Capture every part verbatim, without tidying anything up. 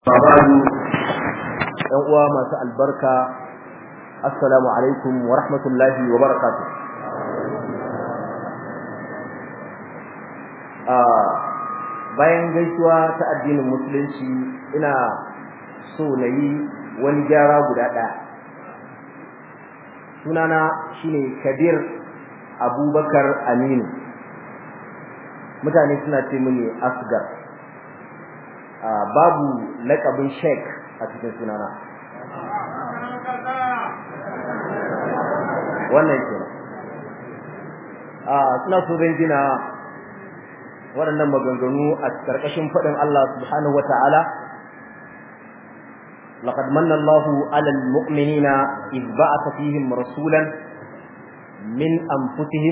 Babadu ɗan uwa masu albarka, assalamu alaikum wa rahmatullahi wa barakatuh. Bayan gaisuwa ta addinin musulunci, ina so na yi wani gyara guda ɗaya. Sunana shine Kabir Abubakar Aminu. Mutane suna ce mini Asgar. Babu laƙabin Sheikh a cikin sunana. Wannan kenan. Suna so zan gina waɗannan maganganu a ƙarƙashin faɗin Allah subhanahu wa ta'ala. لقد من الله على المؤمنين إذ بعث فيهم رسولا من أنفسهم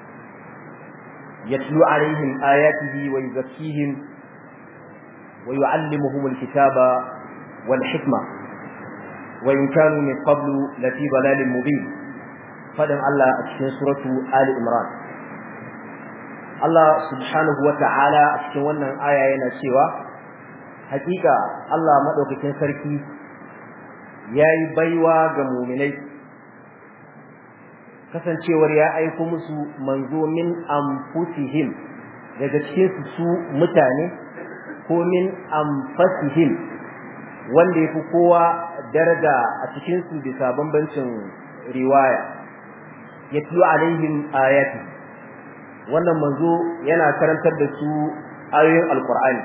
يتلو عليهم آياته ويزكيهم ويعلمهم الكتاب والحكمة وإن كانوا من قبل لفي ضلال مبين. فدم الله في سورة آل عمران. الله سبحانه وتعالى في wannan aya yana cewa hakika Allah madaukakin sarki yayi baiwa ga mu'minai kasancewar ya aika musu manzo min anfusihim daga cikin su mutane ko min anfasihim wanda yafi kowa daraja a cikin su bisa bambancin riwaya yatlu alaihim ayati wannan manzo yana karantar da su ayoyin alqur'ani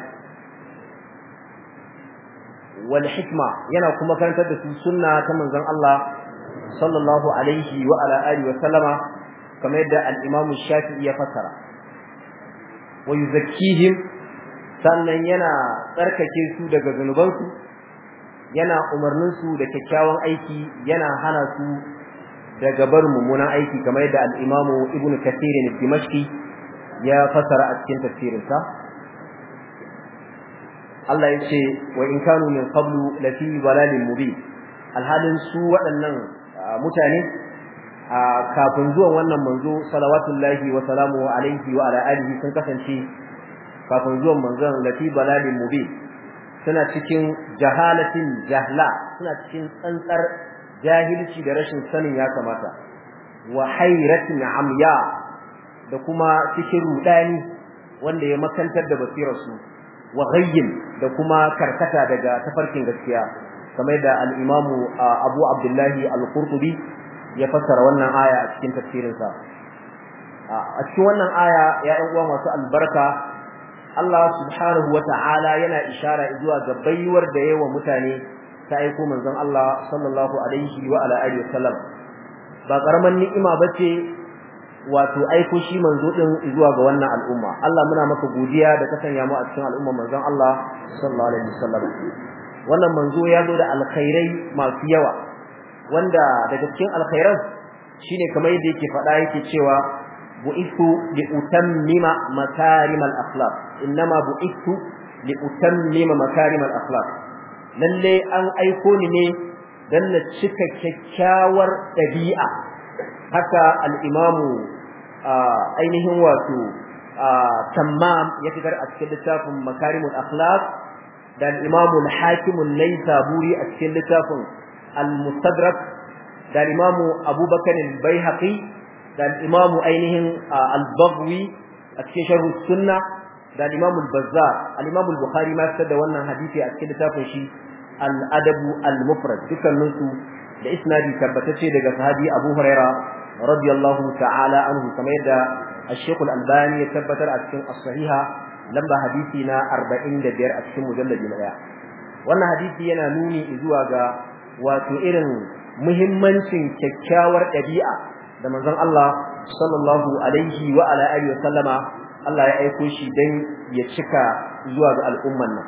wal hikma yana kuma karantar da su sunna ta manzon Allah sallallahu alaihi wa ala alihi wa sallama kamar yadda al-Imam Shafi'i ya fassara wa yuzakkihim sannan yana tsarkake su daga zanubansu yana umarnin su da kyakkyawan aiki yana hana su daga bar mummunan aiki kamar yadda al-Imam Ibn Kathir al-Dimashqi ya fassara a cikin tafsirinsa. Allah ya ce wa in kanu min qablu lafi dalalin mubin. Alhalin su waɗannan mutane kafin zuwan wannan manzo salawatullahi wa salamu alaihi wa ala alihi sun kasance kafin zuwan manzon lafi dalalin mubin, suna cikin jahalatin jahla, suna cikin tsantsar jahilci da rashin sanin ya kamata, wa hairatin amya, da kuma cikin rudani wanda ya makantar da basirarsu, wa ghayyin, da kuma karkata daga tafarkin gaskiya kamar da al-Imam Abu Abdullahi al-Qurtubi ya fassara wannan aya a cikin tafsirinsa. A cikin wannan aya ya ɗan uwa masu albarka, Allah subhanahu wa ta'ala yana ishara zuwa ga baiwar da yawa mutane ta aiko manzon Allah sallallahu alaihi wa ala alihi wasallam. Ba karaman ni'ima bace wato aiko shi manzo din zuwa ga wannan al'umma. Allah muna maka godiya da ka sanya mu a cikin al'umma manzon Allah sallallahu alaihi wasallam. Wannan manzo ya zo da alkhairai masu yawa, wanda daga cikin alkhairan shine kamar yadda yake faɗa yake cewa bu'ithu li utammima makarimal akhlaq. Innama bu'ithu li utammima makarimal akhlaq. Lalle an aiko ni ne dan na cika kyakkyawar dabi'a. Haka al-imamu ainihin wato Tammam ya fitar a cikin littafin Makarimul Akhlaq, da al-imamu al-Hakim an-Naisaburi a cikin littafin al-Mustadrak, da al-imamu Abubakar al-Baihaqi, da al-imamu ainihin al-Baghawi a cikin Sharh as-Sunnah, da al-imamu al-Bazzar. Al-imamu al-Bukhari ma fitar da wannan hadisi a cikin littafin shi al-Adab al-Mufrad, dukkaninsu da isnadi tabbatacce daga sahabi Abu Huraira radiyallahu ta'ala anhu, kamar yadda Al-Sheikh Al-Albani ya tabbatar a cikin As-Sahiha lamba hadisi na arba'in da biyar a cikin mujalladi na ɗaya. Wannan hadisi yana nuni zuwa ga wato irin muhimmancin kyakkyawar ɗabi'a da manzon Allah sallallahu alaihi wa ala alihi wa sallama Allah ya aiko shi dan ya cika zuwa ga al'umman nan.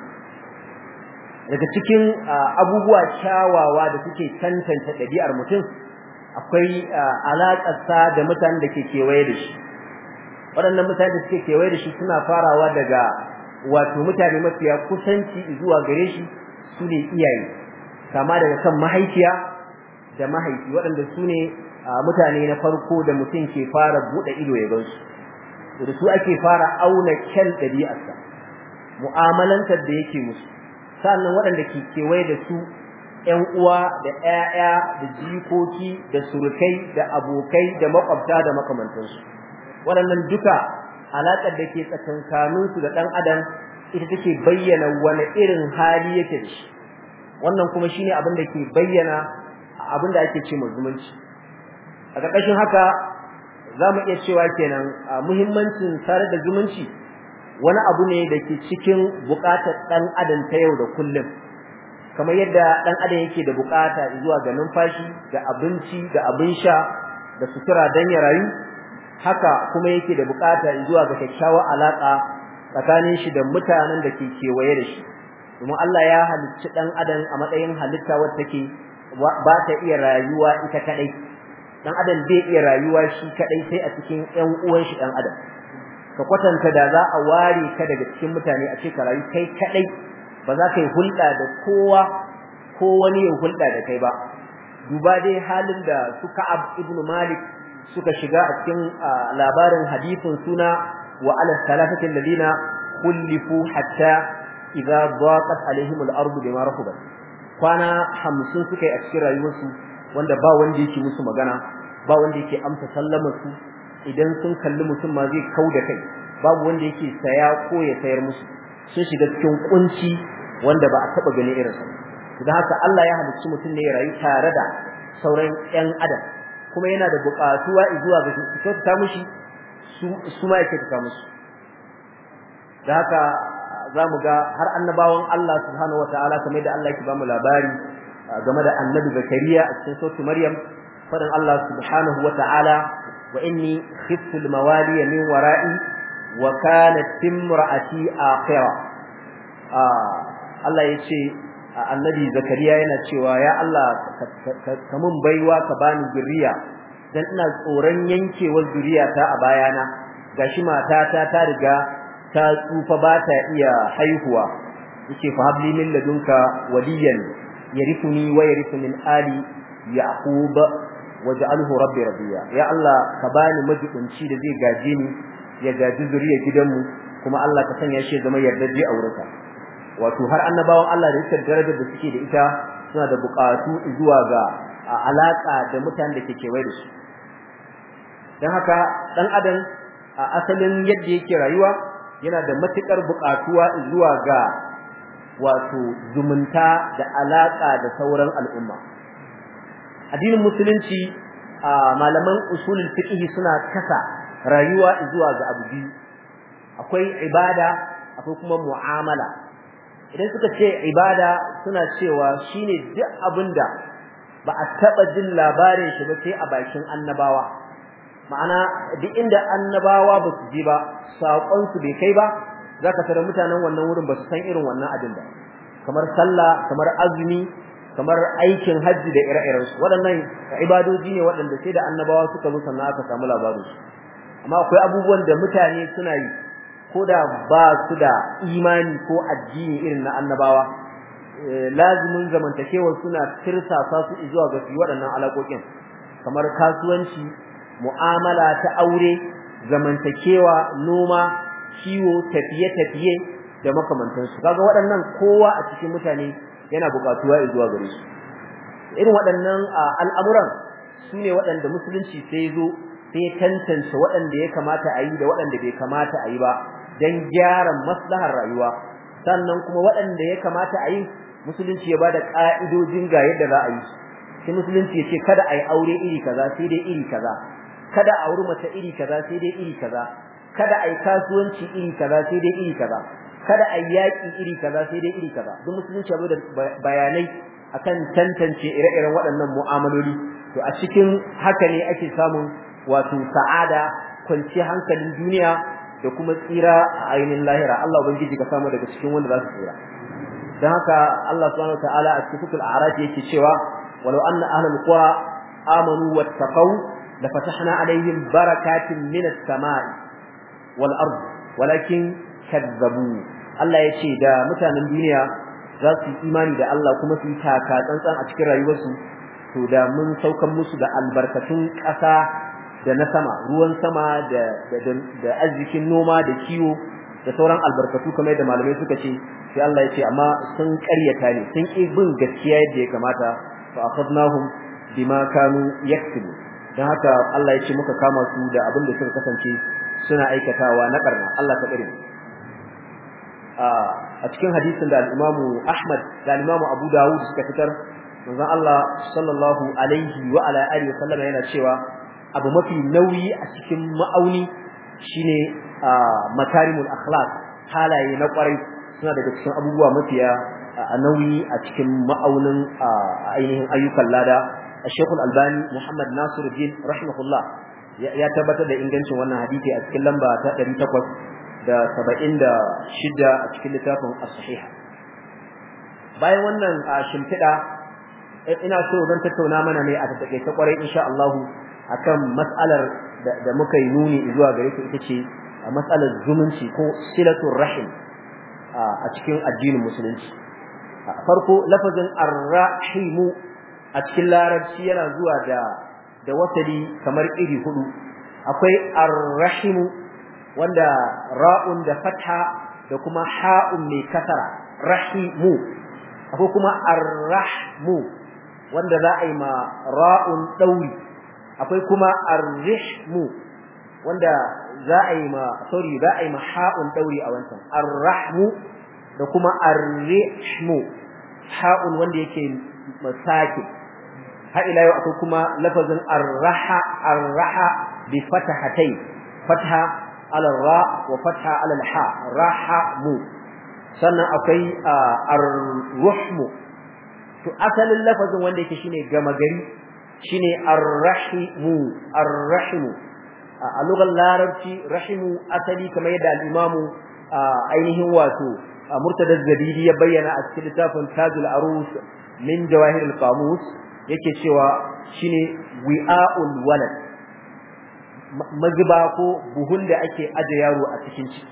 Daga cikin abubuwa kyawawa da suke tantance ɗabi'ar mutum akwai alaƙarsa da mutanen da ke kewaye da shi. Waɗannan mutane da suke kewaye da shi suna farawa daga wato mutane mafiya kusanci zuwa gare shi, su ne iyaye, kama daga kan mahaifiya da mahaifi, waɗanda su ne mutane na farko da mutum ke fara buɗe ido ya gansu. Da su ake fara auna kyan ɗabi'arsa, mu'amalantar da yake musu, sannan waɗanda ke kewaye da su ƴan uwa da ƴaƴa da jikoki da surukai da abokai da makwabta da makamantansu waɗannan duka alaƙar da ke tsakankaninsu da ɗan adam ita take bayyana wani irin hali yake da shi wannan kuma shine abin da ke bayyana abin da ake ce zumunci a ƙarƙashin haka za mu iya cewa kenan muhimmancin tare da zumunci wani abu ne da ke cikin buƙatar ɗan adam ta yau da kullum kamar yadda ɗan adam yake da buƙata zuwa ga numfashi da abinci da abin sha da sutura don ya rayu haka kuma yake da buƙata zuwa ga kyakkyawar alaƙa tsakanin shi da mutanen da ke kewaye da shi domin Allah ya halicci ɗan adam a matsayin halitta wadda take ba ta iya rayuwa ita kaɗai dan adam bai iya rayuwa shi kadai sai a cikin ƴan uwan shi dan adam ka kwatanta da za a ware ka daga cikin mutane a ce ka rayu kai kadai ba za ka yi hulɗa da kowa ko wani ya hulɗa da kai ba duba dai halin da su Ka'ab ibn Malik suka shiga a cikin labarin hadisin suna wa ala thalathati alladhina khulifu hatta idza daqat alaihim al-ardu bima rahabat kwana hamsin suka yi a cikin rayuwarsu wanda ba wanda yake musu magana ba wanda yake amsa sallamar su idan sun kalli mutum ma zai kauda kai babu wanda yake saya ko ya sayar musu sun shiga cikin kunci wanda ba a taba gani irin sa dan haka Allah ya halicci mutum ne ya rayu tare da sauran ƴan adam kuma yana da buƙatuwa zuwa ga su ta mishi su su ma yake ta musu dan haka zamu ga har annabawan Allah subhanahu wataala kamar da Allah yake ba mu labari game da annabi Zakariya a cikin sura Maryam fadan Allah subhanahu wataala wa inni khiftu al-mawali min wara'i wa kanat imra'ati aqira Allah yace annabi Zakariya yana cewa ya Allah ka mun baiwa ka bani zuriya dan ina tsoron yankewar zuriyata a bayana gashi matata ta riga ta tsufa ba ta iya haihuwa yake fa habli min ladunka waliyan yarithuni wa yarithu min ali yaqub waj'alhu rabbi radiya ya Allah ka bani majibunci da zai gaje ni ya gaji zuriyar gidanmu kuma Allah ka sanya shi zama yardaje a wurinka wato har annabawan Allah da yake darajar da suke da ita suna da buƙatu zuwa ga alaka da mutanen da ke kewaye da su dan haka dan adam a asalin yadda yake rayuwa yana da matukar buƙatuwa zuwa ga wato zumunta da alaka da sauran al'umma addinin musulunci malaman usulul fiqh suna kasa rayuwa zuwa ga abu biyu akwai ibada akwai kuma mu'amala idan suka ce ibada suna cewa shine duk abinda ba a taba jin labarin shi ba sai a bakin annabawa ma'ana duk inda annabawa ba su je ba sakon su bai kai ba zaka tare mutanen wannan wurin ba su san irin wannan abin ba kamar sallah kamar azumi kamar aikin haji da ire-iren su waɗannan ibadoji ne waɗanda sai da annabawa suka zo sannan aka samu labarin su amma akwai abubuwan da mutane suna yi koda ba su da imani ko addini irin na annabawa lazimin zamantakewa suna tirsasa su zuwa ga waɗannan alaƙoƙin kamar kasuwanci mu'amala ta aure zamantakewa noma kiwo tafiye-tafiye da makamantansu kaga waɗannan kowa a cikin mutane yana buƙatuwa zuwa gare su irin waɗannan al'amuran sune waɗanda musulunci sai zo sai tantance waɗanda ya kamata a yi da waɗanda bai kamata a yi ba dan gyara maslahar rayuwa sannan kuma waɗanda ya kamata a yi musulunci ya bada ka'idojin ga yadda za a yi sai musulunci ya ce kada a yi aure iri kaza sai dai iri kaza kada a auri mace iri kaza sai dai iri kaza kada a yi kasuwanci iri kaza sai dai iri kaza kada a yi yaƙi iri kaza sai dai iri kaza duk musulunci ya bada bayanai akan tantance ire-iren waɗannan mu'amaloli to a cikin haka ne ake samun wato sa'ada kwanci hankalin duniya da kuma tsira a ainin lahira Allah ubangiji ka samu daga cikin wanda za su tsira dan haka Allah subhanahu wataala a cikin suratul a'raf yake cewa walau anna ahlul qura amanu wattaqau la fatahna alaihim barakatin minas samai wal ard walakin kadzabu Allah yace da mutanen duniya za su yi imani da Allah kuma su yi taka tsantsan a cikin rayuwarsu to da mun saukan musu da albarkatun ƙasa da na sama ruwan sama da da da arzikin noma da kiwo da sauran albarkatu kamar yadda malamai suka ce sai Allah ya ce amma sun ƙaryata ne sun ƙi bin gaskiya yadda ya kamata fa akhadnahum bima kanu yaktubu dan haka Allah ya ce muka kama su da abin da suka kasance suna aikatawa na karna Allah ta kare a cikin hadisin da al-Imam Ahmad da al-Imam Abu Dawud suka fitar manzon Allah sallallahu alaihi wa ala alihi wasallam yana cewa abu mafi nauyi a cikin ma'auni shine makarimul akhlaq halaye na kwarai suna daga cikin abubuwa mafiya nauyi a cikin ma'aunin ainihin ayyukan lada Sheikh Al-Albani Muhammad Nasiruddin rahimahullah ya tabbatar da ingancin wannan hadisi a cikin lamba ta ɗari takwas da saba'in da shida a cikin littafin as-sahih bayan wannan shimfida ina so zan tattauna mana ne a take ta kwarai insha Allah akan mas'alar da muka yi nuni zuwa gare ta ita ce mas'alar zumunci ko silatul rahim a cikin addinin musulunci farko lafazin ar-rahimu a cikin larabci yana zuwa da da wasali kamar iri hudu akwai ar-rahimu wanda ra'un da fatha da kuma ha'un mai kasara rahimu akwai kuma ar-rahmu wanda za a yi ma ra'un dauri akwai kuma ar-rihmu wanda za a yi ma sorry za a yi ma ha'un dauri a wancan ar-rahmu da kuma ar-rihmu ha'un wanda yake masaki har ila yau akwai kuma lafazin ar-raha ar-raha bi fathatai fatha ala ra wa fatha ala al-ha rahamu sannan akwai ar-ruhmu to asalin lafazin wanda yake shine gama gari shine ar-rahimu ar-rahimu a lugar larabci rahimu asali kamar yadda al-imamu ainihin wato murtada zabidi ya bayyana a cikin littafin tajul arus min jawahir al-qamus yake cewa shine wi'aul walad maziba ko buhun da ake aje yaro a cikin ciki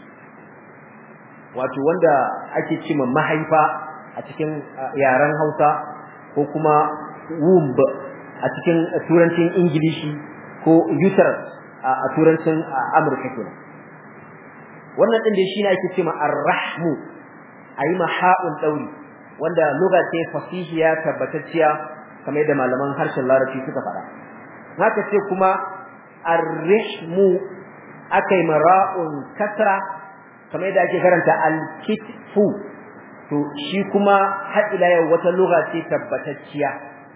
wato wanda ake cewa mahaifa a cikin yaren Hausa ko kuma womb a cikin turancin Ingilishi ko uterus a turancin Amurka kenan wannan din da shine ake cewa ar-rahmu ayi maha'un dauri wanda lugha ce fasihiya tabbatacciya kamar yadda malaman harshen Larabci suka faɗa haka ce kuma ar-rihmu akai mara'un kasra kamar yadda ake karanta al-kitfu to shi kuma har ila yau wata lugha ce tabbatacciya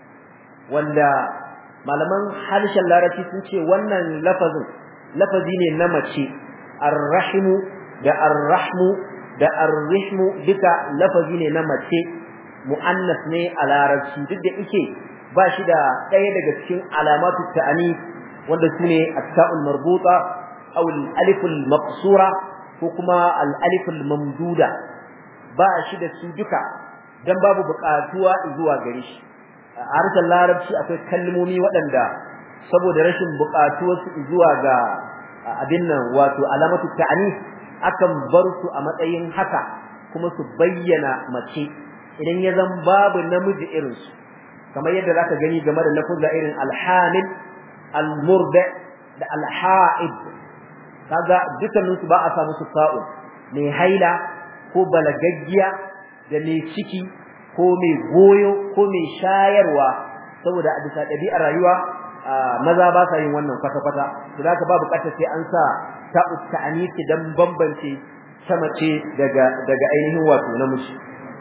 wanda malaman harshen Larabci sun ce wannan lafazin lafazi ne na mace ar-rahimu da ar-rahmu da ar-rihmu duka lafazi ne na mace muannas ne a Larabci duk da yake ba shi da ɗaya daga cikin alamatu ta'ani wanda sune at-ta'ul marbuta aw al-alif al-maqsura ko kuma al-alif al-mamduda ba shi da su duka dan babu buƙatuwa zuwa gare shi a harshen Larabci akwai kalmomi waɗanda saboda rashin buƙatuwar su zuwa ga abin nan wato alamatu ta'ani akan bar su a matsayin haka kuma su bayyana mace idan ya zan babu namiji irin su kamar yadda zaka gani game da lafuzza irin al-hamil al-murda da al-ha'id kaga dukkanin su ba a samu su sa'u mai haila ko balagaggiya da mai ciki ko mai goyo ko mai shayarwa saboda a bisa ɗabi'ar rayuwa maza ba sa yin wannan kwata-kwata to zaka ba bukatar sai an sa ta'u ta'anisi dan bambance ta mace daga daga ainihin wato namiji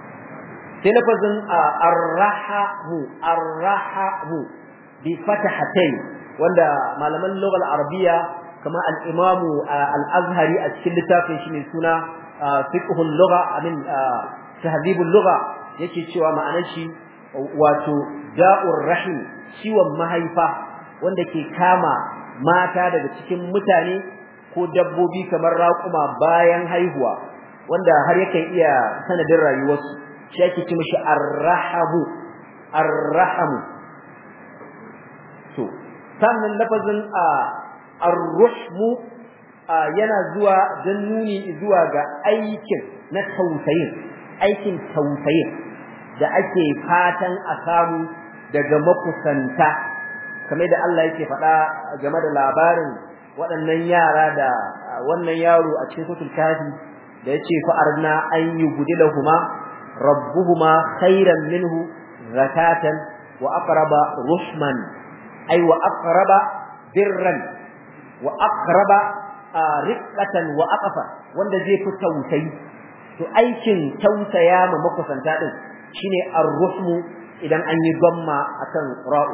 sai lafazin ar-rahamu ar-rahamu bi fatahatayn wanda malaman lughal arabiyya kama al-imam al-azhari a cikin littafin shi ne suna fiqhul lugha amin tahdhibul lugha yake cewa ma'anar shi wato da'ur rahim ciwon mahaifa wanda ke kama mata daga cikin mutane ko dabbobi kamar raƙuma bayan haihuwa wanda har yake iya sanadin rayuwarsu shi yake ce mishi ar-rahamu ar-rahamu to sannan lafazin ar-ruhmu yana zuwa dan nuni zuwa ga aikin na tausayin aikin tausayin da ake fatan a samu daga makusanta kamar da Allah yake faɗa game da labarin waɗannan yara da wannan yaro a cikin suratul kafi da yace fa arna an yubdilahuma rabbuhuma khairan minhu zakatan wa aqraba ruhman ay wa aqraba birran wa aqraba riqqatan wa aqfa wanda zai fi tausayi to aikin tausaya ma makusanta din shine ar-ruhmu idan an yi gamma akan ra'u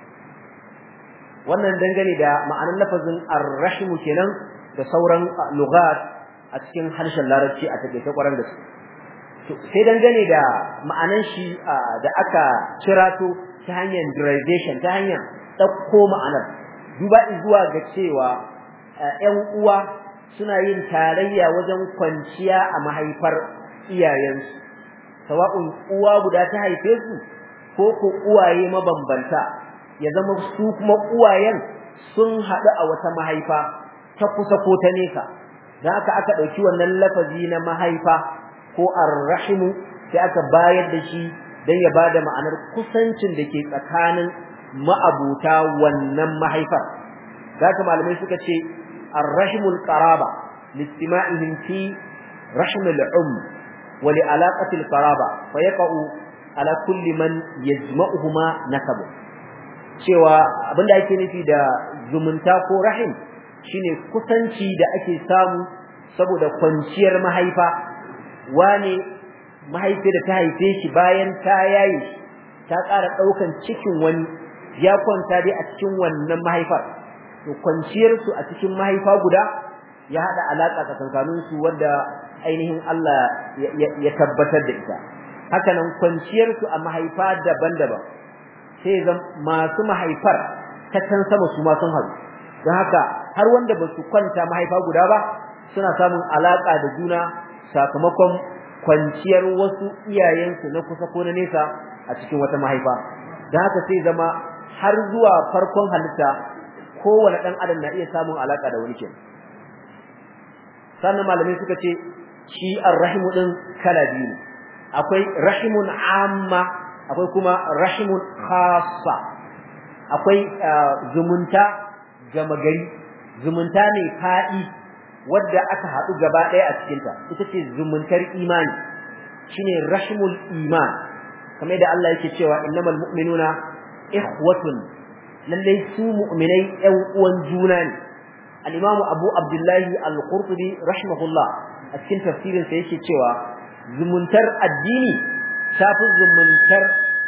wannan dangane da ma'anar lafazin ar-rahim kenan da sauran lughat a cikin harshen larabci a take kwaran da su to sai dangane da ma'anar shi da aka cirato ta hanyar derivation ta hanyar dauko ma'anar duba zuwa ga cewa ƴan uwa suna yin tarayya wajen kwanciya a mahaifar iyayensu sawa'un uwa guda ta haife su ko ko uwaye mabambanta ya zama su kuma uwayen sun haɗu a wata mahaifa ta kusa ko ta nesa dan haka aka dauki wannan lafazi na mahaifa ko ar-rahimu sai aka bayar da shi dan ya bada ma'anar kusancin da ke tsakanin ma'abuta wannan mahaifar zaka malamai suka ce ar-rahimul qaraba listima'ihim fi rahimil um wa li alaqatil qaraba fa yaqa'u ala kulli man yajma'uhuma nasab cewa abinda ake nufi da zumunta ko rahim shine kusanci da ake samu saboda kwanciyar mahaifa wane mahaifi da ta haife shi bayan ta yaye ta ƙara ɗaukan cikin wani ya kwanta dai a cikin wannan mahaifar to kwanciyar su a cikin mahaifa guda ya hada alaka tsakankanin su wanda ainihin Allah ya tabbatar da ita haka nan kwanciyar su a mahaifa daban-daban sai zan masu mahaifar ta can sama su ma sun haɗu don haka har wanda ba su kwanta mahaifa guda ba suna samun alaka da juna sakamakon kwanciyar wasu iyayensu na kusa ko na nesa a cikin wata mahaifa don haka sai zama har zuwa farkon halitta kowane dan adam na iya samun alaka da wani kenan sannan malamai suka ce shi ar-rahimu din kala biyu akwai rahimun amma akwai kuma rahimun khassa akwai zumunta gama gari zumunta ne fadi wadda aka hadu gaba daya a cikin ta ita ce zumuntar imani shine rahimul iman kamar da Allah yake cewa innamal mu'minuna ikhwatun lallai su mu'minai ƴan uwan juna ne al-imamu Abu Abdullahi al-Qurtubi rahimahullah a cikin tafsirin sa yake cewa zumuntar addini tafi zumuntar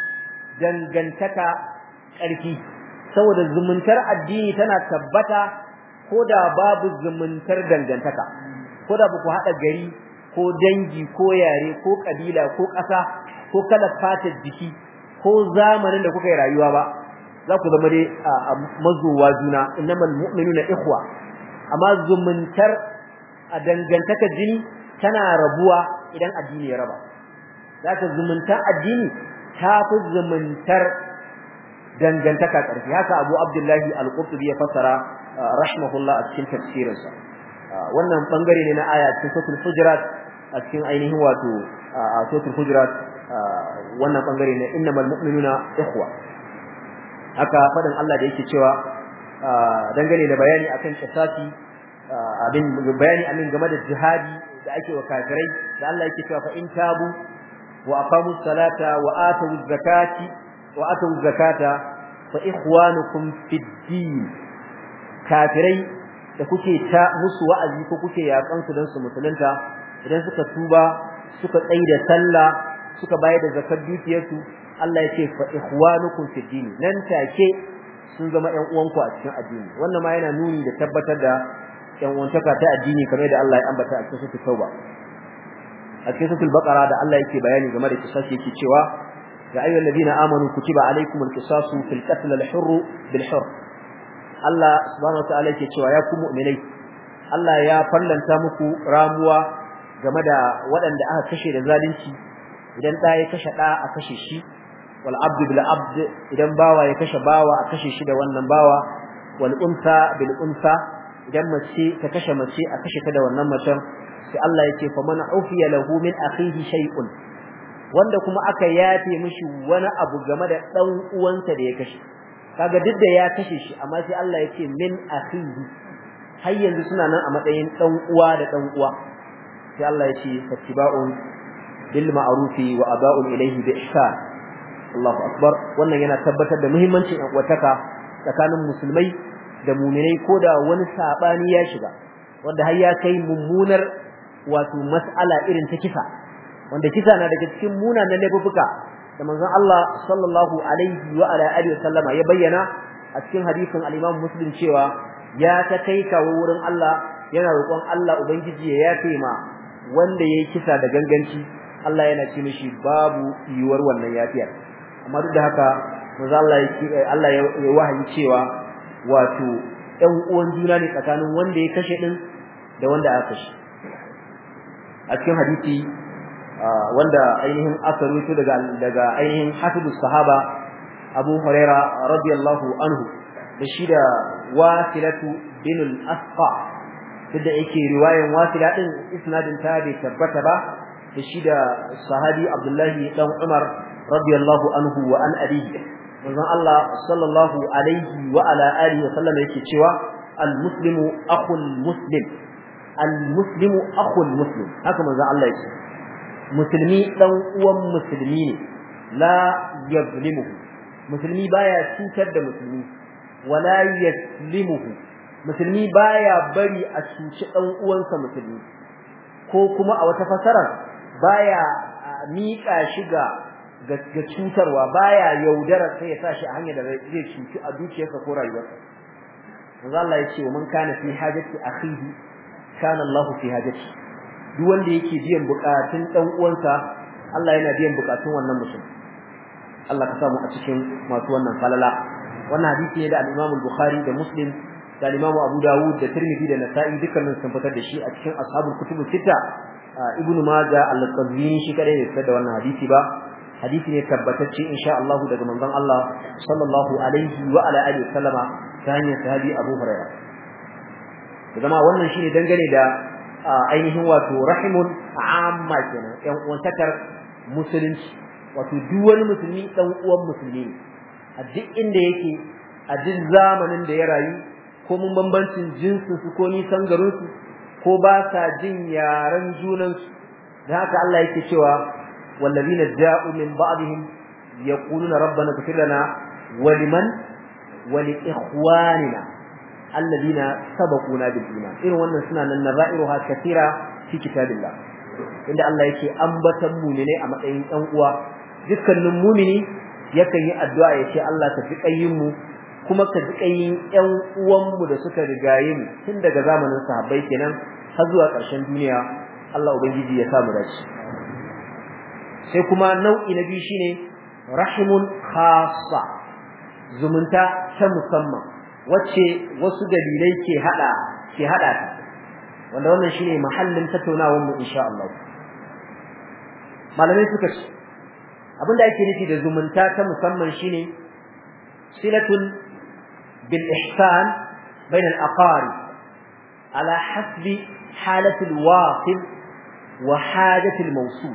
dangantaka ƙarfi saboda zumuntar addini tana tabbata koda babu zumuntar dangantaka koda ba ku hada gari ko dangi ko yare ko kabila ko ƙasa ko kala fatar jiki ko zamanin da kuka yi rayuwa ba za ku zama dai mazuwa juna innamal mu'minuna ikhwa amma zumuntar a dangantaka jini tana rabuwa idan addini ya raba zaka zumuntar addini ta fi zumuntar dangantaka ƙarfi haka Abu Abdullahi al-Qurtubi ya fassara rahimahullah a cikin tafsirinsa wannan bangare ne na aya cikin suratul hujurat a cikin ainihin wato suratul hujurat wannan bangare ne innamal mu'minuna ikhwa haka fadan Allah da yake cewa dangane da bayani akan kisasi abin bayani amin game da jihadi da ake wa kafirai da Allah yake cewa fa in tabu wa aqamus salata wa atuz zakati wa atuz zakata fa ikhwanukum fid din kafirai da kuke ta musu wa'azi ko kuke yakan su dan su musulunta idan suka tuba suka tsaida sallah suka bayar da zakar dukiyarsu Allah ya ce fa ikhwanukum fi din nan take sun zama ƴan uwanku a cikin addini wannan ma yana nuni da tabbatar da ƴan uwantaka ta addini kamar da Allah ya ambata a cikin suratul tauba a cikin suratul baqara da Allah yake bayani game da kisasi yake cewa ya ayyuhal ladina amanu kutiba alaykumul qisasu fil qatl al hurr bil hurr Allah subhanahu wa ta'ala yake cewa ya ku mu'minai Allah ya fallanta muku ramuwa game da waɗanda aka kashe da zalunci idan da ya kashe da a kashe shi wal abdu bil abd idan bawa ya kashe bawa a kashe shi da wannan bawa wal unsa bil unsa idan mace ta kashe mace a kashe ta da wannan macen sai Allah yake fa man ufiya lahu min akhihi shay'un wanda kuma aka yafe mishi wani abu game da dan uwansa da ya kashe kaga duk da ya kashe shi amma sai Allah yake min akhihi har yanzu suna nan a matsayin dan uwa da dan uwa sai Allah ya ce fattiba'un bil ma'rufi wa ada'un ilayhi bi ihsan Allahu akbar wannan yana tabbatar da muhimmancin uwataka tsakanin musulmai da mu'minai koda wani sabani ya shiga wanda har ya kai mummunar wato mas'ala irin ta kisa wanda kisa na daga cikin munanan laifuka da manzon Allah sallallahu alaihi wa ala alihi wasallama ya bayyana a cikin hadisin al-Imam Muslim cewa ya ta kai kawo wurin Allah yana roƙon Allah ubangiji ya yafe ma wanda yayi kisa da ganganci Allah yana ce mishi babu yiwuwar wannan yafiyar amma duk da haka manzo Allah yake Allah ya wahayi cewa wato ɗan uwan juna ne tsakanin wanda ya kashe din da wanda aka kashe a cikin hadisi wanda ainihin aka rubuto daga daga ainihin hafidus sahaba Abu Huraira radiyallahu anhu da shi da Wasilatu bin al-Asqa da yake riwayan Wasila din isnadin ta bai tabbata ba da shi da sahabi Abdullahi dan Umar radiyallahu anhu wa an abihi manzon Allah sallallahu alaihi wa ala alihi wa sallam yake cewa al-muslimu akhul muslim al-muslimu akhul muslim haka manzon Allah yake musulmi dan uwan musulmi ne la yazlimuhu musulmi baya cutar da musulmi wala yaslimuhu musulmi baya bari a cuci dan uwansa musulmi ko kuma a wata fasara baya mika shi ga ga cutarwa baya yaudara sai ya sashi a hanyar da zai cuci a dukiyarsa ko rayuwarsa manzo Allah ya ce wa man kana fi hajati akhihi kana Allah fi hajati duk wanda yake biyan bukatun dan uwansa Allah yana biyan bukatun wannan mutum Allah ka samu a cikin masu wannan falala wannan hadisi ne da al-Imam al-Bukhari da Muslim da al-Imam Abu Dawud da Tirmidhi da Nasa'i dukkanin sun fitar da shi a cikin ashabul kutub sita Ibn Majah al-Qazwini shi kadai ne fitar da wannan hadisi ba hadisi ne tabbatacce insha Allah daga manzon Allah sallallahu alaihi wa ala alihi wasallama ta hanyar sahabi Abu Hurairah kuma wannan shine dangane da ainihin wato rahimun amma kenan ɗan uwantakar musulunci wato duk wani musulmi dan uwan musulmi ne a duk inda yake a duk zamanin da ya rayu ko mun bambancin jinsin su ko nisan garin su ko ba sa jin yaran junan su da haka Allah yake cewa wallazina ja'u min ba'dihim yaquluna rabbana ighfir lana wa liman wa li ikhwanina alladhina sabaquna bil iman irin wannan suna nan nazairuha kathira fi kitabillah inda Allah yake ambatan mu'mine a matsayin ɗan uwa dukkanin mu'mini yakan yi addu'a yace Allah ka fi kayyin mu kuma ka ji kayyin ƴan uwan mu da suka rigaye mu tun daga zamanin sahabbai kenan har zuwa ƙarshen duniya Allah ubangiji ya samu dace sai kuma nau'i na biyu shine rahimun khassa zumunta ta musamman wacce wasu dalilai ke hada ke hada ta wanda wannan shine mahallin tattaunawar mu insha Allah malamai suka ce abinda ake nufi da zumunta ta musamman shine silatun bil ihsan bain al aqarib ala hasbi halati al wasil wa hajati al mawsul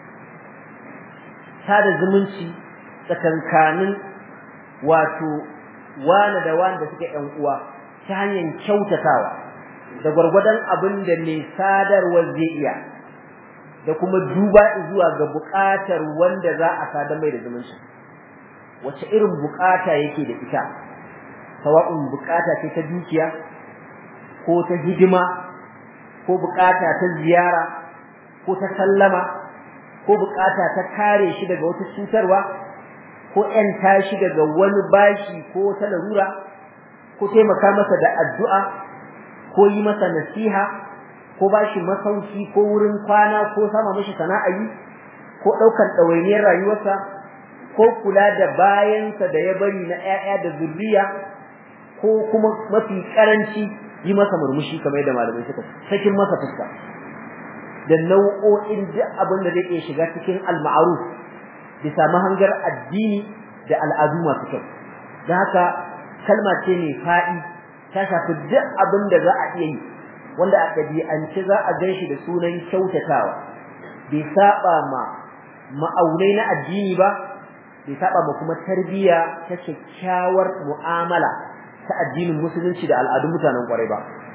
sada zumunci tsakankanin wato wani da wani da suke ƴan uwa ta hanyar kyautatawa da gurgurdan abin da ne sadarwa zai iya da kuma duba zuwa ga buƙatar wanda za a sada mai da zumunci wace irin buƙata yake da ita sawa'un buƙata ce ta dukiya ko ta hidima ko buƙata ta ziyara ko ta sallama ko buƙata ta kare shi daga wata cutarwa ko ƴan tashi daga wani bashi ko ta larura ko taimaka masa da addu'a ko yi masa nasiha ko bashi masauki ko wurin kwana ko sama mishi sana'a yi ko daukar dawainiyar rayuwarsa ko kula da bayansa da ya bari na ƴaƴa da zuriya ko kuma mafi karanci yi masa murmushi kamar yadda malamai suka sakin masa fuska da nau'o'in duk abin da zai iya shiga cikin al-ma'ruf bisa mahangar addini da al'adu masu kyau dan haka kalma ce mai fa'i ta shafi duk abin da za a iya yi wanda a ɗabi'ance za a ganshi da sunan kyautatawa bai saba ma ma'aunai na addini ba bai saba ma kuma tarbiyya ta kyakkyawar mu'amala ta addinin musulunci da al'adun mutanen kwarai ba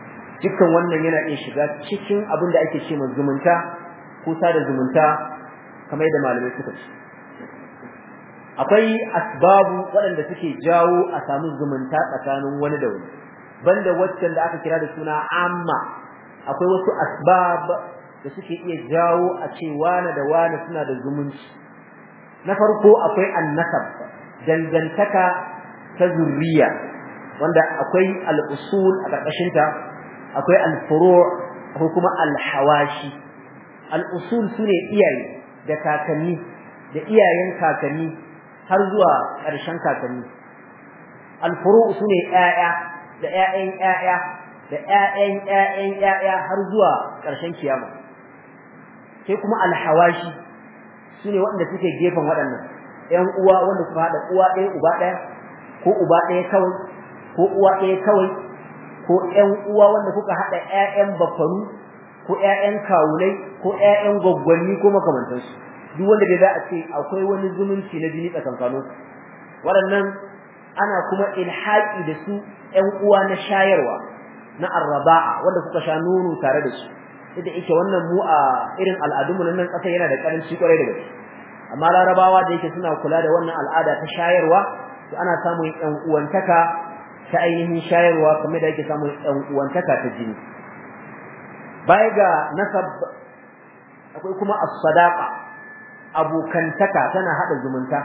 dukkan wannan yana iya shiga cikin abin da ake cewa zumunta ko sada zumunta kamar yadda malamai suka ce akwai asbabu waɗanda suke jawo a samu zumunta tsakanin wani da wani banda waccan da aka kira da suna amma akwai wasu asbab da suke iya jawo a ce wani da wani suna da zumunci na farko akwai annasab dangantaka ta zuriya wanda akwai al-usul a ƙarƙashin ta akwai al-furu' ko kuma al-hawashi al-usul sune iyaye da kakanni da iyayen kakanni har zuwa ƙarshen kakanni al-furu' sune ƴaƴa da ƴaƴan ƴaƴa da ƴaƴan ƴaƴan ƴaƴa har zuwa ƙarshen kiyama sai kuma al-hawashi sune waɗanda suke gefen waɗannan ƴan uwa wanda suka hada uwa ɗaya uba ɗaya ko uba ɗaya kawai ko uwa ɗaya kawai ko ƴan uwa wanda kuka hada ƴaƴan baffanu ko ƴaƴan kawulai ko ƴaƴan gwaggwanni ko makamantansu duk wanda da za a ce akwai wani zumunci na jini tsakankanin waɗannan ana kuma ilhaqi da su ƴan uwa na shayarwa na arba'a wanda kuka sha nono tare da su da yake wannan mu a irin al'adunmu nan ƙasa yana da karanci kwarai da gaske amma larabawa da yake suna kula da wannan al'ada ta shayarwa to ana samun ƴan uwantaka ta ainihin shayarwa kamar da yake samun ƴan uwantaka ta jini baya ga nasab akwai kuma as-sadaqa abokantaka tana hada zumunta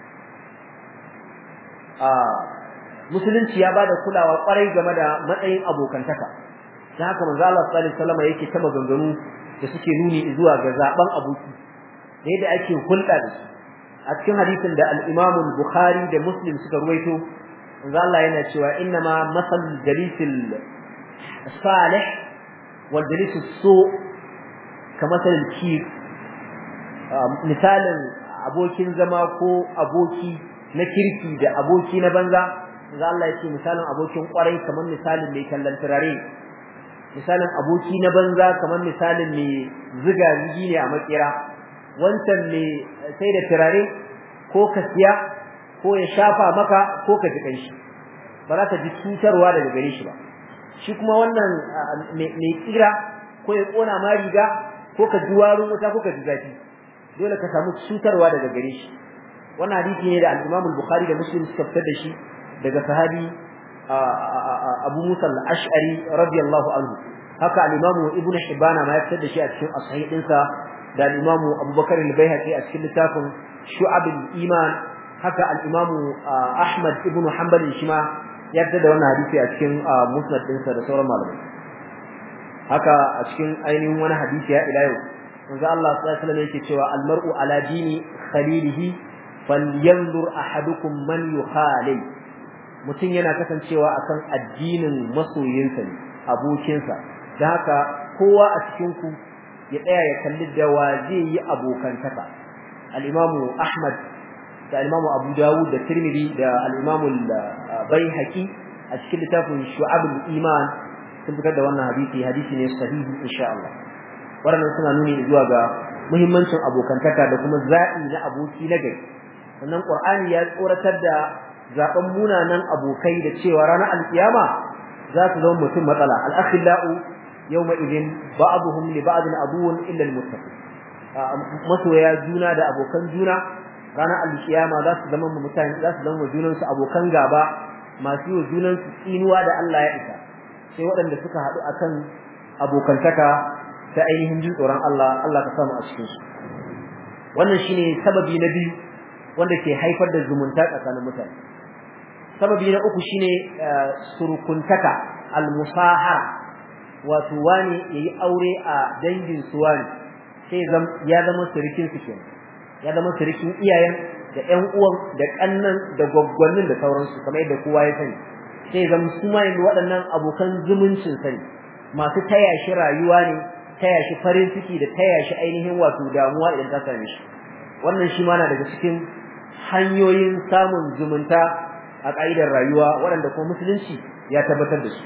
a musulunci ya bada kulawa kwarai game da matsayin abokantaka dan haka manzo Allah sallallahu alaihi wasallam yake ta maganganu da suke nuni zuwa ga zaben aboki da yadda ake hulɗa da su a cikin hadisin da al-Imam al-Bukhari da Muslim suka ruwaito manzo Allah yana cewa inna ma masal jalisil salih wal jalisus su kamathal kir misalin abokin zama ko aboki na kirki da aboki na banza manzo Allah yake misalin abokin kwarai kamar misalin mai kallon turare misalin aboki na banza kamar misalin mai ziga zigi ne a makira wancan mai sai da turare ko ka siya ko ya shafa maka ko ka ji kanshi ba za ka ji cutarwa daga gare shi ba shi kuma wannan mai tsira ko ya kona ma riga ko ka ji warin wuta ko ka ji zafi dole ka samu cutarwa daga gare shi wannan hadisi ne da al-Imam al-Bukhari da Muslim suka fitar da shi daga sahabi Abu Musa al-Ash'ari radiyallahu anhu haka al-Imam Ibn Hibban ma ya fitar da shi a cikin as-sahih dinsa da al-Imam Abu Bakar al-Baihaqi a cikin littafin Shu'ab al-Iman haka al-Imam Ahmad ibn Hanbal shi ma ya fitar da wannan hadisi a cikin musnad dinsa da sauran malamai haka a cikin ainihin wani hadisi ya ila yau manzo Allah sallallahu alaihi wasallam yake cewa al-mar'u ala dini khalilihi falyanzur ahadukum man yukhalil mutum yana kasancewa akan addinin masoyinsa ne abokinsa dan haka kowa a cikin ku ya tsaya ya kalli da wa zai yi abokantaka al-Imam Ahmad da al-Imam Abu Dawud da Tirmidhi da al-Imam al-Baihaqi a cikin littafin Shu'ab al-Iman sun fitar da wannan hadisi hadisi ne sahihi insha Allah wannan suna nuni zuwa ga muhimmancin abokantaka da kuma za'i na aboki na gari sannan Qur'ani ya tsoratar da zaben munanan abokai da cewa ranar alkiyama za su zama mutum matsala al-akhillau yawma idin ba'dhum li ba'din aduwwun illa al-muttaqin masoya juna da abokan juna ranar alkiyama za su zama mutane za su zama junan su abokan gaba masu yi junan su tsinuwa da Allah ya isa sai waɗanda suka haɗu akan abokantaka ta ainihin jin tsoron Allah Allah ka samu a cikin su wannan shine sababi na biyu wanda ke haifar da zumunta tsakanin mutane sababi na uku shine surukuntaka al-musahara wato wani yayi aure a dangin su wani sai ya zama surukin su kenan ya zama surukin iyayen da ƴan uwan da kannan da gwaggwannin da sauransu kamar yadda kowa ya sani sai zama su ma yanzu waɗannan abokan zumuncin sani masu taya shi rayuwa ne taya shi farin ciki da taya shi ainihin wato damuwa idan ta same shi wannan shi ma na daga cikin hanyoyin samun zumunta a ƙa'idar rayuwa waɗanda kuma musulunci ya tabbatar da su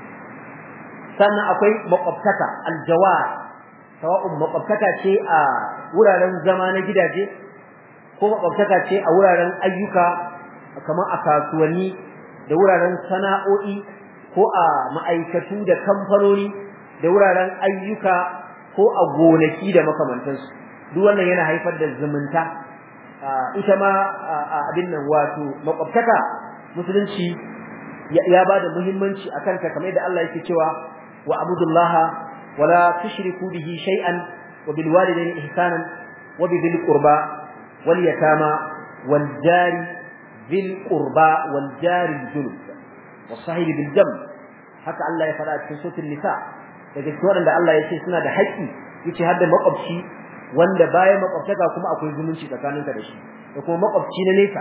sannan akwai makwabtaka aljawar sawa'un makwabtaka ce a wuraren zama na gidaje ko makwabtaka ce a wuraren ayyuka kamar a kasuwanni da wuraren sana'o'i ko a ma'aikatu da kamfanoni da wuraren ayyuka ko a gonaki da makamantansu duk wannan yana haifar da zumunta ita ma abin nan wato makwabtaka musulunci ya bada muhimmanci akan ta kamar da Allah yake cewa wa abudullaha wala tushriku bihi shay'an wa bil walidayni ihsanan wa bil qurba wal yatama wal jari bil qurba wal jari junub was sahibi bil jam haka Allah ya fada cikin suratul nisa daga cikin da Allah yake suna da haƙƙi yace har da makwabci wanda bayan makwabtaka kuma akwai zumunci tsakaninka da shi da kuma makwabci na nesa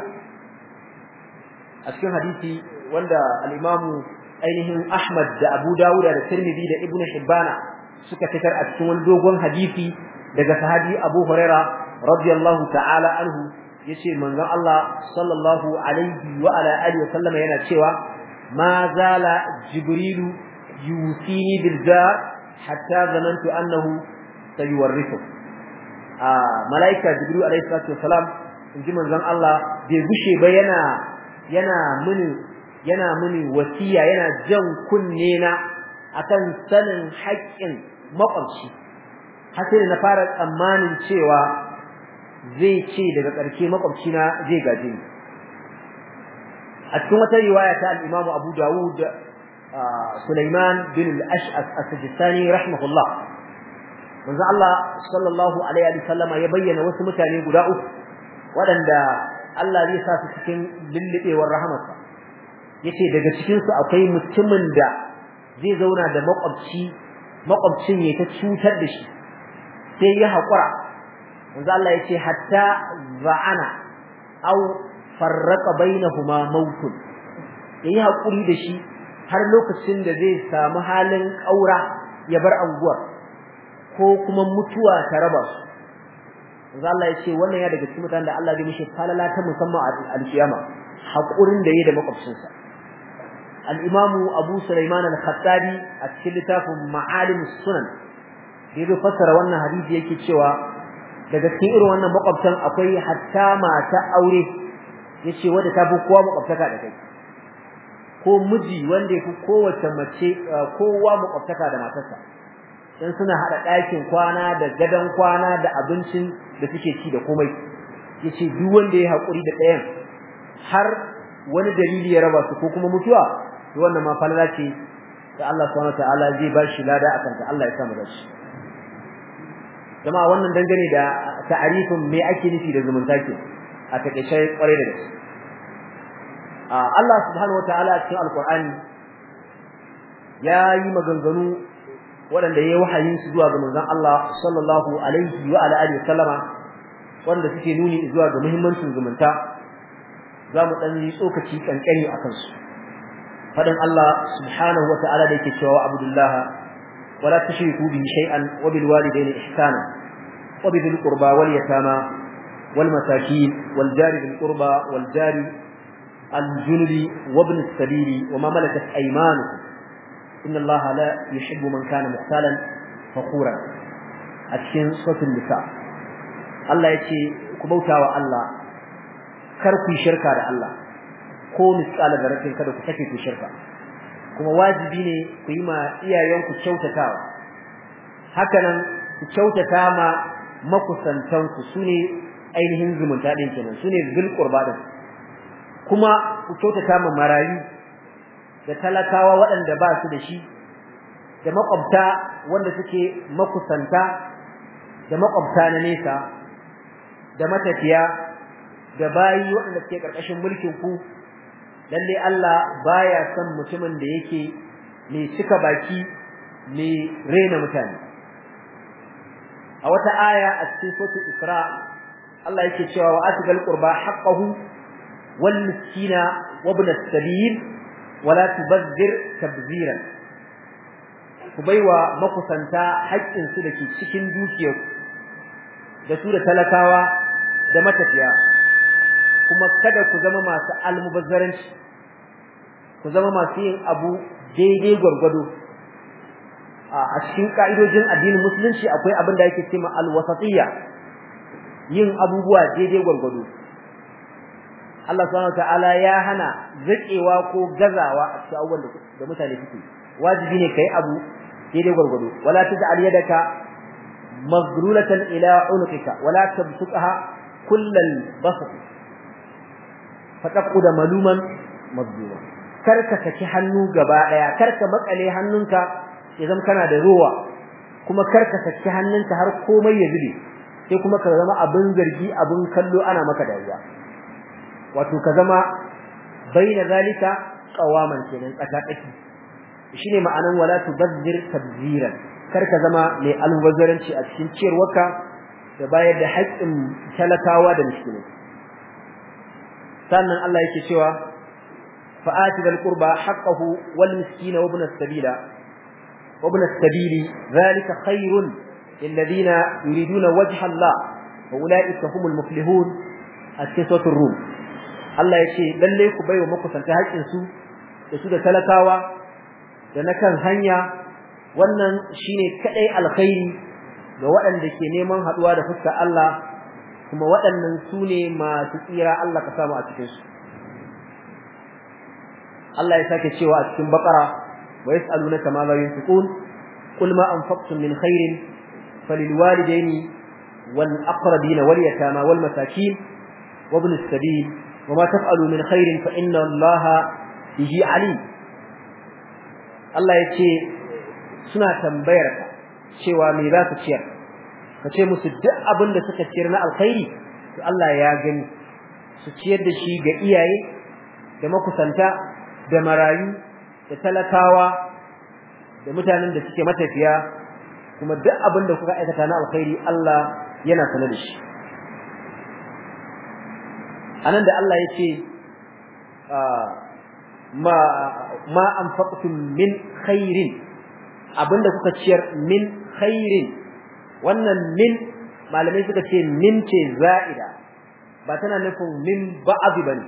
a cikin hadisi wanda al-Imam ainihin Ahmad da Abu Dawud da Tirmidhi da Ibn Hibban suka fitar a cikin wani dogon hadisi daga sahabi Abu Huraira radiyallahu ta'ala anhu yace manzon Allah sallallahu alaihi wa ala alihi wa sallama yana cewa ma zala jibrilu yusini bil jar hatta zanantu annahu sayuwarrithu a malaika jibril alayhi salatu wasalam inji manzon Allah bai gushe ba yana yana mini yana mini wasiya yana jan kunne na akan sanin haƙƙin makwabci har sai na fara tsammanin cewa zai ce daga ƙarshe makwabci na zai gaje ni a cikin wata riwaya ta al-Imam Abu Dawud Sulaiman bin al-Ash'as as-Sijistani rahimahullah manzo Allah sallallahu alaihi wa sallama ya bayyana wasu mutane guda uku waɗanda Allah zai sa su cikin lillibewar rahamarsa yace daga cikin su akwai mutumin da zai zauna da makwabci makwabcin ya ta cutar da shi sai ya hakura manzo Allah yace hatta za'ana aw farraqa bainahuma mautun yayi hakuri da shi har lokacin da zai samu halin kaura ya bar anguwar ko kuma mutuwa ta raba su manzo Allah yace wannan ya daga cikin mutanen da Allah zai mishi falala ta musamman a alkiyama hakurin da yayi da makwabcinsa al-Imam Abu Sulaiman al-Khattabi a cikin littafin Ma'alim as-Sunan da fassara wannan hadisi yake cewa daga cikin irin wannan makwabtan akwai hatta mata aure yace wanda ta fi kowa makwabtaka da kai ko miji wanda yake kowace mace kowa makwabtaka da matarsa dan suna hada ɗakin kwana da gadan kwana da abincin da suke ci da komai yace duk wanda ya hakuri da ɗayan har wani dalili ya raba su ko kuma mutuwa to wannan ma falala ce da Allah subhanahu wataala zai ba shi lada akan ta Allah ya samu dashi jama'a wannan dangane da ta'arifin me ake nufi da zumunta ke a takeice kwarai da gaske Allah subhanahu wataala a cikin alqur'ani ya yi maganganu waɗanda yayi wahayin su zuwa ga manzon Allah sallallahu alaihi wa ala alihi sallama wanda suke nuni zuwa ga muhimmancin zumunta zamu dan yi tsokaci kankani akan su fadan Allah subhanahu wataala da yake cewa abdullahi wala tushriku bihi shay'an wa bil walidayni ihsana wa bil qurba wal yatama wal masakin wal jari bil qurba wal jari al junubi wa ibn as-sabili wa ma malakat aymanukum inna Allaha la yuhibbu man kana muhtalan fakhura a cikin suratul nisa Allah yace ku bautawa Allah kar ku shirka da Allah ko misala daratin kada ku take ku shirka kuma wajibi ne ku yi ma iyayenku kyautatawa hakanan ku kyautata ma makusantanku sune ainihin zumunta din kenan sune bil qurba din kuma ku kyautata ma marayu da talakawa waɗanda ba su da shi da makwabta wanda suke makusanta da makwabta na nesa da matafiya da bayi waɗanda suke karkashin mulkin ku lalle Allah baya son mutumin da yake mai cika baki mai rena mutane a wata aya a cikin suratul Isra Allah yake cewa wa atgal qurba haqqahu wal miskina wa ibn as-sabil wala tubazzir tabziran ku baiwa makusanta haƙƙin su dake cikin dukiyar da su da talakawa da matafiya kuma kada ku zama masu almubazzaranci ku zama masu yin abu daidai gurgudu a cikin kaidojin addinin musulunci akwai abin da yake cewa alwasatiyya yin abubuwa daidai gurgudu Allah subhanahu wataala ya hana zakewa ko gazawa a cikin abubuwan da mutane suke wajibi ne kai abu daidai gurgudu wala taj'al yadaka maghlulatan ila unuqika wala tabsutha kullal basط fataqud maluman mazluma karka saki hannu gaba daya karka makale hannunka idan kana da ruwa kuma karka saki hannunka har komai ya zube sai kuma ka zama abin zargi abin kallo ana maka dariya wato ka zama baina zalika qawaman kenan tsakatsaki shine ma'anan wala tubazzir tabziran karka zama mai almubazzaranci a cikin ciyarwarka da bayar da haƙƙin talakawa da miskinai sannan Allah yake cewa fa'ati dal qurba haqqahu wal miskina wa ibn as-sabila wa ibn as-sabili dhalika khairun lil ladina yuriduna wajha Allah wa ulaika humul muflihun at-tisatu rum Allah yace lalle ku baiwa makusanta haƙƙin su da su da talakawa da na kan hanya wannan shine kadai alkhairi ga waɗanda ke neman haduwa da fuskar Allah kuma waɗannan su ne masu tsira Allah ka samu a cikin su Allah ya sake cewa a cikin Baqara wa yas'alunaka ma la yunfiqun qul ma anfaqtum min khairin falilwalidayni wal aqrabin wal yatama wal masakin wa ibn as-sabil wa ma taf'alu min khairin fa inna Allaha bihi alim Allah ya ce suna tambayar ka cewa me za ka ciyar ka ce musu duk abin da suka ciyar na alkhairi to Allah ya gani su ciyar da shi ga iyaye da makusanta da marayu da talakawa da mutanen da suke matafiya kuma duk abin da kuka aikata na alkhairi Allah yana sanar da shi anan da Allah ya ce ma ma anfaqtum min khairin abinda kuka ciyar min khairin wannan min malamai suka ce min ce za'ida ba tana nufin min ba'd bane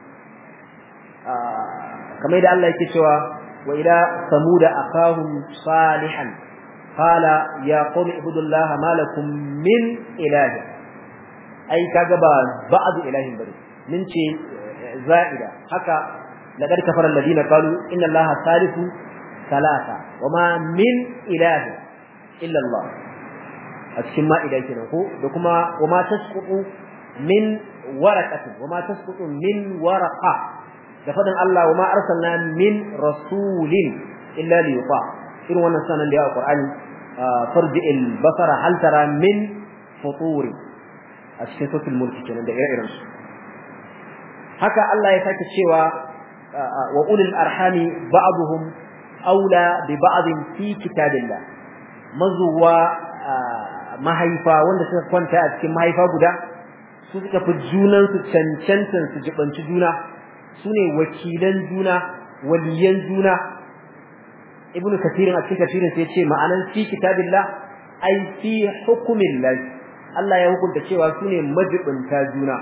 kamar da Allah yake cewa wa ila samuda akahum salihan qala ya qawmi ibudullaha ma lakum min ilahi ai kaga ba ba'd ilahin bane min ce za'ida haka laqad kafara alladhina qalu inna allaha thalithu thalatha wama min ilahi illa allah a cikin ma'ida kenan ko da kuma wama tasqutu min waraqatin wama tasqutu min waraqa da fadan Allah wama arsalna min rasulin illa liyuqa irin wannan sanan da ya Qur'ani farji'il basara hal tara min futur a cikin suratul mulk kenan da ire-iren su haka Allah ya sake cewa wa ulul arhami ba'dhum aula bi ba'd fi kitabillah mazuwa mahaifa wanda suka kwanta a cikin mahaifa guda su suka fi junan su cancantan su jibanci juna sune wakilan juna waliyan juna ibnu kathir a cikin tafsirin sai ya ce ma'anan fi kitabillah ai fi hukmillah Allah ya hukunta cewa sune majibinta juna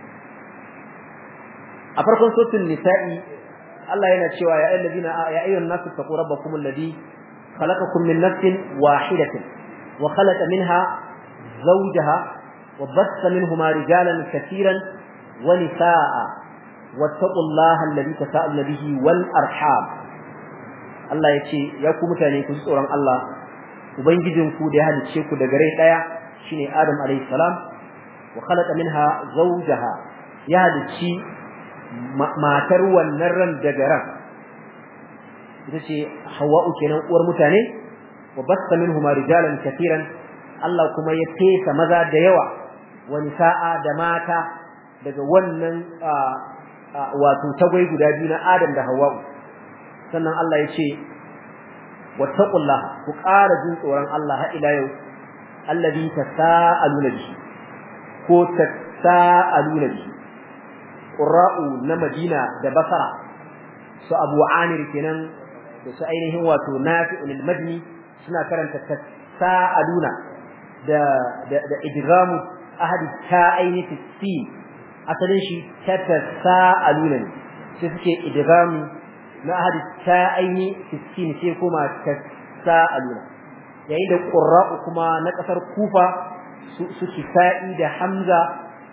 a farkon suratul nisa'i Allah yana cewa ya ayyuhallazina ya ayyuhan nasu taqu rabbakum alladhi khalaqakum min nafsin wahidatin wa khalaqa minha zawjaha wa bassa minhuma rijalan katiran wa nisaa wattaqullaha alladhi tasaaluna bihi wal arham Allah yace ya ku mutane ku tsoron Allah ubangijinku da ya halice ku daga rai daya shine Adam alayhi salam wa khalaqa minha zawjaha ya halici matar wannan ran daga ran ita ce Hawwa'u kenan uwar mutane wa basta minhuma rijalan katiran Allah kuma ya fesa maza da yawa wa nisaa da mata daga wannan wato tagwai guda biyu na Adam da Hawwa'u sannan Allah ya ce wattaqullah ku ƙara jin tsoron Allah har ila yau alladhi tasaaluna bihi ko tasaaluna bihi qurra'u na Madina da Basra su Abu Amir kenan da su ainihin wato Nafi'ul al-Madini suna karanta tasaaluna da da, da idghamu ahadi ta'aini fi sin asalin shi tasaaluna sai suke idghamu na ahadi ta'aini fi sin sai kuma tasaaluna yayin da qurra'u kuma na kasar Kufa su su Kisa'i da Hamza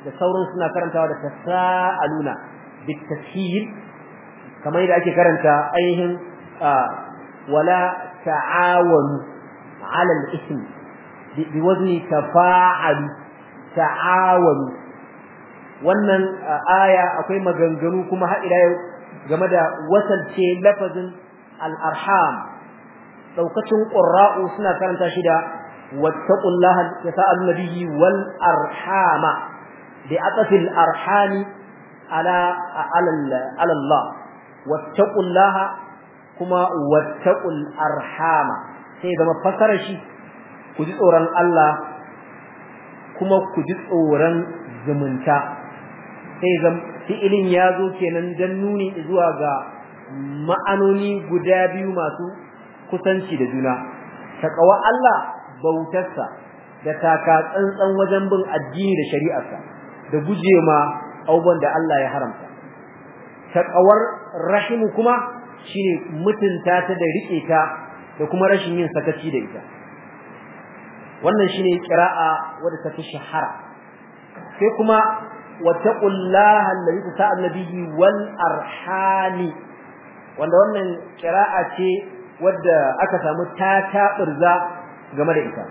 da sauran suna karantawa da tasaaluna bitashil kamar yadda ake karanta ainihin wala ta'awanu 'ala al-ithm biwazni tafa'alu ta'awanu. wannan aya akwai maganganu kuma har ila yau game da wasalce lafazin al-arham. daukacin qurra'u suna karanta shi da wattaqullaha tasaaluna bihi wal arhama bi atfil arhami ala ala Allah wattaqullaha kuma wattaqul arhama sai zama fasara shi ku ji tsoron Allah kuma ku ji tsoron zumunta. sai zam fi'ilin yazo kenan dan nuni zuwa ga ma'anoni guda biyu masu kusanci da juna. taqwa Allah bautarsa da taka tsantsan wajen bin addini da shari'arsa da gujema abubuwan da Allah ya haramta. taqwar rahimu kuma shine mutunta ta da rike ta da kuma rashin yin sakaci da ita. wannan shine qira'a wadda ta fi shahara. sai kuma wattaqullaha allazi tasaaluna bihi wal arhami wanda wannan qira'a ce wadda aka samu ta tabirza game da ita.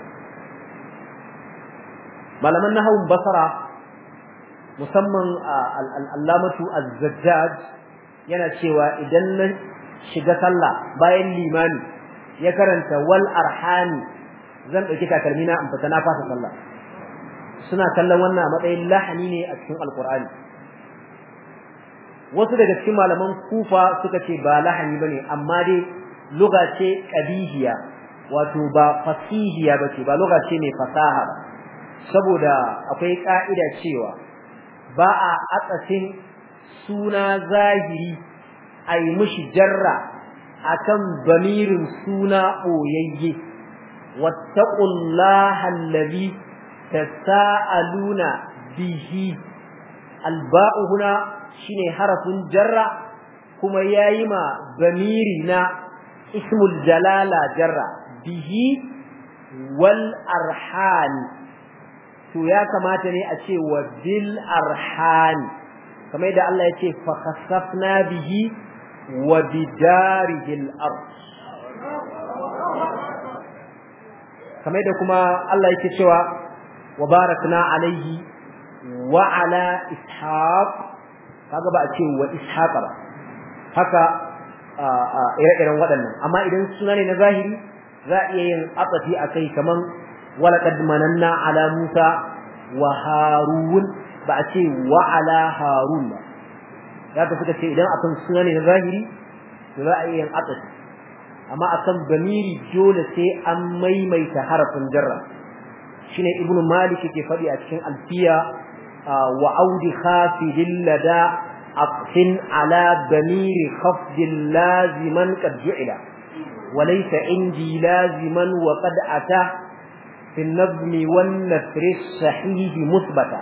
malaman nahawun basara musamman al-allamatu az-zajjaj yana cewa idan na shiga sallah bayan limami ya karanta wal arhami zan dauki takalmina in fita na fasa sallah. suna kallon wannan a matsayin lahani ne a cikin alqur'ani. wasu daga cikin malaman kufa suka ce ba lahani bane amma dai lugha ce qabihiya wato ba fasihiya bace ba lugha ce mai fasaha ba saboda akwai ka'ida cewa ba a atsasin suna zahiri ai mushi jarra akan bamirin suna boyayye. wattaqullaha allazi tasaaluna bihi alba'u huna shine harafin jarra kuma yayi ma bamiri na ismul jalala jarra bihi wal arhani to ya kamata ne a ce wa bil arhani kamar yadda Allah ya ce fa khasafna bihi wa bidarihil ard kamar yadda kuma Allah yake cewa wa barakna alaihi wa ala ishaq kaga ba a ce wa ishaq ba haka ire-iren waɗannan. amma idan suna ne na zahiri za a iya yin atsafi akai kaman walaqad mananna ala Musa wa Harun ba a ce wa ala Harun ba. zaka suka ce idan akan suna ne na zahiri to za a iya yin atsafi amma akan bamiri dole sai an maimaita harafin jarra. shine Ibn Malik yake fadi a cikin Alfiya wa audi khafidil lada aqfin ala bamiri khafdil laziman qad ju'ila wa laysa indi laziman wa qad ata في النظم والنثر الصحيح مثبتا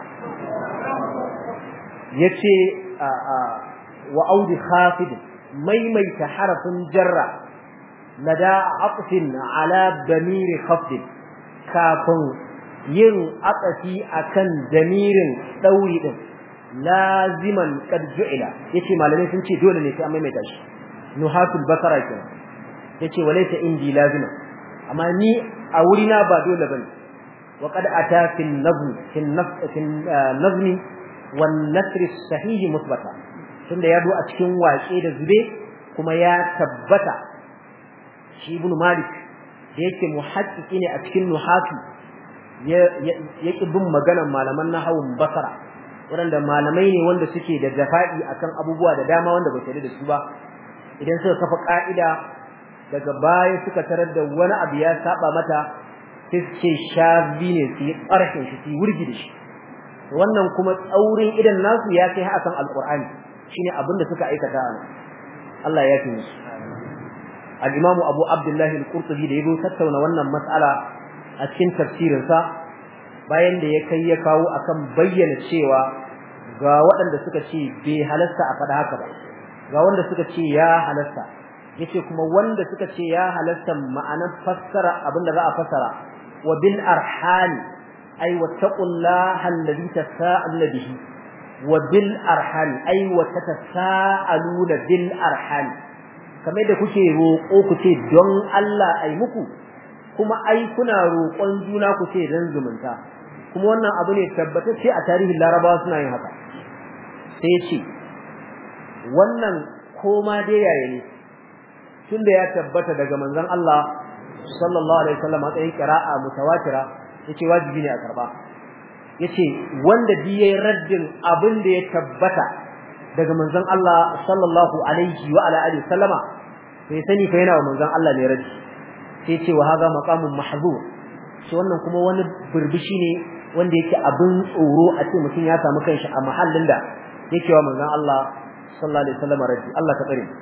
yace wa audi khafid maimaita harafin jarra lada aqfin ala damiri khafd kafin yin aqfi akan damirin dauri din laziman qad ju'ila yace malamai sun ce dole ne sai an maimaita shi. nuhatul basara kenan yace walaysa indi lazima amma ni a wurina ba dole bane wa qad ata fil nazm fil nazm wan nasr sahih musbata tunda ya zo a cikin waƙe da zube kuma ya tabbata. shi ibn malik da yake muhaqqiqi ne a cikin nuhatu ya yake bin maganar malaman nahawun basara wanda malamai ne wanda suke da jafa'i akan abubuwa da dama wanda ba su da su ba. idan suka kafa ka'ida daga baya suka tarar da wani abu ya saba mata sai su ce shazi ne su yi ƙarshen shi su yi wurgi da shi. wannan kuma tsaurin idan nasu ya kai hakan alqur'ani shine abin da suka aikata ana Allah ya yi musu. al-imam Abu Abdullah al-Qurtubi da yabo tattauna wannan mas'ala a cikin tafsirin sa bayan da ya kai ya kawo akan bayyana cewa ga waɗanda suka ce bai halasta a faɗa haka ba ga wanda suka ce ya halasta yace kuma wanda suka ce ya halasta ma'anar fassara abinda za a fassara wa bil arhani ay wattaqullaha alladhi tasaaluna bihi wa bil arham ay watasaaluna bil arham kamar da kuke roƙo ku ce don Allah ai muku kuma ai kuna roƙon juna ku ce dan zumunta kuma wannan abu ne tabbatacce a tarihin Larabawa suna yin haka sai ce wannan koma dai yayi ne tunda ya tabbata daga manzon Allah sallallahu alaihi wasallam a tsayin qira'a mutawatira yace wajibi ne a karba yace wanda bi yayin raddin abin da ya tabbata daga manzon Allah sallallahu alaihi wa ala alihi sallama sai sani fa yana wa manzon Allah ne raddi sai yace wa hadha maqamun mahzur shi wannan kuma wani burbushi ne wanda yake abin tsoro a ce mutum ya samu kanshi a mahallin da yake wa manzon Allah sallallahu alaihi wasallam raddi Allah ka tsare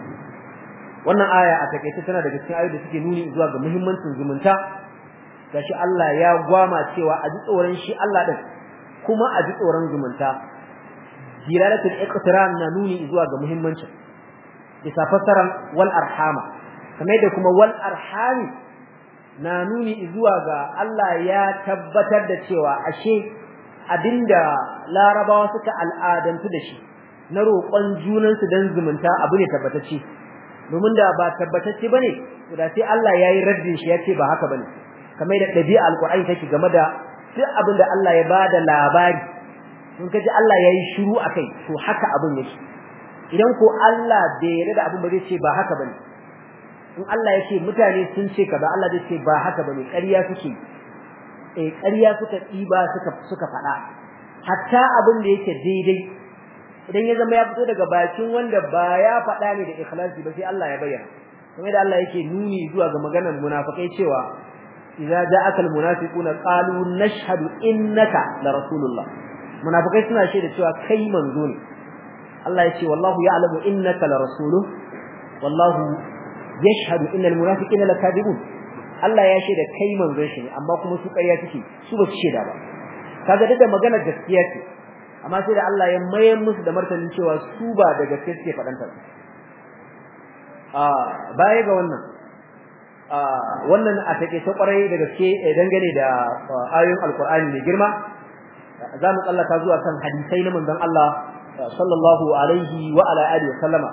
wannan aya a takeice tana daga cikin ayoyi da suke nuni zuwa ga muhimmancin zumunta gashi Allah ya gwama cewa a ji tsoron shi Allah din kuma a ji tsoron zumunta dilalatul iqtiran na nuni zuwa ga muhimmancin bisa fasaran wal arhama kamar da kuma wal arhami na nuni zuwa ga Allah ya tabbatar da cewa ashe abinda Larabawa suka al'adantu da shi na roƙon junansu dan zumunta abu ne tabbatacce domin da ba tabbatacce bane da sai Allah yayi raddin shi yace ba haka bane kamar da dabi'a alqur'ani take game da duk abinda Allah ya bada labari in kaji Allah yayi shiru akai to haka abin yake idan ko Allah bai yarda da abin ba zai ce ba haka bane in Allah yake mutane sun ce kaza Allah zai ce ba haka bane ƙarya suke eh ƙarya suka tsiba suka suka faɗa hatta abin da yake daidai idan ya zama ya fito daga bakin wanda ba ya faɗa ne da ikhlasi ba sai Allah ya bayyana kuma da Allah yake nuni zuwa ga maganar munafikai cewa idza ja'aka almunafiquna qalu nashhadu innaka la rasulullah munafikai suna shaida cewa kai manzo ne Allah ya ce wallahu ya'lamu innaka la rasuluhu wallahu yashhadu innal munafiqina lakadibun Allah ya shaida kai manzon shi ne amma kuma su ƙarya suke su ba su shaida ba kaga da maganar gaskiya ce amma sai da Allah ya mayar musu da martanin cewa su ba da gaske suke fadanta ah baya ga wannan ah wannan a take ta kwarai da gaske dangane da ayoyin alqur'ani mai girma za mu tsallaka zuwa kan hadisai na manzon Allah sallallahu alaihi wa ala alihi wasallama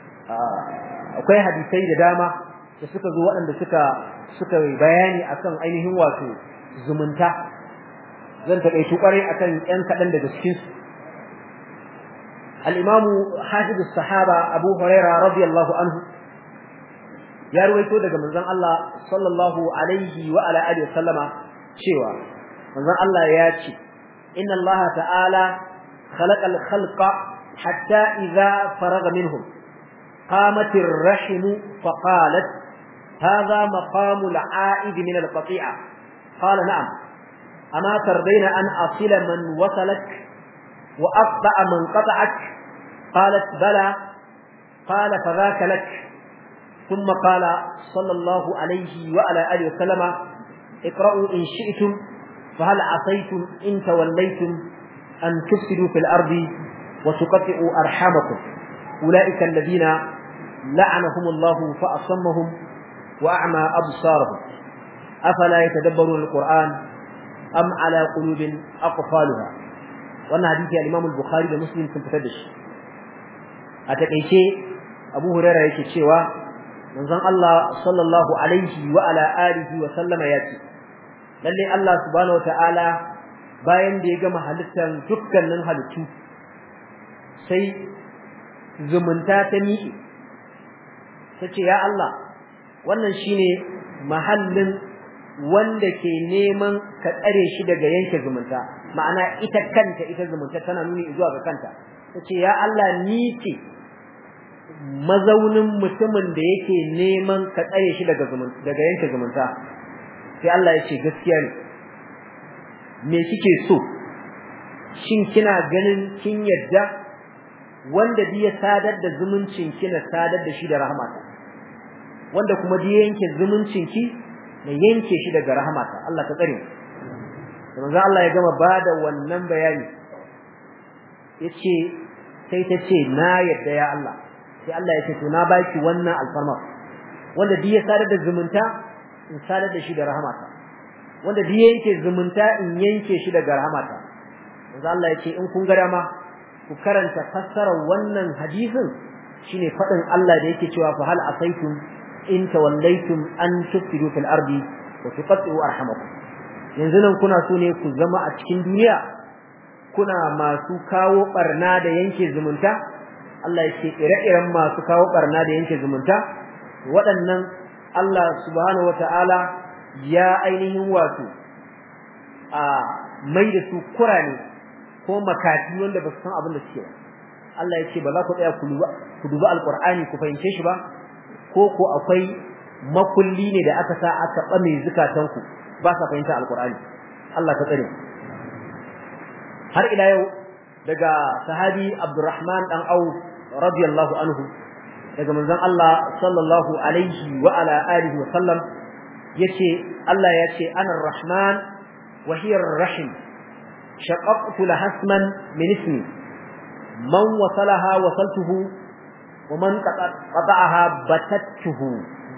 akwai hadisai da dama da suka zo waɗanda suka suka bayani akan ainihin wato zumunta zan takeitu kwarai akan yan kadan daga cikin su al-imam hafiz as-sahaba abu hurairah radiyallahu anhu ya ruwaito daga manzon Allah sallallahu alaihi wa ala alihi wasallama cewa manzon Allah ya ce inna Allah ta'ala khalaqa al-khalqa hatta idha faraga minhum qamat ar-rahim fa qalat hadha maqam al-'a'id min al-qati'a qala na'am أما ترضين أن أصل من وصلك وأقطع من قطعك قالت بلى قال فذاك لك ثم قال صلى الله عليه وعلى آله وسلم اقرأوا إن شئتم فهل عصيتم إن توليتم أن تفسدوا في الأرض وتقطعوا أرحامكم أولئك الذين لعنهم الله فأصمهم وأعمى أبصارهم أفلا يتدبرون القرآن am ala qulubin aqfalha wannan hadisi al-Imam al-Bukhari da Muslim sun fitar da shi a takeice Abu Hurairah yake cewa manzon Allah sallallahu alaihi wa ala alihi wa sallama yace lalle Allah subhanahu wa ta'ala bayan da ya gama halittar dukkanin halittu sai zumunta ta miƙe tace ya Allah wannan shine mahallin wanda ke neman ka tsare shi daga yanke zumunta ma'ana ita kanta ita zumunta tana nuni zuwa ga kanta tace ya Allah ni ce mazaunin mutumin da yake neman ka tsare shi daga zumunta daga yanke zumunta sai Allah ya ce gaskiya ne me kike so shin kina ganin kin yadda wanda bi ya sadar da zumuncin kina sadar da shi da rahmata wanda kuma bi yanke zumuncin ki da yanke shi daga rahmata Allah ka tsare mu manzo Allah ya gama bada wannan bayani yace sai ta ce na yadda ya Allah sai Allah ya ce to na baki wannan alfarma wanda duk ya sadar da zumunta in sadar da shi da rahmata wanda da yake zumunta in yanke shi daga rahmata manzo Allah yace in kun ga dama ku karanta fassarar wannan hadisin shine fadin Allah da yake cewa fa hal asaitum in tawallaytum an tufsidu fil ardi wa tuqatti'u arhamakum yanzu nan kuna so ne ku zama a cikin duniya kuna masu kawo barna da yanke zumunta Allah yake ire-iren masu kawo barna da yanke zumunta waɗannan Allah subhanahu wataala ya ainihin wato a mai da su kurane ko makati wanda ba su san abin da suke ba Allah yake ba za ku tsaya ku duba ku duba alqur'ani ku fahimce shi ba ko ko akwai makulli ne da aka sa aka bame zukatanku ba sa fahimta alqur'ani Allah ka tsare har ila yau daga sahabi Abdurrahman dan Auf radiyallahu anhu daga manzon Allah sallallahu alaihi wa ala alihi wa sallam yace Allah yace ana ar-rahman wa hiya ar-rahim shaqaqtu lahasman min ismi man wasalaha wasaltuhu wa man qata'aha batattuhu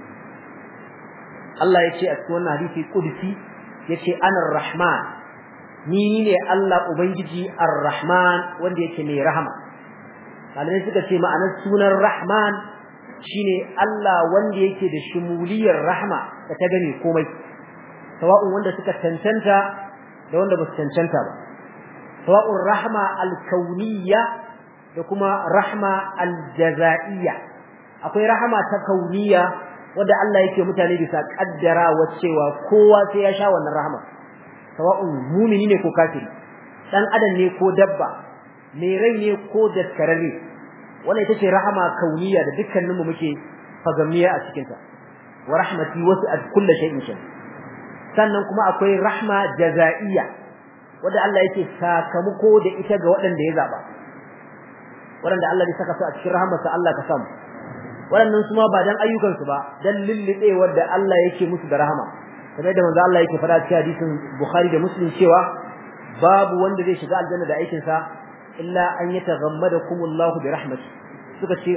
Allah yace a cikin wannan hadisi qudsi yace ana ar-rahman ni ne Allah ubangiji ar-rahman wanda yake mai rahama malamai suka ce ma'anar sunan rahman shine Allah wanda yake da shumuliyar rahma da ta gane komai sawa'un wanda suka tantanta da wanda ba su tantanta ba sawa'un rahma al-kauniyya da kuma rahma al-jazaiyya akwai rahama ta kauniyya wanda Allah yake mutane bisa kaddara cewa kowa sai ya sha wannan rahama sawa'un mu'mini ne ko kafiri dan adam ne ko dabba mai rai ne ko daskararre wannan ita ce rahama kauniya da dukkanin mu muke fagamiya a cikin ta wa rahmati wasi'at kulli shay'in shay sannan kuma akwai rahma jazaiyya wanda Allah yake sakamako da ita ga waɗanda ya zaba waɗanda Allah ya saka su a cikin rahmarsa Allah ka samu waɗannan su ma ba dan ayyukan su ba dan lillibewar da Allah yake musu da rahama kamar da manzo Allah yake fara cikin hadisin Bukhari da Muslim cewa babu wanda zai shiga aljanna da aikin sa illa an yataghammadakumullahu bi rahmati suka ce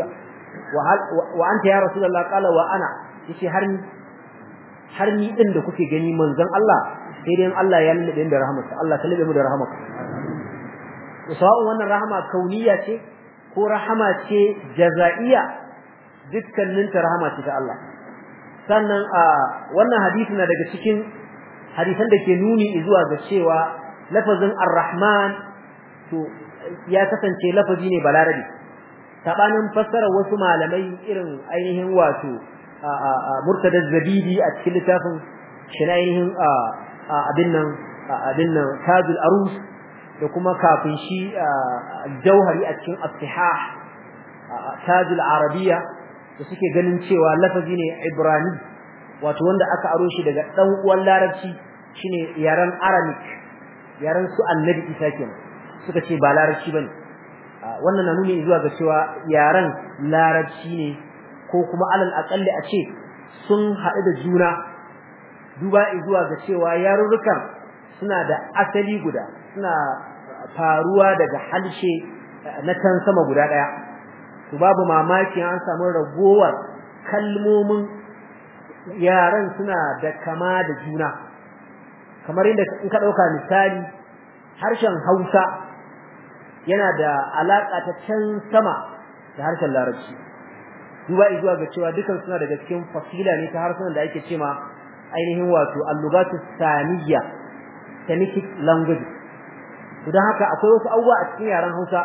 wa anta ya rasulullah qala wa ana yace har ni har ni din da kuke gani manzon Allah sai dai Allah ya nuna da rahmatsa Allah ta labe mu da rahmaka sawa'un wannan rahama kauniya ce ko rahama ce jazaiya dukkanin ta rahama ce ta Allah sannan a wannan hadisi na daga cikin hadisan da ke nuni zuwa ga cewa lafazin ar-rahman to ya kasance lafazi ne balarabi sabanin fassara wasu malamai irin ainihin wato murtada zabidi a cikin littafin shi ainihin abin nan abin nan tajul arus da kuma kafin shi jauhari a cikin as-sihah tajul arabiyya da suke ganin cewa lafazi ne ibrani wato wanda aka aro shi daga dan uwan larabci shine yaran aramic yaran su annabi isa kenan suka ce ba larabci bane wannan na nuni zuwa ga cewa yaran larabci ne ko kuma alal aqalli a ce sun haɗu da juna duba zuwa ga cewa yarurrukan suna da asali guda suna faruwa daga halshe na can sama guda daya to babu mamaki an samu ragowar kalmomin yaran suna da kama da juna kamar inda in ka dauka misali harshen Hausa yana da alaka ta can sama da harshen Larabci duba zuwa ga cewa dukan suna daga cikin fasila ne ta harsunan da ake cewa ainihin wato al-lughatu saniyya Semitic language don haka akwai wasu abubuwa a cikin yaren Hausa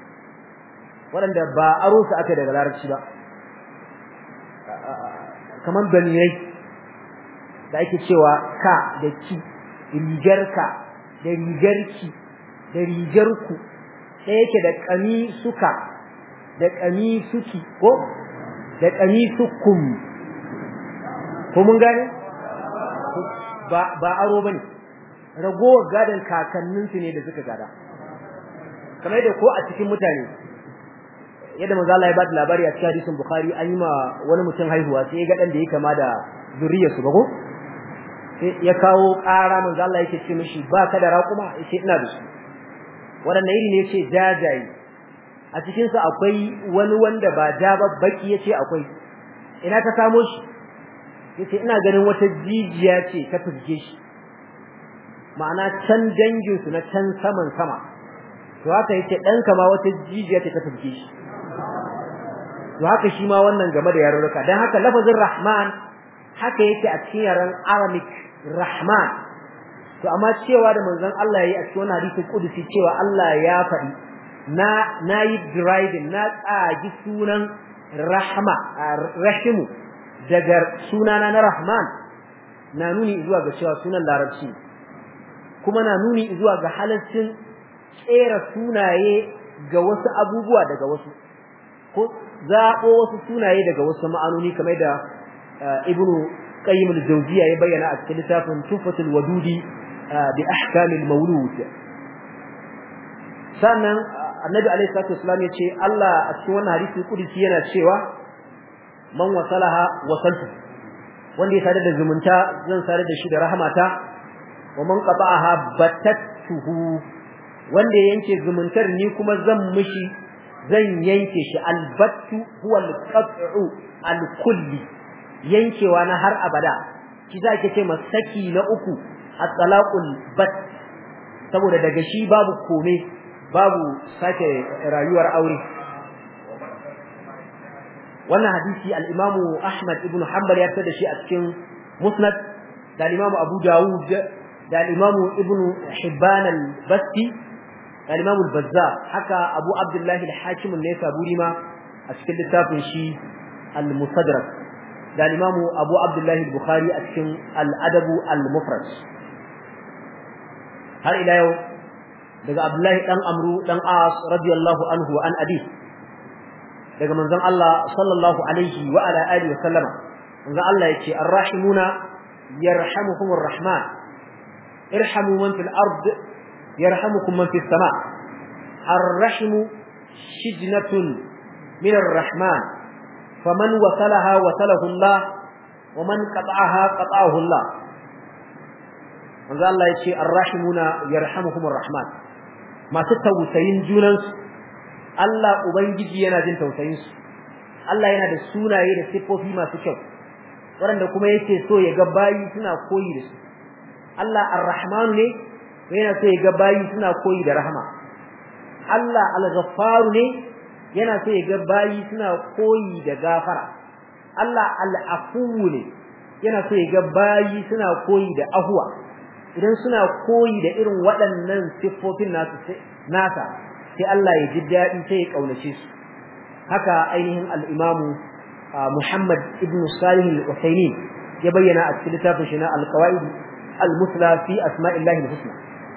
waɗanda ba aro su aka daga Larabci ba kamar baniyai da ake cewa ka da ki rigarka da rigarki da rigarku sai yake da kami suka da kami suki ko da kami sukum ko mun gane ba ba aro bane ragowar gadan kakanninsu ne da suka gada kamar da ko a cikin mutane yadda manzo Allah ya bada labari a cikin hadisin Bukhari an yi ma wani mutum haihuwa sai ya ga dan da yake kama da zuriyar su bago sai ya kawo ƙara manzo Allah yake ce mishi ba ka da raƙuma yace ina da su wadannan iri ne yace jajayi a cikin su akwai wani wanda ba ja ba baki yace akwai ina ka samo shi yace ina ganin wata jijiya ce ta fizge shi ma'ana can dangin su na can saman sama to haka yake dan kama wata jijiya ta tafi shi to haka shi ma wannan game da yarurruka dan haka lafazin rahman haka yake a cikin yaran Arabic rahman to amma cewa da manzon Allah yayi a cikin wannan hadisin kudusi cewa Allah ya faɗi na nayi deriving na tsagi sunan rahma rahimu daga sunana na rahman na nuni zuwa ga cewa sunan larabci kuma na nuni zuwa ga halaccin tsera sunaye ga wasu abubuwa daga wasu ko zaɓo wasu sunaye daga wasu ma'anoni kamar da ibnu qayyim al-jawziyya ya bayyana a cikin littafin tufatul wadudi bi ahkam al-mawlud sannan annabi alaihi salatu wasallam yace Allah a cikin wannan hadisi kudusi yana cewa man wasalaha wasaltu wanda ya sadar da zumunta zan sadar da shi da rahmata wa man qata'aha batattuhu wanda ya yanke zumuntar ni kuma zan mishi zan yanke shi albattu huwa alqat'u alkulli yankewa na har abada shi za ke ce masaki na uku at-talaqul bat saboda daga shi babu kome babu sake rayuwar aure wannan hadisi al-Imam Ahmad ibn Hanbal ya tada shi a cikin Musnad da al-Imam Abu Dawud da al-Imam Ibn Hibban al-Basti da al-Imam al-Bazzar haka Abu Abdullah al-Hakim an-Naisaburi ma a cikin littafin shi al-Mustadrak da al-Imam Abu Abdullah al-Bukhari a cikin al-Adab al-Mufrad har ila yau daga Abdullah dan Amru dan As radiyallahu anhu wa an abi daga manzon Allah sallallahu alaihi wa ala alihi wa sallama manzon Allah yace arrahimuna yarhamukumur rahman irhamu man fil ard yarhamukum man fis sama arrahimu shijnatun min arrahman faman wasalaha wasalahu Allah wa man qata'aha qata'ahu Allah manzon Allah yace arrahimuna yarhamukumur rahman masu tausayin junansu Allah ubangiji yana jin tausayin su Allah yana da sunaye da sifofi masu kyau waɗanda kuma yake so ya ga bayi suna koyi da su Allah ar-rahman ne yana so ya ga bayi suna koyi da rahama Allah al-ghaffar ne yana so ya ga bayi suna koyi da gafara Allah al-afu ne yana so ya ga bayi suna koyi da ahwa idan suna koyi da irin waɗannan sifofin nasu nasa sai Allah ya ji daɗi sai ya kaunace su haka ainihin al-Imam Muhammad ibn Salih al-Uthaymeen ya bayyana a cikin littafin shi na al-Qawaid al-Musla fi asma'illahi al-husna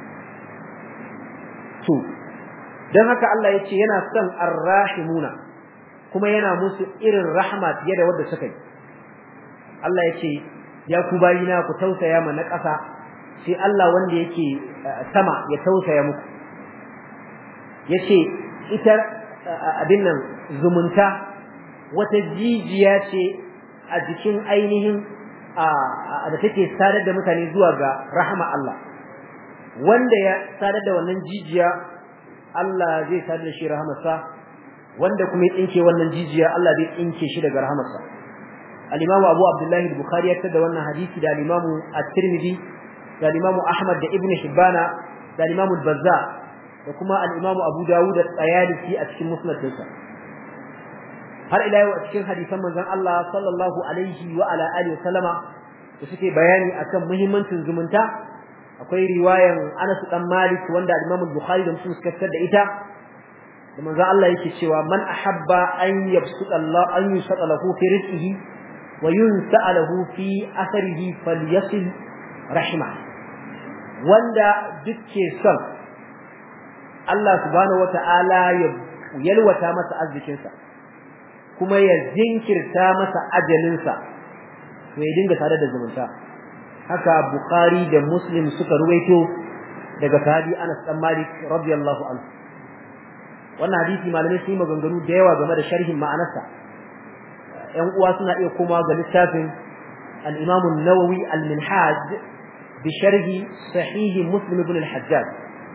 to dan haka Allah yace yana son ar-rahimuna kuma yana musu irin rahma fiye da wanda suka yi Allah yace ya ku bayina ku tausaya mana ƙasa sai Allah wanda yake sama ya tausaya muku yace ita abin nan zumunta wata jijiya ce a jikin ainihin da take sadar da mutane zuwa ga rahama Allah wanda ya sadar da wannan jijiya Allah zai sadar da shi rahamarsa wanda kuma ya tsinke wannan jijiya Allah zai tsinke shi daga rahamarsa al-Imam Abu Abdullah al-Bukhari ya tada wannan hadisi da al-Imam at-Tirmidhi da al-Imam Ahmad da Ibn Hibban da al-Imam al-Bazzar da kuma al-Imam Abu Dawud at-Tayalisi a cikin musnadinsa har ila yau a cikin hadisan manzon Allah sallallahu alaihi wa ala alihi wasallama da suke bayani akan muhimmancin zumunta akwai riwayan Anas dan Malik wanda al-Imam al-Bukhari da Muslim suka fitar da ita da manzon Allah yake cewa man ahabba an yabsuta Allah an yusata lahu fi rizqihi wa yunsalahu fi atharihi falyasil rahima wanda dukke son Allah subhanahu wata'ala ya yalwata masa arzikinsa kuma ya jinkirta masa ajalinsa to ya dinga tare da zumunta haka Bukhari da Muslim suka ruwaito daga sahabi Anas bin Malik radiyallahu anhu wannan hadisi malamai sun yi maganganu da yawa game da sharhin ma'anarsa ƴan uwa suna iya komawa ga littafin al-Imam an-Nawawi al-Minhaj bi sharhi sahih Muslim ibn al-Hajjaj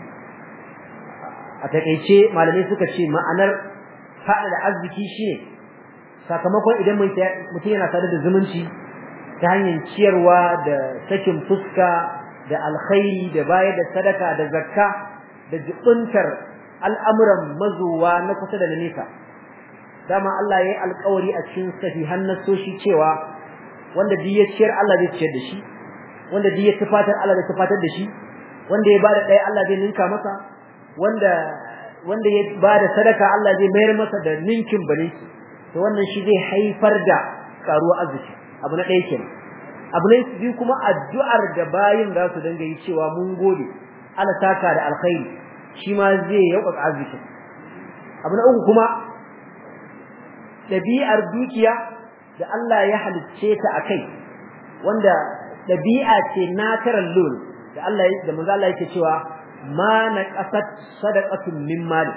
a takeice malamai suka ce ma'anar fada da arziki shine sakamakon idan mutum yana tare da zumunci ta hanyar ciyarwa da sakin fuska da alkhairi da bayar da sadaka da zakka da jibuntar al'amuran mazuwa na kusa da nesa dama Allah yayi alƙawari a cikin sahihan nasoshi cewa wanda duk ya ciyar Allah zai ciyar da shi wanda duk ya tufatar Allah zai tufatar da shi wanda ya bada ɗaya Allah zai ninka masa wanda wanda ya bada sadaka Allah zai mayar masa da ninkin balinki to wannan shi zai haifar da karuwa arziki abu na ɗaya kenan abu na biyu kuma addu'ar da bayin za su dinga yi cewa mun gode Allah saka da alkhairi shi ma zai yauka arziki abu na uku kuma dabi'ar dukiya da Allah ya halicce ta akai wanda dabi'a ce natural law da Allah da manzo Allah yake cewa ma naqasat sadaqatun min mali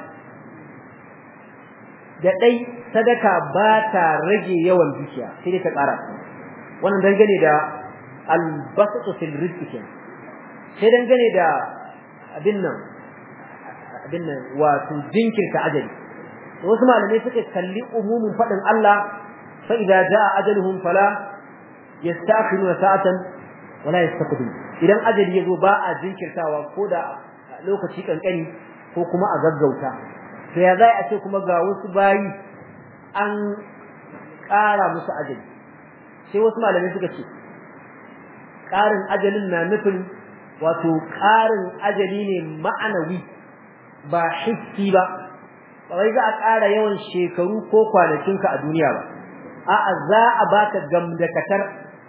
da dai sadaka ba ta rage yawan dukiya sai dai ta ƙara wannan dangane da al-basatu fil rizqi sai dangane da abin nan abin nan wato jinkirta ajali wasu malamai suka kalli umumin fadin Allah fa idza jaa ajaluhum fala yastakhiruna sa'atan wala yastaqdimu idan ajali yazo ba a jinkirtawa ko da lokaci kankani ko kuma a gaggauta to ya zai a ce kuma ga wasu bayi an ƙara musu ajali sai wasu malamai suka ce ƙarin ajalin na nufin wato ƙarin ajali ne ma'anawi ba hissi ba wai za a ƙara yawan shekaru ko kwanakinka a duniya ba a'a za a baka gamdakatar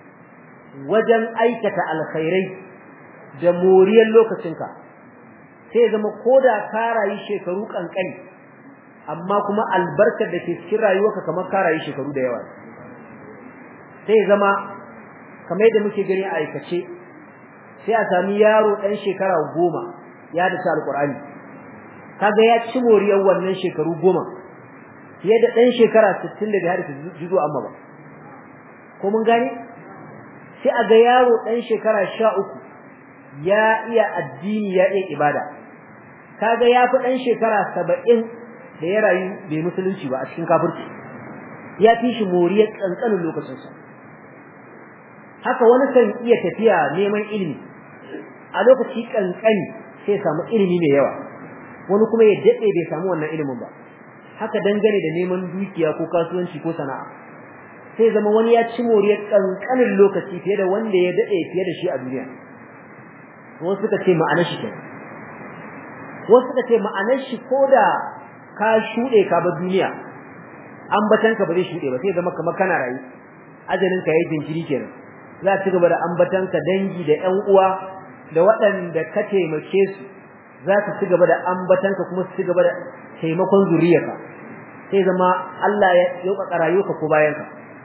wajen aikata alkhairai da moriyar lokacinka sai zama koda ka rayu shekaru kankani amma kuma albarkar da ke cikin rayuwarka kamar ka rayu shekaru da yawa sai zama kamar yadda muke gani a aikace sai a sami yaro dan shekara goma ya da alqur'ani kaga ya ci moriyar wannan shekaru goma fiye da dan shekara sittin da bai hadisi juzo amma ba ko mun gane sai a ga yaro dan shekara sha uku ya iya addini ya iya ibada kaga ya fi dan shekara saba'in da ya rayu bai musulunci ba a cikin kafirci ya fi shi moriyar kankanin lokacin sa haka wani kan iya tafiya neman ilimi a lokaci kankani sai samu ilimi mai yawa wani kuma ya dade bai samu wannan ilimin ba haka dangane da neman dukiya ko kasuwanci ko sana'a sai zama wani ya ci moriyar kankanin lokaci fiye da wanda ya dade fiye da shi a duniya wasu suka ce ma'anar shi kenan wasu suka ce ma'anar shi koda ka shude ka ba duniya ambatanka ba zai shude ba sai zama kamar kana rayi ajalin ka yayin jinkiri kenan za ci gaba da ambatanka dangi da ƴan uwa da waɗanda ka taimake su za su ci gaba da ambatanka kuma su ci gaba da taimakon zuriyarka sai zama Allah ya yauka rayuwarka ko bayanka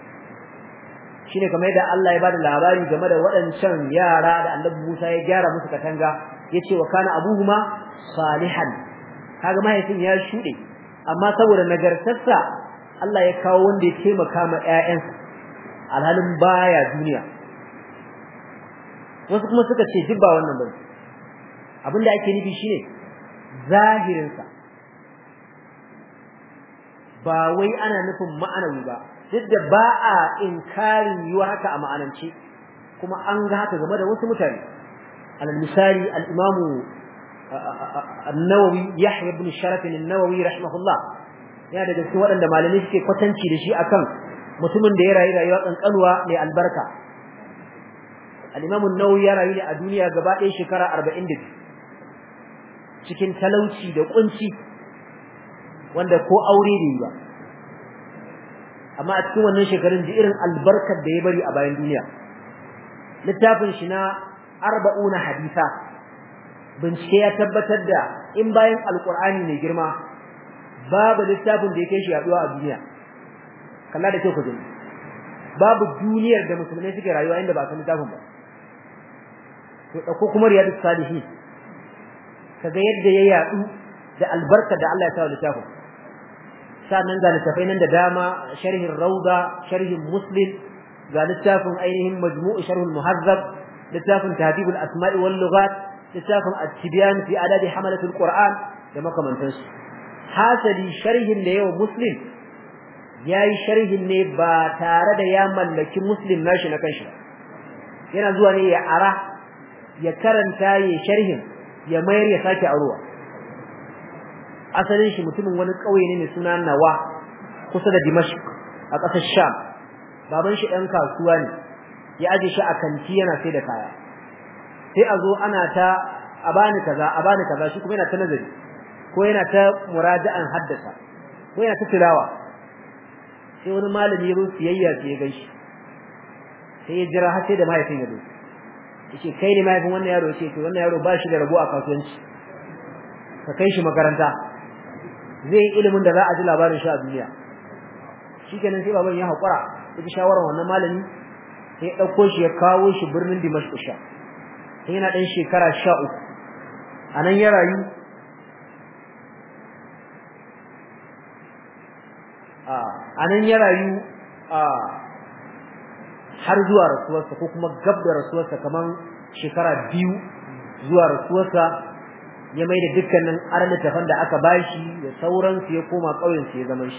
shine kamar yadda Allah ya bada labari game da waɗancan yara da Annabi Musa ya gyara musu katanga yace wa kana abuhuma salihan kaga mahaifin ya shude amma saboda nagartarsa Allah ya kawo wanda ya taimaka ma ƴaƴansa alhalin baya duniya wasu kuma suka ce duk ba wannan bane abinda ake nufi shine zahirin sa ba wai ana nufin ma'anawi ba duk da ba a inkarin yiwa haka a ma'anance kuma an ga haka game da wasu mutane alal misali al-imamu an-nawawi yahya ibn sharaf an-nawawi rahimahullah ya daga cikin waɗanda malamai suke kwatanci da shi akan mutumin da ya rayu rayuwa kankanuwa mai albarka al-imamu an-nawawi ya rayu ne a duniya gaba ɗaya shekara arba'in da biyu cikin talauci da kunci wanda ko aure da yi ba amma a cikin wannan shekarun da irin albarkar da ya bari a bayan duniya littafin shi na arba'una hadisa bincike ya tabbatar da in bayan alqur'ani ne girma babu littafin da yake shi yaduwa a duniya kalla da kyau ku gani babu duniyar da musulmai suke rayuwa inda ba san littafin ba to dauko kuma riyadus salihin kaga yadda ya yadu da albarkar da Allah ya sa littafin sannan ga littafai nan da dama sharhin rauda sharhin muslim ga littafin ainihin majmu'u sharhul muhazzab littafin tahdhibul asma'i wal lughat littafin at-tibyan fi adabi hamalatul qur'an da makamantansu hasali sharhin da yau muslim yayi sharhin ne ba tare da ya mallaki muslim nashi na kanshi yana zuwa ne ya ara ya karanta ya sharhin ya mayar ya sake arowa asalin shi mutumin wani kauye ne mai suna Nawa kusa da Dimashq a ƙasar Sham baban shi ɗan kasuwa ne ya aje shi a kanti yana sai da kaya sai a zo ana ta a bani kaza a bani kaza shi kuma yana ta nazari ko yana ta muraja'an haddasa ko yana ta tilawa sai wani malami ya zo siyayya sai ya gaishe sai ya jira har sai da mahaifin ya zo yace kai ne mahaifin wannan yaro yace to wannan yaro ba shi da rabo a kasuwanci ka kai shi makaranta zai yi ilimin da za a ji labarin shi a duniya shikenan sai baban ya hakura ya bi shawaran wannan malami sai ya dauko shi ya kawo shi birnin Dimashq sha sai yana dan shekara sha uku anan ya rayu a anan ya rayu a har zuwa rasuwarsa ko kuma gab da rasuwarsa kaman shekara biyu zuwa rasuwarsa ya mai da dukkanin arnatafan da aka bashi da sauransu ya koma ƙauyen su ya zama shi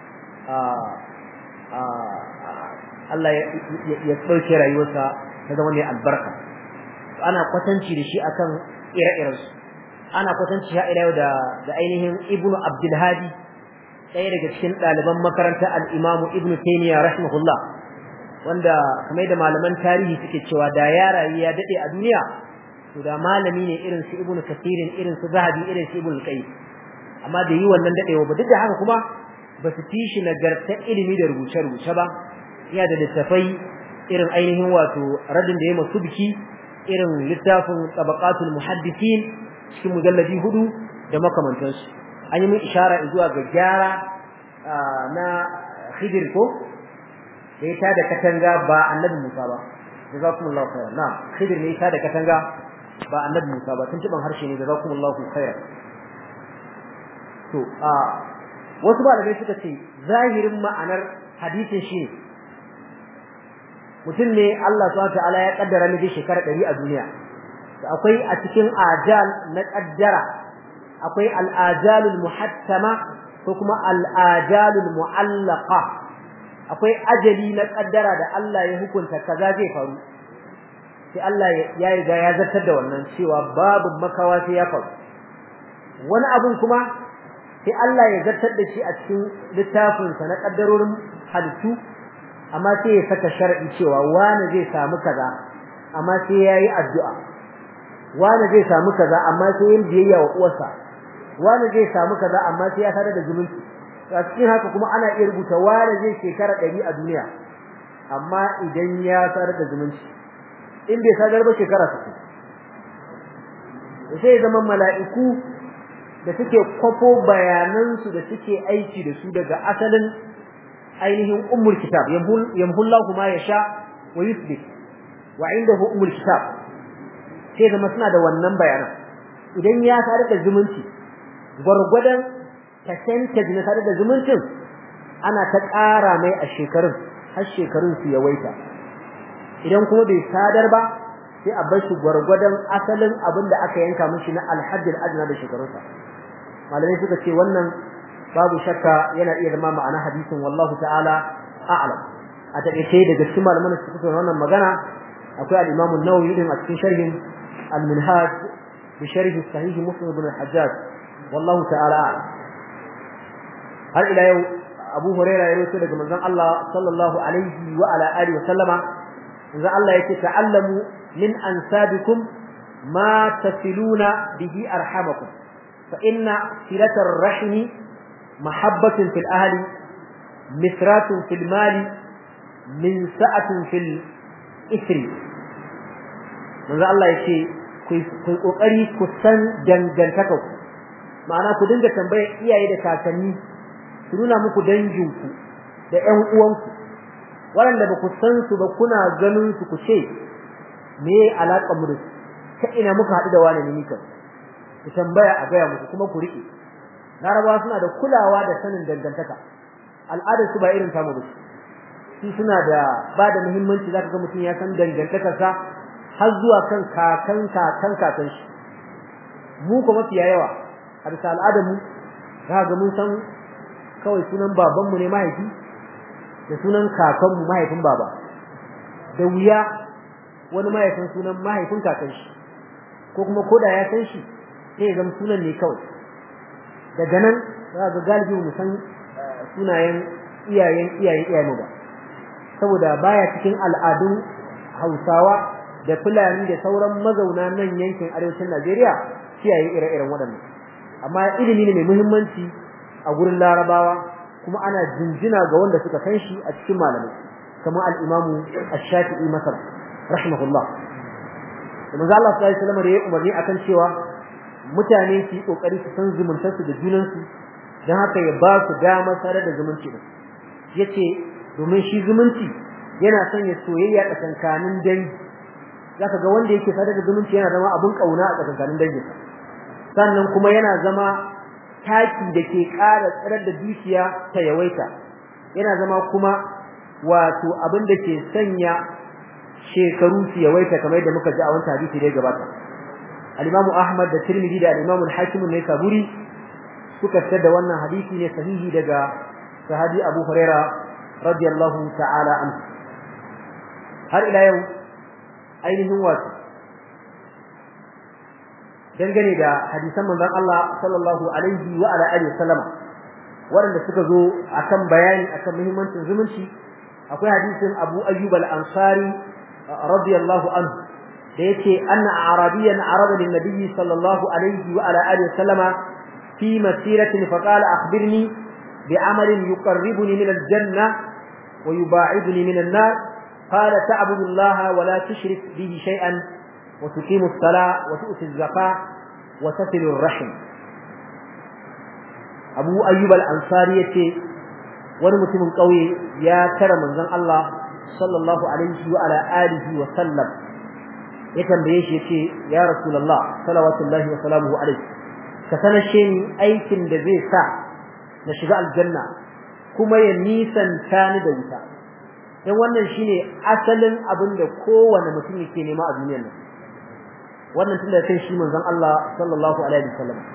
Allah ya ɗauke rayuwarsa ta zama mai albarka ana kwatanci da shi akan ire-iren su ana kwatanci ha ila da da ainihin Ibnu Abdul Hadi ɗaya daga cikin ɗaliban makarantar al-Imam Ibn Taymiyyah rahimahullah wanda kamar da malaman tarihi suke cewa da ya rayu ya dade a duniya to da malami ne irin su Ibn Kathir irin su Zahabi irin su Ibn Qayyim amma da yi wannan dadewa ba duk da haka kuma ba su ci shi nagartar ilimi da rubuce-rubuce ba yana da littafai irin ainihin wato radin da ya masu biki irin littafin tabaqatul muhaddithin cikin mujalladi hudu da makamantansu an yi mun ishara zuwa ga gyara na Khidir ko da ya tada katanga ba annabi Musa ba jazakumullahu khairan na Khidir ne ya tada katanga ba annabi Musa ba tun tuban harshe ne jazakumullahu khairan to a wasu malamai suka ce zahirin ma'anar hadisin shi mutum ne Allah subhanahu wataala ya kaddara miji shekara ɗari a duniya akwai a cikin ajal na kaddara akwai al-ajalul muhattama ko kuma al-ajalul mu'allaqa akwai ajali na kaddara da Allah ya hukunta kaza zai faru sai Allah ya riga ya zartar da wannan cewa babu makawa sai ya faru wani abun kuma sai Allah ya zartar da shi a cikin littafin sa na kaddarorin halittu amma sai ya saka shar'i cewa wani zai samu kaza amma sai yayi addu'a wani zai samu kaza amma sai yin biyayya wa uwarsa wani zai samu kaza amma sai ya sadar da zumunci a cikin haka kuma ana iya rubuta wani zai shekara ɗari a duniya amma idan ya sadar da zumunci in bai sadar ba shekara sittin sai zama mala'iku da suke kwafo bayanansu da suke aiki da su daga asalin ainihin ummul kitab yamhullahu ma yasha wa yuthbit wa indahu ummul kitab sai zama suna da wannan bayanan idan ya sadar da zumunci gurgurdan percentage na sadar da zumuncin ana ta ƙara mai a shekarun har shekarun su yawaita idan kuma bai sadar ba sai a bar shi gurgurdan asalin abin da aka yanka mishi na alhaddul adna da shekarunsa malamai suka ce wannan babu shakka yana iya zama ma'ana hadisin wallahu ta'ala a'lam a takeice daga cikin malaman da suka wannan magana akwai al-Imam an-Nawawi din a cikin sharhin al-Minhaj bi sharh sahih Muslim ibn al-Hajjaj wallahu ta'ala a'lam har ila yau Abu Hurairah ya rawaito daga manzon Allah sallallahu alaihi wa ala alihi wa sallama manzon Allah yake ta'allamu min ansabikum ma tasiluna bihi arhamakum fa inna silatar rahimi mahabbatun fil ahli misratun fil mali min sa'atin fil isri manzon Allah yake ku kokari ku san dangantaka ku ma'ana ku dinga tambayar iyaye da kakanni su nuna muku danginku da ƴan uwanku waɗanda ba ku san su ba kuna ganin su ku ce me alaƙar mu da su ta ina muka haɗu da wani ne nika ku tambaya a gaya muku kuma ku riƙe larabawa suna da kulawa da sanin dangantaka al'adar su ba irin tamu ba su suna da ba da muhimmanci zaka ga mutum ya san dangantakarsa har zuwa kan kakan kakan kakan shi mu kuma mafiya yawa a bisa al'adar mu za ga mun san kawai sunan babanmu ne mahaifi da sunan kakanmu mahaifin baba da wuya wani mahaifin sunan mahaifin kakan shi ko kuma koda ya san shi sai ya zama sunan ne kawai daga nan za ga galibi mu san sunayen iyayen iyayen iyayen ba saboda baya cikin al'adun Hausawa da Fulani da sauran mazauna nan yankin arewacin Najeriya kiyaye ire-iren waɗannan amma ilimi ne mai muhimmanci a gurin Larabawa kuma ana jinjina ga wanda suka san shi a cikin malamai kamar al-Imam Ash-Shafi'i masal rahimahullah manzo Allah sallallahu alaihi wasallam ya umarni akan cewa mutane su yi kokari su san zumuntarsu da junansu dan haka ya ba su dama tare da zumunci din yace domin shi zumunci yana sanya soyayya tsakankanin dangi zaka ga wanda yake sadar da zumunci yana zama abun kauna a tsakankanin danginsa sannan kuma yana zama taki dake ƙara tsirar da dukiya ta yawaita yana zama kuma wato abin da ke sanya shekaru su yawaita kamar yadda muka ji a wannan hadisi da ya gabata al-Imam Ahmad da Tirmidhi da al-Imam al-Hakim ne Saburi suka tada wannan hadisi ne sahihi daga sahabi Abu Hurairah radiyallahu ta'ala anhu har ila yau ainihin wato dangane da hadisan manzon Allah sallallahu alaihi wa ala alihi wasallama wanda suka zo akan bayani akan muhimmancin zumunci akwai hadisin Abu Ayyub al-Ansari radiyallahu anhu da yake anna arabiyan arada lin nabiy sallallahu alaihi wa ala alihi wasallama fi masiratin faqala akhbirni bi'amalin yuqarribuni min al-janna wa yuba'iduni min an-nar qala ta'budu Allah wa la tushrik bihi shay'an wa tuqimu as-salata wa tu'ti az-zakata wa tasilu ar-rahim Abu Ayyub al-Ansari yace wani mutumin kauye ya tara manzon Allah sallallahu alaihi wa ala alihi wa sallam ya tambaye shi yace ya rasulullah salawatullahi wa salamuhu alaihi ka sanashe ni aikin da zai sa na shiga aljanna kuma ya nisanta ni da wuta dan wannan shine asalin abin da kowanne mutum yake nema a duniyar nan wannan tunda kai shi manzon Allah sallallahu alaihi wa sallam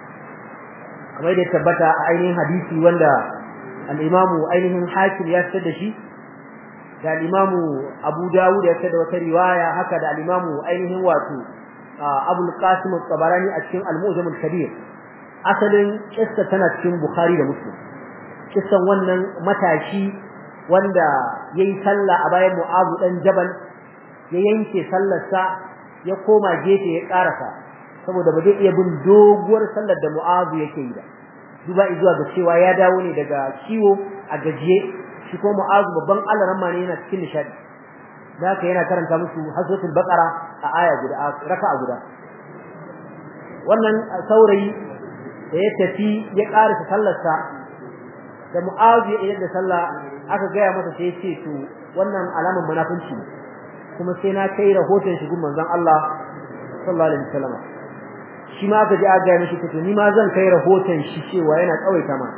kamar da tabbata a ainihin hadisi wanda al-Imam ainihin Hakim ya tsada shi da al-Imam Abu Dawud ya tsada wata riwaya haka da al-Imam ainihin wato Abu al-Qasim al-Tabarani a cikin al-Mu'jam al-Kabir asalin kissa tana cikin Bukhari da Muslim kissan wannan matashi wanda yayi sallah a bayan Mu'adh dan Jabal ya yanke sallarsa ya koma gefe ya karasa saboda ba zai iya bin doguwar sallar da Mu'adh yake yi ba duba zuwa ga cewa ya dawo ne daga ciwo a gajiye shi ko Mu'adh babban alaramma ne yana cikin nishadi haka yana karanta musu Suratul Baqara a aya guda raka'a guda wannan saurayi da ya tafi ya karasa sallarsa da Mu'adh ya yi da sallah aka ga masa sai ya ce to wannan alaman munafinci kuma sai na kai rahoton shi gun manzon Allah sallallahu alaihi wasallam shi ma aka ji aga mishi to ni ma zan kai rahoton shi cewa yana tsawaita ma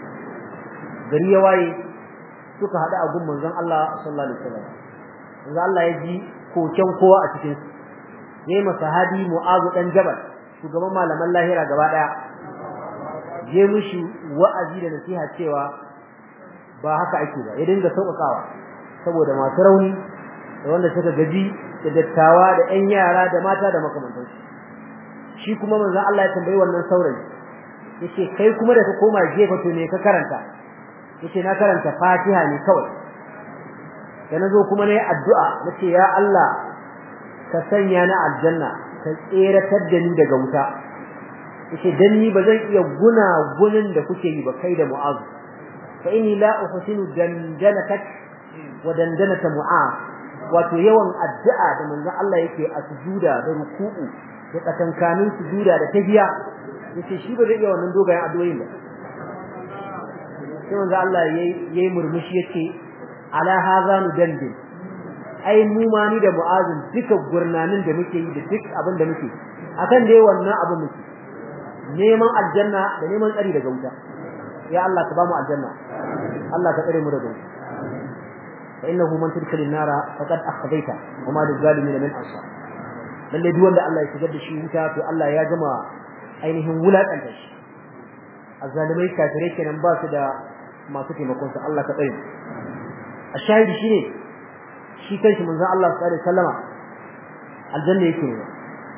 gari ya waye suka hada a gun manzon Allah sallallahu alaihi wasallam manzon Allah ya ji koken kowa a cikin su yayi masahadi Mu'adh dan Jabal shugaban malaman lahira gaba daya je mishi wa'azi da nasiha cewa ba haka ake ba ya dinga saukakawa saboda masu rauni da wanda suka gaji da dattawa da ƴan yara da mata da makamantansu shi kuma manzon Allah ya tambayi wannan saurayi yace kai kuma da ka koma gefe to me ka karanta yace na karanta Fatiha ne kawai da nazo kuma nayi addu'a nace ya Allah ka sanya ni aljanna ka tseratar da ni daga wuta yace dan ni bazan iya guna gunin da kuke yi ba kai da Mu'adh fa inni la uhsinu dandanatak wa dandanata Mu'adh wato yawan addu'a da manzon Allah yake a sujuda da ruku'u da tsakankanin sujuda da tahiyya yace shi ba zai iya wannan dogayen addu'o'in ba sai manzo Allah yayi yayi murmushi yace ala hadha nudandin ai mu ma ni da mu'azin duka gurnanin da muke yi da duk abin da muke akan dai wannan abin muke neman aljanna da neman tsari daga wuta ya Allah ka ba mu aljanna Allah ka tsare mu daga wuta fa innahu man tudkhil an-nara faqad akhdaita wa ma lil-zalimin min ansar lalle duk wanda Allah ya shigar da shi wuta to Allah ya gama ainihin wulakanta shi azzalimai kafirai kenan ba su da masu taimakon su Allah ka tsare a shahidi shine shi kanshi manzon Allah sallallahu alaihi wasallama aljanna yake ne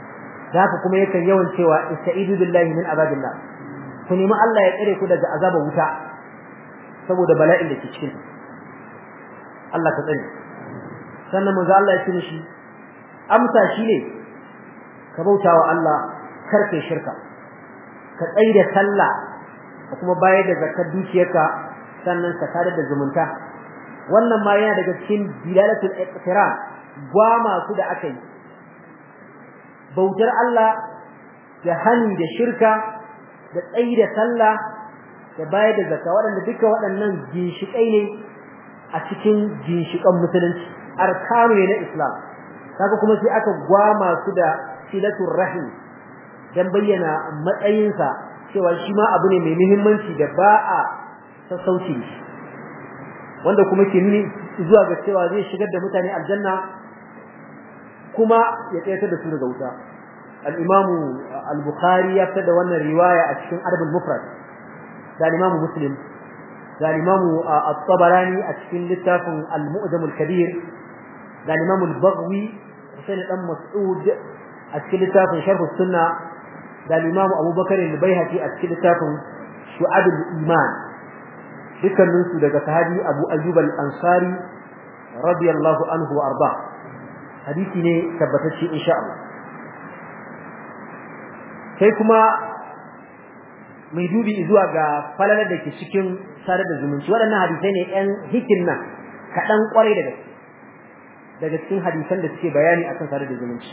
haka kuma yakan yawan cewa istaidu billahi min azabillah ku nemi Allah ya tsare ku daga azabar wuta saboda bala'in da ke cikin Allah ka tsare sannan manzo Allah ya ce mishi amsa shine ka bautawa Allah kar kai shirka ka tsaye da sallah ka kuma bayar da zakar dukiyarka sannan ka tare da zumunta wannan ma yana daga cikin dilalatul iqtiran gwama su da akai bautar Allah da hani da shirka da tsayi da sallah da bayar da zakka waɗanda duka waɗannan ginshiƙai ne a cikin ginshiƙan musulunci arkanu ne na Islam kaga kuma sai aka gwama su da silatul rahim dan bayyana matsayinsa cewa shi ma abu ne mai muhimmanci da ba a sassauci wanda kuma ke nuni zuwa ga cewa zai shigar da mutane aljanna kuma ya tsayar da su daga wuta al-Imam al-Bukhari ya fitar da wannan riwaya a cikin Adab al-Mufrad da Imam Muslim da Imam at-Tabarani a cikin littafin al-Mu'jam al-Kabir da Imam al-Baghawi Husayn dan Mas'ud a cikin littafin Sharh as-Sunnah da Imam Abu Bakar al-Baihaqi a cikin littafin Shu'ab al-Iman dukkanin su daga sahabi Abu Ayyub al-Ansari radiyallahu anhu wa arda hadisi ne tabbatacce insha Allah sai kuma mai dubi zuwa ga falalar da ke cikin sadar da zumunci waɗannan hadisai ne ɗan hikin nan kaɗan ƙwarai da gaske daga cikin hadisan da suke bayani akan sadar da zumunci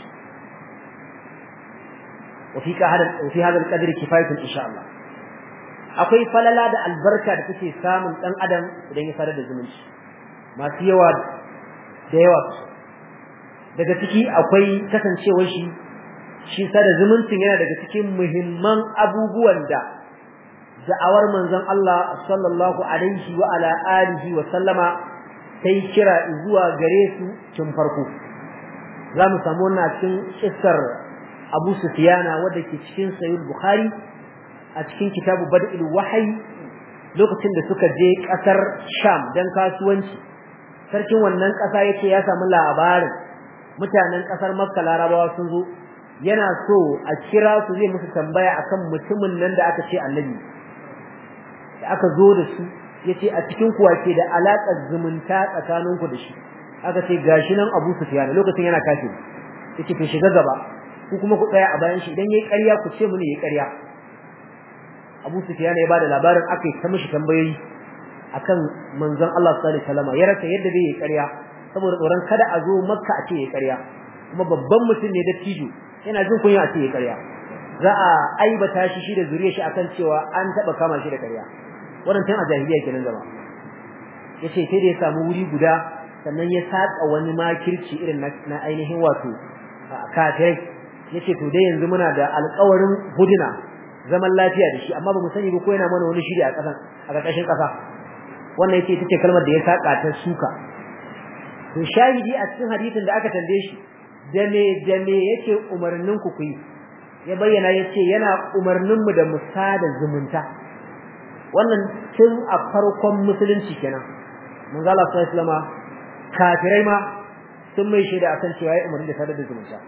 وفي هذا وفي هذا القدر كفاية إن شاء الله akwai falala da albarka da take samun dan adam idan ya sadar da zumunci masu yawa da yawa daga ciki akwai kasancewar shi shi sadar zumuncin yana daga cikin muhimman abubuwan da da'awar manzon Allah sallallahu alaihi wa ala alihi wa sallama sai kira zuwa gare su tun farko zamu samu wannan cikin kissar Abu Sufyana wanda ke cikin Sahih Bukhari a cikin kitabu Bad'il Wahyi lokacin da suka je kasar Sham dan kasuwanci sarkin wannan kasa yace ya samu labarin mutanen kasar Makka Larabawa sun zo yana so a kira su zai musu tambaya akan mutumin nan da aka ce annabi da aka zo da su yace a cikin kuwa ke da alakar zumunta tsakaninku da shi aka ce gashi nan Abu Sufyan lokacin yana kashi yace to shiga gaba ku kuma ku tsaya a bayan shi idan yayi ƙarya ku ce muni yayi ƙarya Abu Sufyan ya bada labarin akai ta mishi tambayoyi akan manzon Allah sallallahu alaihi wasallam ya rasa yadda zai yi ƙarya saboda tsoron kada a zo Makka a ce yayi ƙarya kuma babban mutum ne da tijo yana jin kunya a ce yayi ƙarya za a aibata shi shi da zuriyar shi akan cewa an taba kama shi da ƙarya wannan tun a jahiliya kenan gaba yace sai da ya samu wuri guda sannan ya saka wani makirci irin na ainihin wato kafirai yace to dai yanzu muna da alƙawarin huduna zaman lafiya da shi amma ba mu sani ba ko yana mana wani shiri a ƙasan a ƙarƙashin ƙasa wannan yake tace kalmar da ya saka ta suka to shahidi a cikin hadisin da aka tambaye shi da me da me yake umarnin ku ku yi ya bayyana yace yana umarnin mu da musada zumunta wannan tun a farkon musulunci kenan manzo Allah sallallahu alaihi wasallam kafirai ma sun mai shaida akan cewa ya umarni da sadar da zumunta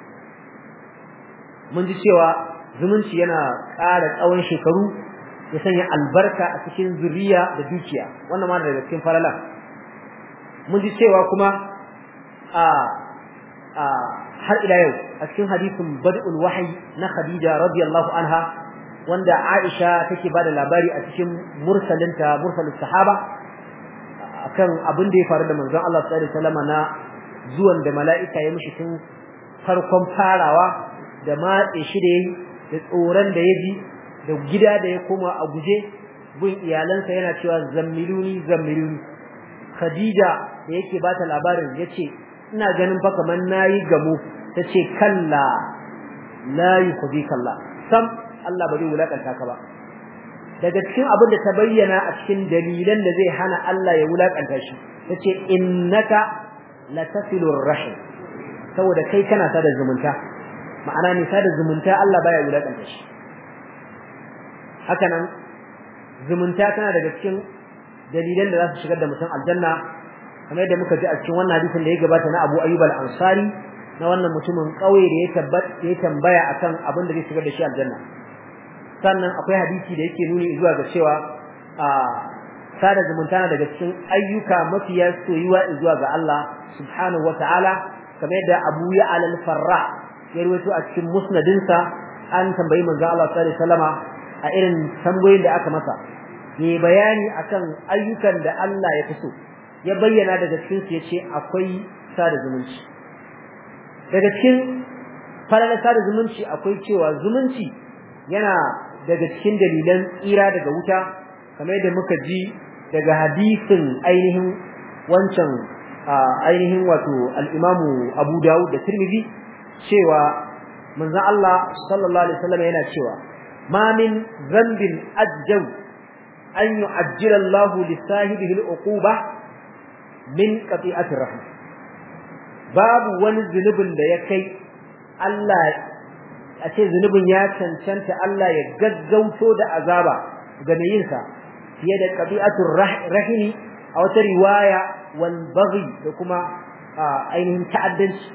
mun ji cewa zumunci yana ƙara tsawon shekaru ya sanya albarka a cikin zuriya da dukiya wannan ma daga cikin farala mun ji cewa kuma a a har ila yau a cikin hadisin bad'ul wahyi na Khadija radiyallahu anha wanda Aisha take bada labari a cikin mursalinta mursalus sahaba akan abin da ya faru da manzon Allah sallallahu alaihi wasallam na zuwan da mala'ika ya mishi tun farkon farawa da matse shi da yayi da tsoron da yaji da gida da ya koma a guje gun iyalansa yana cewa zammiluni zammiluni Khadija da yake bata labarin yace ina ganin fa kaman nayi gamo tace kalla la yukhzika Allah sam Allah ba zai wulakanta ka ba daga cikin abin da ta bayyana a cikin dalilan da zai hana Allah ya wulakanta shi tace innaka latasilur rahim saboda kai kana sada zumunta ma'ana ne sada zumunta Allah baya wulakanta shi hakanan zumunta tana daga cikin dalilan da za su shigar da mutum aljanna kamar yadda muka ji a cikin wannan hadisin da ya gabata na Abu Ayyub al-Ansari na wannan mutumin kauye da ya tabbata ya tambaya akan abin da zai shigar da shi aljanna sannan akwai hadisi da yake nuni zuwa ga cewa a sada zumunta daga cikin ayyuka mafiya soyuwa zuwa ga Allah subhanahu wataala kamar yadda Abu Ya'la al-Farra ya rawaito a cikin musnadinsa an tambayi manzo Allah sallallahu alaihi wasallama a irin tambayoyin da aka masa ne bayani akan ayyukan da Allah ya fi so ya bayyana daga cikin su yace akwai sada zumunci daga cikin falalar sada zumunci akwai cewa zumunci yana daga cikin dalilan tsira daga wuta kamar yadda muka ji daga hadisin ainihin wancan ainihin wato al-Imam Abu Dawud da Tirmidhi cewa manzon Allah sallallahu alaihi wasallam yana cewa ma min dhanbin ajjam an yu'ajjila Allah li sahibihi al-uquba min qati'ati rahim babu wani zunubin da ya kai Allah a ce zunubin ya cancanta Allah ya gaggauto da azaba ga mai yin sa fiye da qati'atur rahimi a wata riwaya wal baghi da kuma ainihin ta'addanci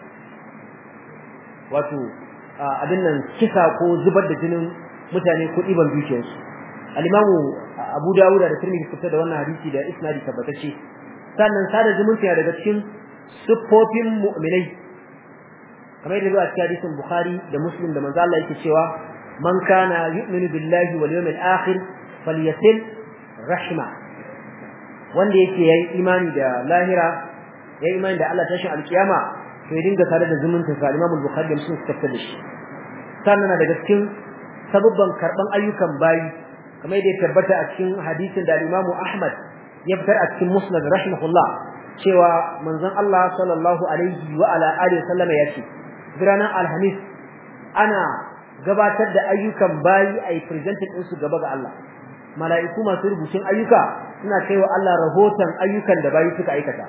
wato abin nan kisa ko zubar da jinin mutane ko ɗiban dukiyarsu al-Imamu Abu Dawud da Tirmidhi fitar da wannan hadisi da isnadi tabbatacce sannan sada zumunci daga cikin siffofin mu'minai kamar yadda zuwa cikin hadisin Bukhari da Muslim da manzo Allah yake cewa man kana yu'minu billahi wal yawmil akhir falyasil rahma wanda yake yayi imani da lahira yayi imani da Allah tashin alkiyama to ya dinga tare da zumunta sa Imam Bukhari da Muslim suka da shi sannan daga cikin sababban karban ayyukan bayi kamar yadda ya tabbata a cikin hadisin da Imam Ahmad ya fitar a cikin Musnad rahimahullah cewa manzon Allah sallallahu alaihi wa ala alihi wasallam ya ce ranar alhamis ana gabatar da ayyukan bayi ai presenting din su gaba ga Allah mala'iku masu rubutun ayyuka suna kaiwa Allah rahoton ayyukan da bayi suka aikata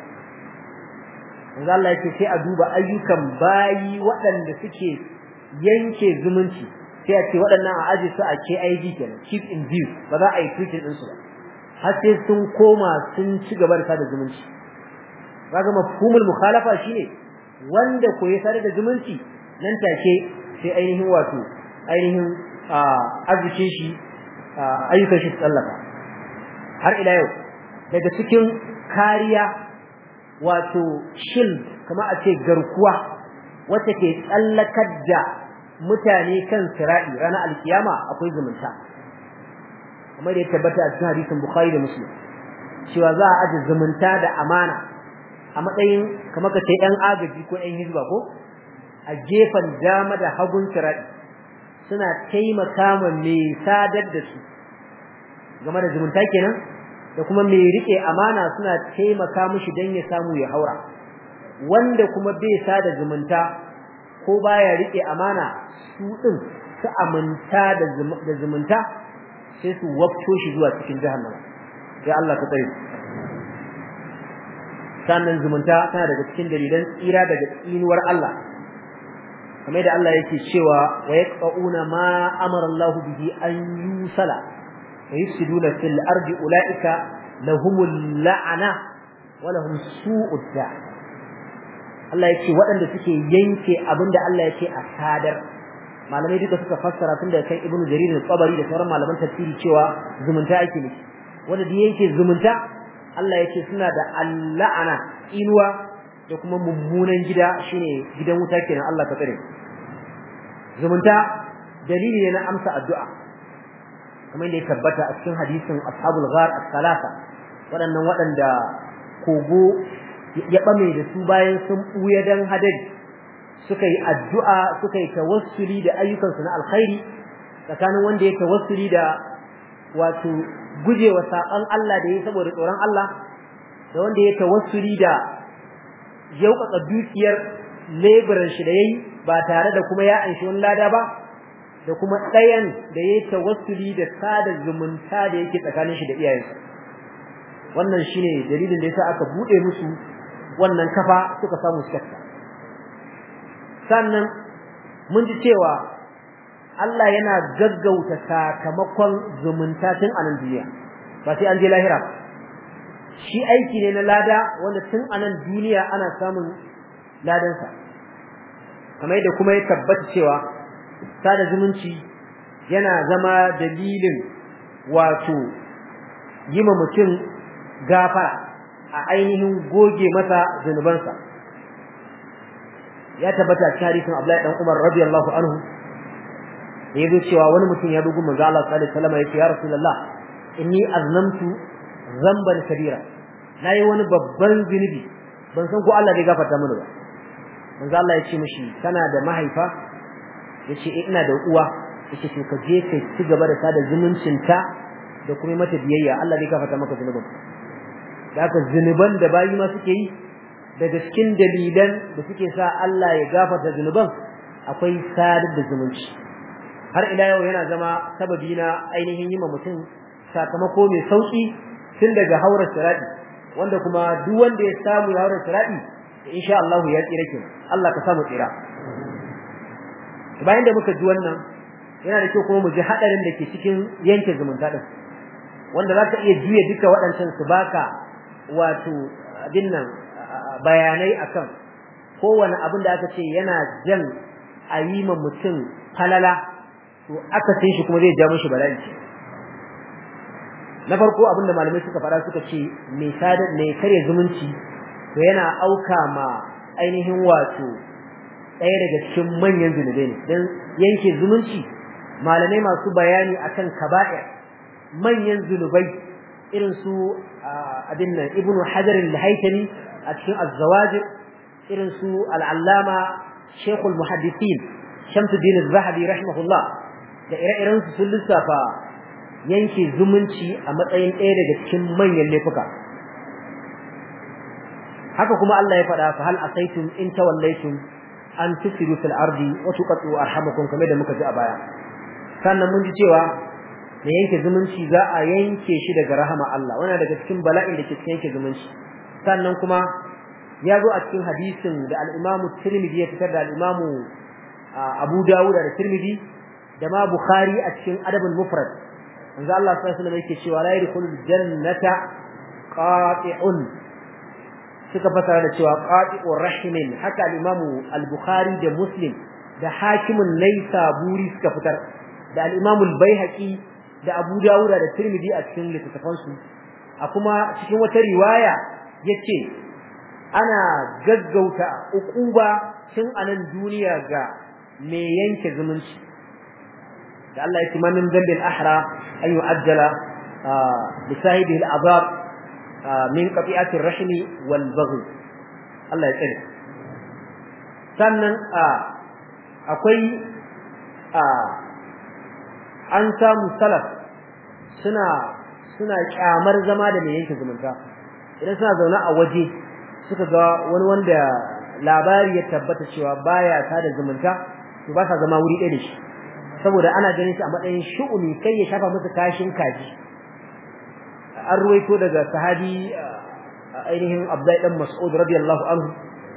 manzon Allah yake sai a duba ayyukan bayi waɗanda suke yanke zumunci sai a ce waɗannan a aje su a K I V kenan keep in view ba za a yi treating din su ba har sai sun koma sun ci gaba da sada zumunci kaga mafhumul mukhalafa shine wanda ko ya sada da zumunci nan take sai ainihin wato ainihin arzikin shi ayyukan shi tsallaka har ila yau daga cikin kariya wato shield kamar a ce garkuwa wacce ke tsallakar da mutane kan sirai ranar alkiyama akwai zumunta kamar da ya tabbata a cikin hadisin Bukhari da Muslim cewa za a aje zumunta da amana a matsayin kamar ka ce ɗan agaji ko ɗan hizba ko a gefen dama da hagun sirai suna taimaka ma mai sadar da su game da zumunta kenan da kuma mai rike amana suna taimaka mishi dan ya samu ya haura wanda kuma bai sada zumunta ko baya rike amana su din su aminta da zumunta sai su wafto shi zuwa cikin jahannama ya Allah ka tsare sannan zumunta tana daga cikin dalilan tsira daga tsinuwar Allah kamar da Allah yake cewa wa yaqauna ma amara Allah bihi an yusala wa yufsiduna fil ardi ulaika lahumul la'ana wa lahum su'ud da Allah yake waɗanda suke yanke abinda Allah yake a sadar malamai duka suka fassara tun da kai Ibn Jarir al-Tabari da sauran malaman tafsiri cewa zumunta ake nufi wanda da yake zumunta Allah yake suna da al-la'ana inuwa da kuma mummunan gida shine gidan wuta kenan Allah ka tsare zumunta dalili ne na amsa addu'a kamar da ya tabbata a cikin hadisin ashabul ghar as-salasa waɗannan waɗanda kogo ya bame da su bayan sun buya dan hadari suka yi addu'a suka yi tawassuli da ayyukansu na alkhairi tsakanin wanda ya tawassuli da wato gujewa saban Allah da yake saboda tsoron Allah da wanda ya tawassuli da yauƙaƙa dukiyar leburan shi da yayi ba tare da kuma ya anshi wani lada ba da kuma ɗayan da ya tawassuli da sada zumunta da yake tsakanin shi da iyayensa wannan shine dalilin da yasa aka bude musu wannan kafa suka samu sakka sannan mun ji cewa Allah yana gaggauta sakamakon zumunta tun a nan duniya ba sai an je lahira shi aiki ne na lada wanda tun a nan duniya ana samun ladansa kamar da kuma ya tabbata cewa sada zumunci yana zama dalilin wato yima mutum gafara a ainihin goge masa zunubansa ya tabbata cikin hadisin Abdullahi dan Umar radiyallahu anhu yayin cewa wani mutum ya dugu manzo Allah sallallahu alaihi wasallam yace ya rasulullah inni aznamtu zamban kabira nayi wani babban zinubi ban san ko Allah zai gafarta mini ba manzo Allah yace mishi kana da mahaifa yace eh ina da uwa yace to ka je kai ci gaba da sada zumuncinta da kuma mata biyayya Allah zai gafarta maka zunubin haka zunuban da bayi ma suke yi daga cikin dalilan da suke sa Allah ya gafarta zunuban akwai sadar da zumunci har ila yau yana zama sababi na ainihin yima mutum sakamako mai sauki tun daga haurar sirati wanda kuma duk wanda ya samu ya haurar sirati insha Allah ya tsira kin Allah ka samu tsira bayan da muka ji wannan yana da kyau kuma mu ji hadarin da ke cikin yanke zumunta din wanda zaka iya juye duka waɗancan su baka wato abin nan bayanai akan kowane abin da aka ce yana jan ayima mutum falala to aka sai shi kuma zai ja mishi bala'i na farko abin da malamai suka fara suka ce mai sadar mai kare zumunci to yana auka ma ainihin wato ɗaya daga cikin manyan zunubai ne dan yanke zumunci malamai masu bayani akan kaba'ir manyan zunubai irin su abin nan ibnu hajar al-haytami a cikin az-zawajir irin su al-allama shaykhul muhaddithin shamsuddin az-zahabi rahimahullah da ire-iren su sun lissafa yanke zumunci a matsayin ɗaya daga cikin manyan laifuka haka kuma Allah ya faɗa fa hal asaitum in tawallaytum an tusiru fil ardi wa tuqatu arhamakum kamar da muka ji a baya sannan mun ji cewa da yanke zumunci za a yanke shi daga rahama Allah wannan daga cikin bala'in da ke cikin yanke zumunci sannan kuma ya zo a cikin hadisin da al-Imam Tirmidhi ya fitar da al-Imam Abu Dawud da Tirmidhi da ma Bukhari a cikin Adabul Mufrad manzo Allah sallallahu alaihi wasallam yake cewa la yadkhulul jannata qati'un suka fasara da cewa qati'ur rahimin haka al-Imam al-Bukhari da Muslim da Hakimun Naisaburi suka fitar da al-Imam al-Baihaqi da Abu Dawud da Tirmidhi a cikin littattafansu a kuma cikin wata riwaya yace ana gaggauta ukuba tun anan duniya ga me yanke zumunci da Allah ya ce man min dhanbil ahra an yu'ajjala bi sahibihi al-azab min qati'ati ar-rahm wal baghl Allah ya tsare sannan akwai an samu salaf suna suna kyamar zama da mai yanke zumunta idan suna zauna a waje suka ga wani wanda labari ya tabbata cewa baya sada zumunta to ba sa zama wuri ɗaya da shi saboda ana ganin shi a matsayin shu'umi kai ya shafa musu kashin kaji an ruwaito daga sahabi ainihin Abdullahi dan Mas'ud radiyallahu anhu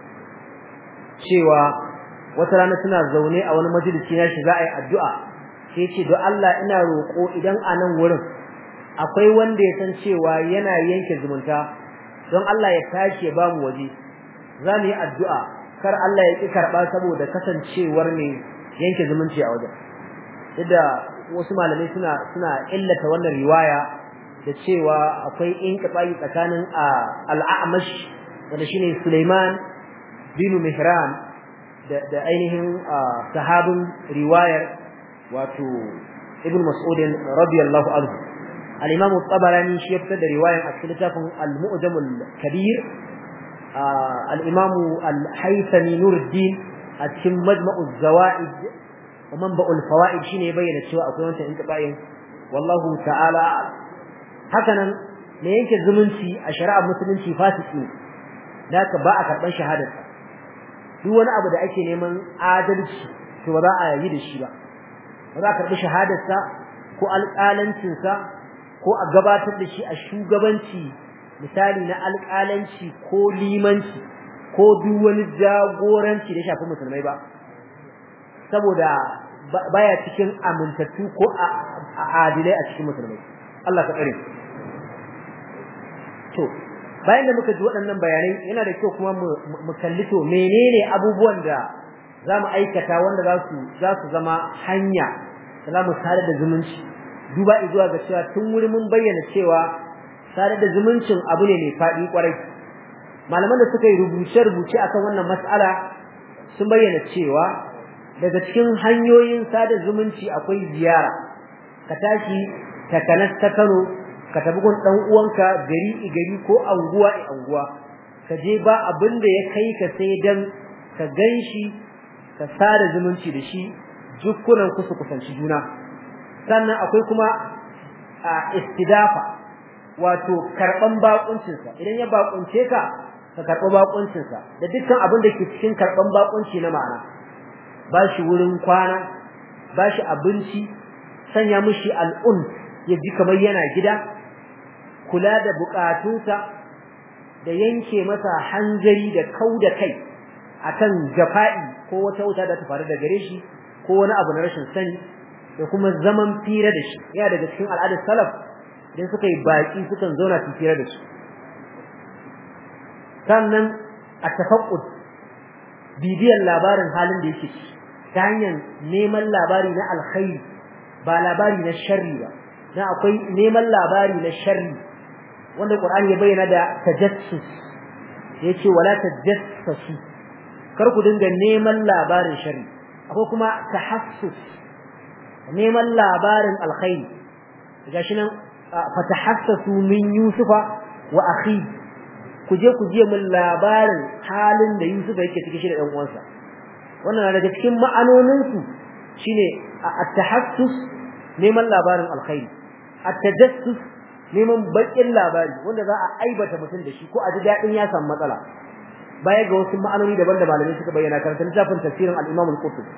cewa wata rana suna zaune a wani majalisi na shi za a yi addu'a sai ce don Allah ina roƙo idan a nan wurin akwai wanda ya san cewa yana yanke zumunta don Allah ya tashi ya bamu waje za mu yi addu'a kar Allah ya ki karɓa saboda kasancewar ne yanke zumunci a wajen yadda wasu malamai suna suna illata wannan riwaya da cewa akwai inqita'i tsakanin al-A'mash wanda shine Sulaiman bin Mihran da da ainihin sahabin riwayar wato Ibn Mas'ud radiyallahu anhu al-Imam at-Tabarani shi ya fitar da riwayar a cikin littafin al-Mu'jam al-Kabir al-Imam al-Haythami Nuruddin a cikin Majma'u az-Zawaid wa Manba'u al-Fawaid shine bayyana cewa akwai wannan inqita'in wallahu ta'ala hakanan ne yanke zumunci a shari'ar musulunci fasiki da ka ba a karban shahadar duk wani abu da ake neman adalci to ba za a yi da shi ba ba za a karbi shahadar sa ko alƙalancin sa ko a gabatar da shi a shugabanci misali na alƙalanci ko limanci ko duk wani jagoranci da shafi musulmai ba saboda baya cikin amintattu ko adilai a cikin musulmai Allah ka tsare to bayan da muka ji waɗannan bayanai yana da kyau kuma mu kalli to menene abubuwan da zamu aikata wanda za su za su zama hanya da zamu sadar da zumunci duba zuwa ga cewa tun wuri mun bayyana cewa sadar da zumuncin abu ne mai fadi kwarai malaman da suka yi rubuce rubuce akan wannan mas'ala sun bayyana cewa daga cikin hanyoyin sadar zumunci akwai ziyara ka tashi ta kanas ta Kano ka tafi gun dan uwanka gari gari ko anguwa i anguwa ka je ba abin da ya kai ka sai dan ka ganshi ka sada zumunci da shi dukkunan ku su kusanci juna sannan akwai kuma a istidafa wato karban bakuncin sa idan ya bakunce ka ka karba bakuncin sa da dukkan abin da ke cikin karban bakunci na ma'ana bashi wurin kwana bashi abinci sanya mishi al'un ya ji kamar yana gida kula da bukatunsa da yanke masa hanzari da kauda kai akan jafa'i ko wata wuta da ta faru da gare shi ko wani abu na rashin sani da kuma zaman fira da shi ya daga cikin al'adar salaf idan suka yi baki sukan zauna su fira da su sannan a tafaqqud bibiyan labarin halin da yake ta hanyar neman labari na alkhairi ba labari na sharri ba dan akwai neman labari na sharri wanda Qur'ani ya bayyana da tajassus yace wala tajassasu kar ku dinga neman labarin sharri akwai kuma tahassus neman labarin alkhairi gashi nan fatahassasu min yusufa wa akhi ku je ku je mun labarin halin da Yusufa yake cikin shi da ɗan uwansa wannan daga cikin ma'anonin su shine at-tahassus neman labarin alkhairi at-tajassus neman bakin labari wanda za a aibata mutum da shi ko a ji dadin ya samu matsala baya ga wasu ma'anoni daban da malamai suka bayyana karanta littafin tafsirin al-Imam al-Qurtubi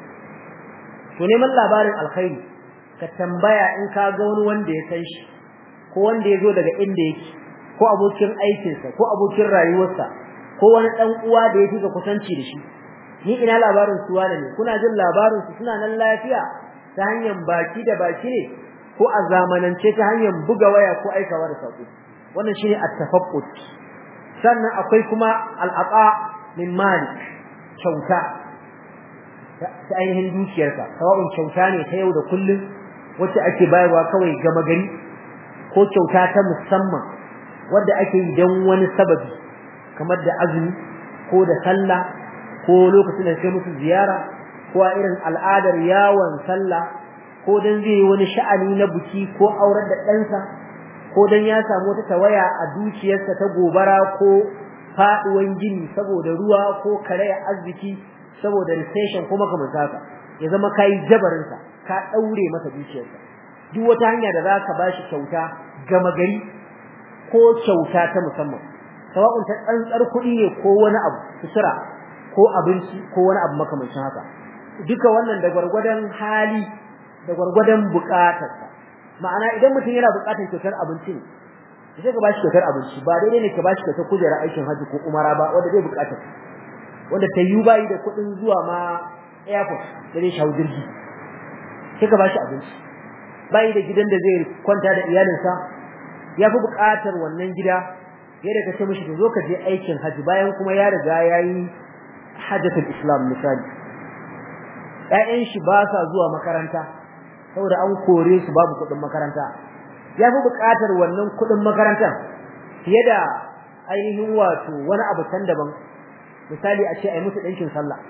to neman labarin alkhairi ka tambaya in ka ga wani wanda ya san shi ko wanda ya zo daga inda yake ko abokin aikinsa ko abokin rayuwarsa ko wani dan uwa da yake ga kusanci da shi ni ina labarin su wane ne kuna jin labarin su suna nan lafiya ta hanyar baki da baki ne ko a zamanance ta hanyar buga waya ko aikawa da sako wannan shine at-tafaqqud sannan akwai kuma al-aqa min malik kyauta ta ainihin dukiyarka sawa'un kyauta ne ta yau da kullum wacce ake bayarwa kawai gama gari ko kyauta ta musamman wanda ake yi don wani sababi kamar da azumi ko da sallah ko lokacin da kai musu ziyara ko a irin al'adar yawon sallah ko dan zai wani sha'ani na buki ko aurar da ɗansa ko dan ya samu wata tawaya a dukiyarsa ta gobara ko faduwan gini saboda ruwa ko karaya arziki saboda recession kuma kamar haka ya zama kai jabarin sa ka daure masa dukiyarsa duk wata hanya da zaka bashi kyauta gama gari ko kyauta ta musamman sawa'un ta tsantsar kuɗi ne ko wani abu sutura ko abinci ko wani abu makamancin haka duka wannan da gurgurdan hali da gurgurdan bukatarsa ma'ana idan mutum yana bukatar kyautar abinci ne sai ka bashi kyautar abinci ba daidai ne ka bashi kyautar kujera aikin haji ko umara ba wanda zai bukata wanda ta yi bayi da kuɗin zuwa ma airport da zai shawo jirgi sai ka bashi abinci bayi da gidan da zai kwanta da iyalinsa yafi bukatar wannan gida yadda kace mishi to zo ka je aikin haji bayan kuma ya riga yayi hajjatul islam misali ƴaƴan shi ba sa zuwa makaranta saboda an kore su babu kuɗin makaranta yafi bukatar wannan kuɗin makarantar fiye da ainihin wato wani abu can daban misali a ce ai musu dinkin sallah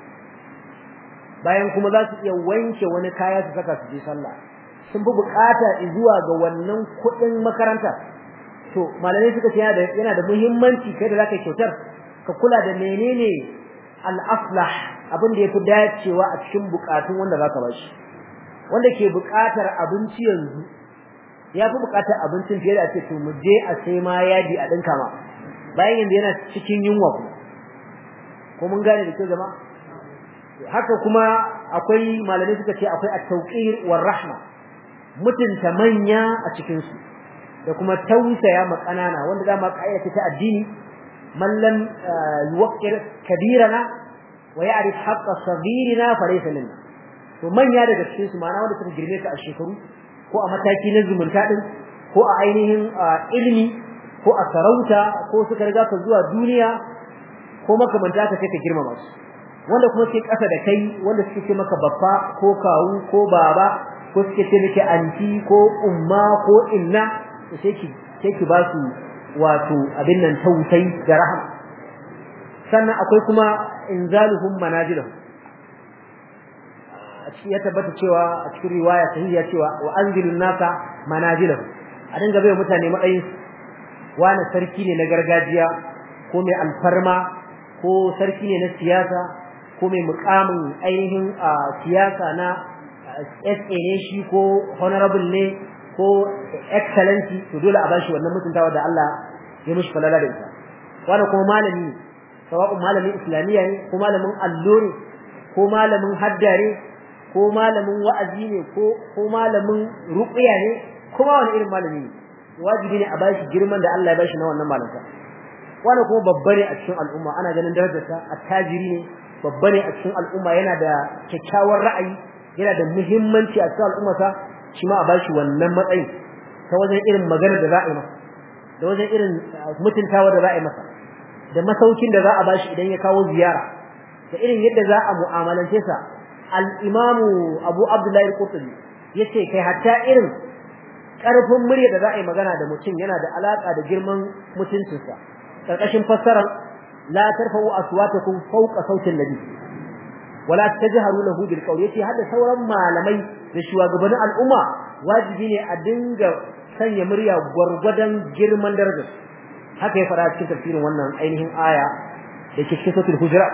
bayan kuma za su iya wanke wani kaya su saka su je sallah sun fi bukata zuwa ga wannan kuɗin makaranta to malamai suka ce yana da muhimmanci kai da zaka kyautar ka kula da menene al-aslah abin da yafi dacewa a cikin bukatun wanda zaka bashi wanda ke bukatar abinci yanzu yafi bukatar abincin fiye da a ce to mu je a sai ma yadi a dinka ma bayan yanzu yana cikin yunwa kuma ko mun gane da ke jama'a haka kuma akwai malamai suka ce akwai at-tawqir war rahma mutunta manya a cikin su da kuma tausaya ma kanana wanda dama kaida ta addini man lam yuwaqqir kabirana wa ya'rif haqqa saghirina falaysa minna to manya daga cikin su ma'ana wanda suka girme ka a shekaru ko a mataki na zumunta din ko a ainihin ilimi ko a sarauta ko suka riga ka zuwa duniya ko makamanta ka sai ka girmama su wanda kuma ke kasa da kai wanda suke ce maka baffa ko kawu ko baba ko suke ce miki anti ko umma ko inna sai ki sai ki ba su wato abin nan tausayi da rahama. Sannan akwai kuma inzaluhum manazilahum, a cikin ya tabbata cewa a cikin riwaya sahiha cewa wa anzilun nasa manazilahum, a dinga bai mutane matsayin wani sarki ne na gargajiya ko mai alfarma ko sarki ne na siyasa ko mai mukamin ainihin siyasa na S A ne shi ko honorable ne ko excellency, to dole a bashi wannan mutuntawa da Allah ya mishi falala da ita. Wani kuma malami, sawa'un malamin islamiyya ne ko malamin allo ne ko malamin haddare ko malamin wa'azi ne ko ko malamin ruqya ne ko ma wani irin malami ne, wajibi ne a bashi girman da Allah ya bashi na wannan malanta. Wani kuma babba ne a cikin al'umma, ana ganin darajarsa, attajiri ne, babba ne a cikin al'umma, yana da kyakkyawar ra'ayi, yana da muhimmanci a cikin al'ummarsa, shi ma a bashi wannan matsayin ta wajen irin magana da za a yi masa, da wajen irin mutuntawa da za a yi masa, da masaukin da za a bashi idan ya kawo ziyara, da irin yadda za a mu'amalance sa. Al-Imamu Abu Abdullah al-Qurtubi yace kai hatta irin karfin murya da za a yi magana da mutum yana da alaka da girman mutuncinsa. Karkashin fassarar la tarfa'u aswatakum fawqa sautin nabi wala tajharu lahu bil qawl, yace hadda sauran malamai da shugabannin al'umma wajibi ne a dinga sanya murya gurgurdan girman darajar. Haka ya fara cikin tafsirin wannan ainihin aya da ke cikin suratul hujurat.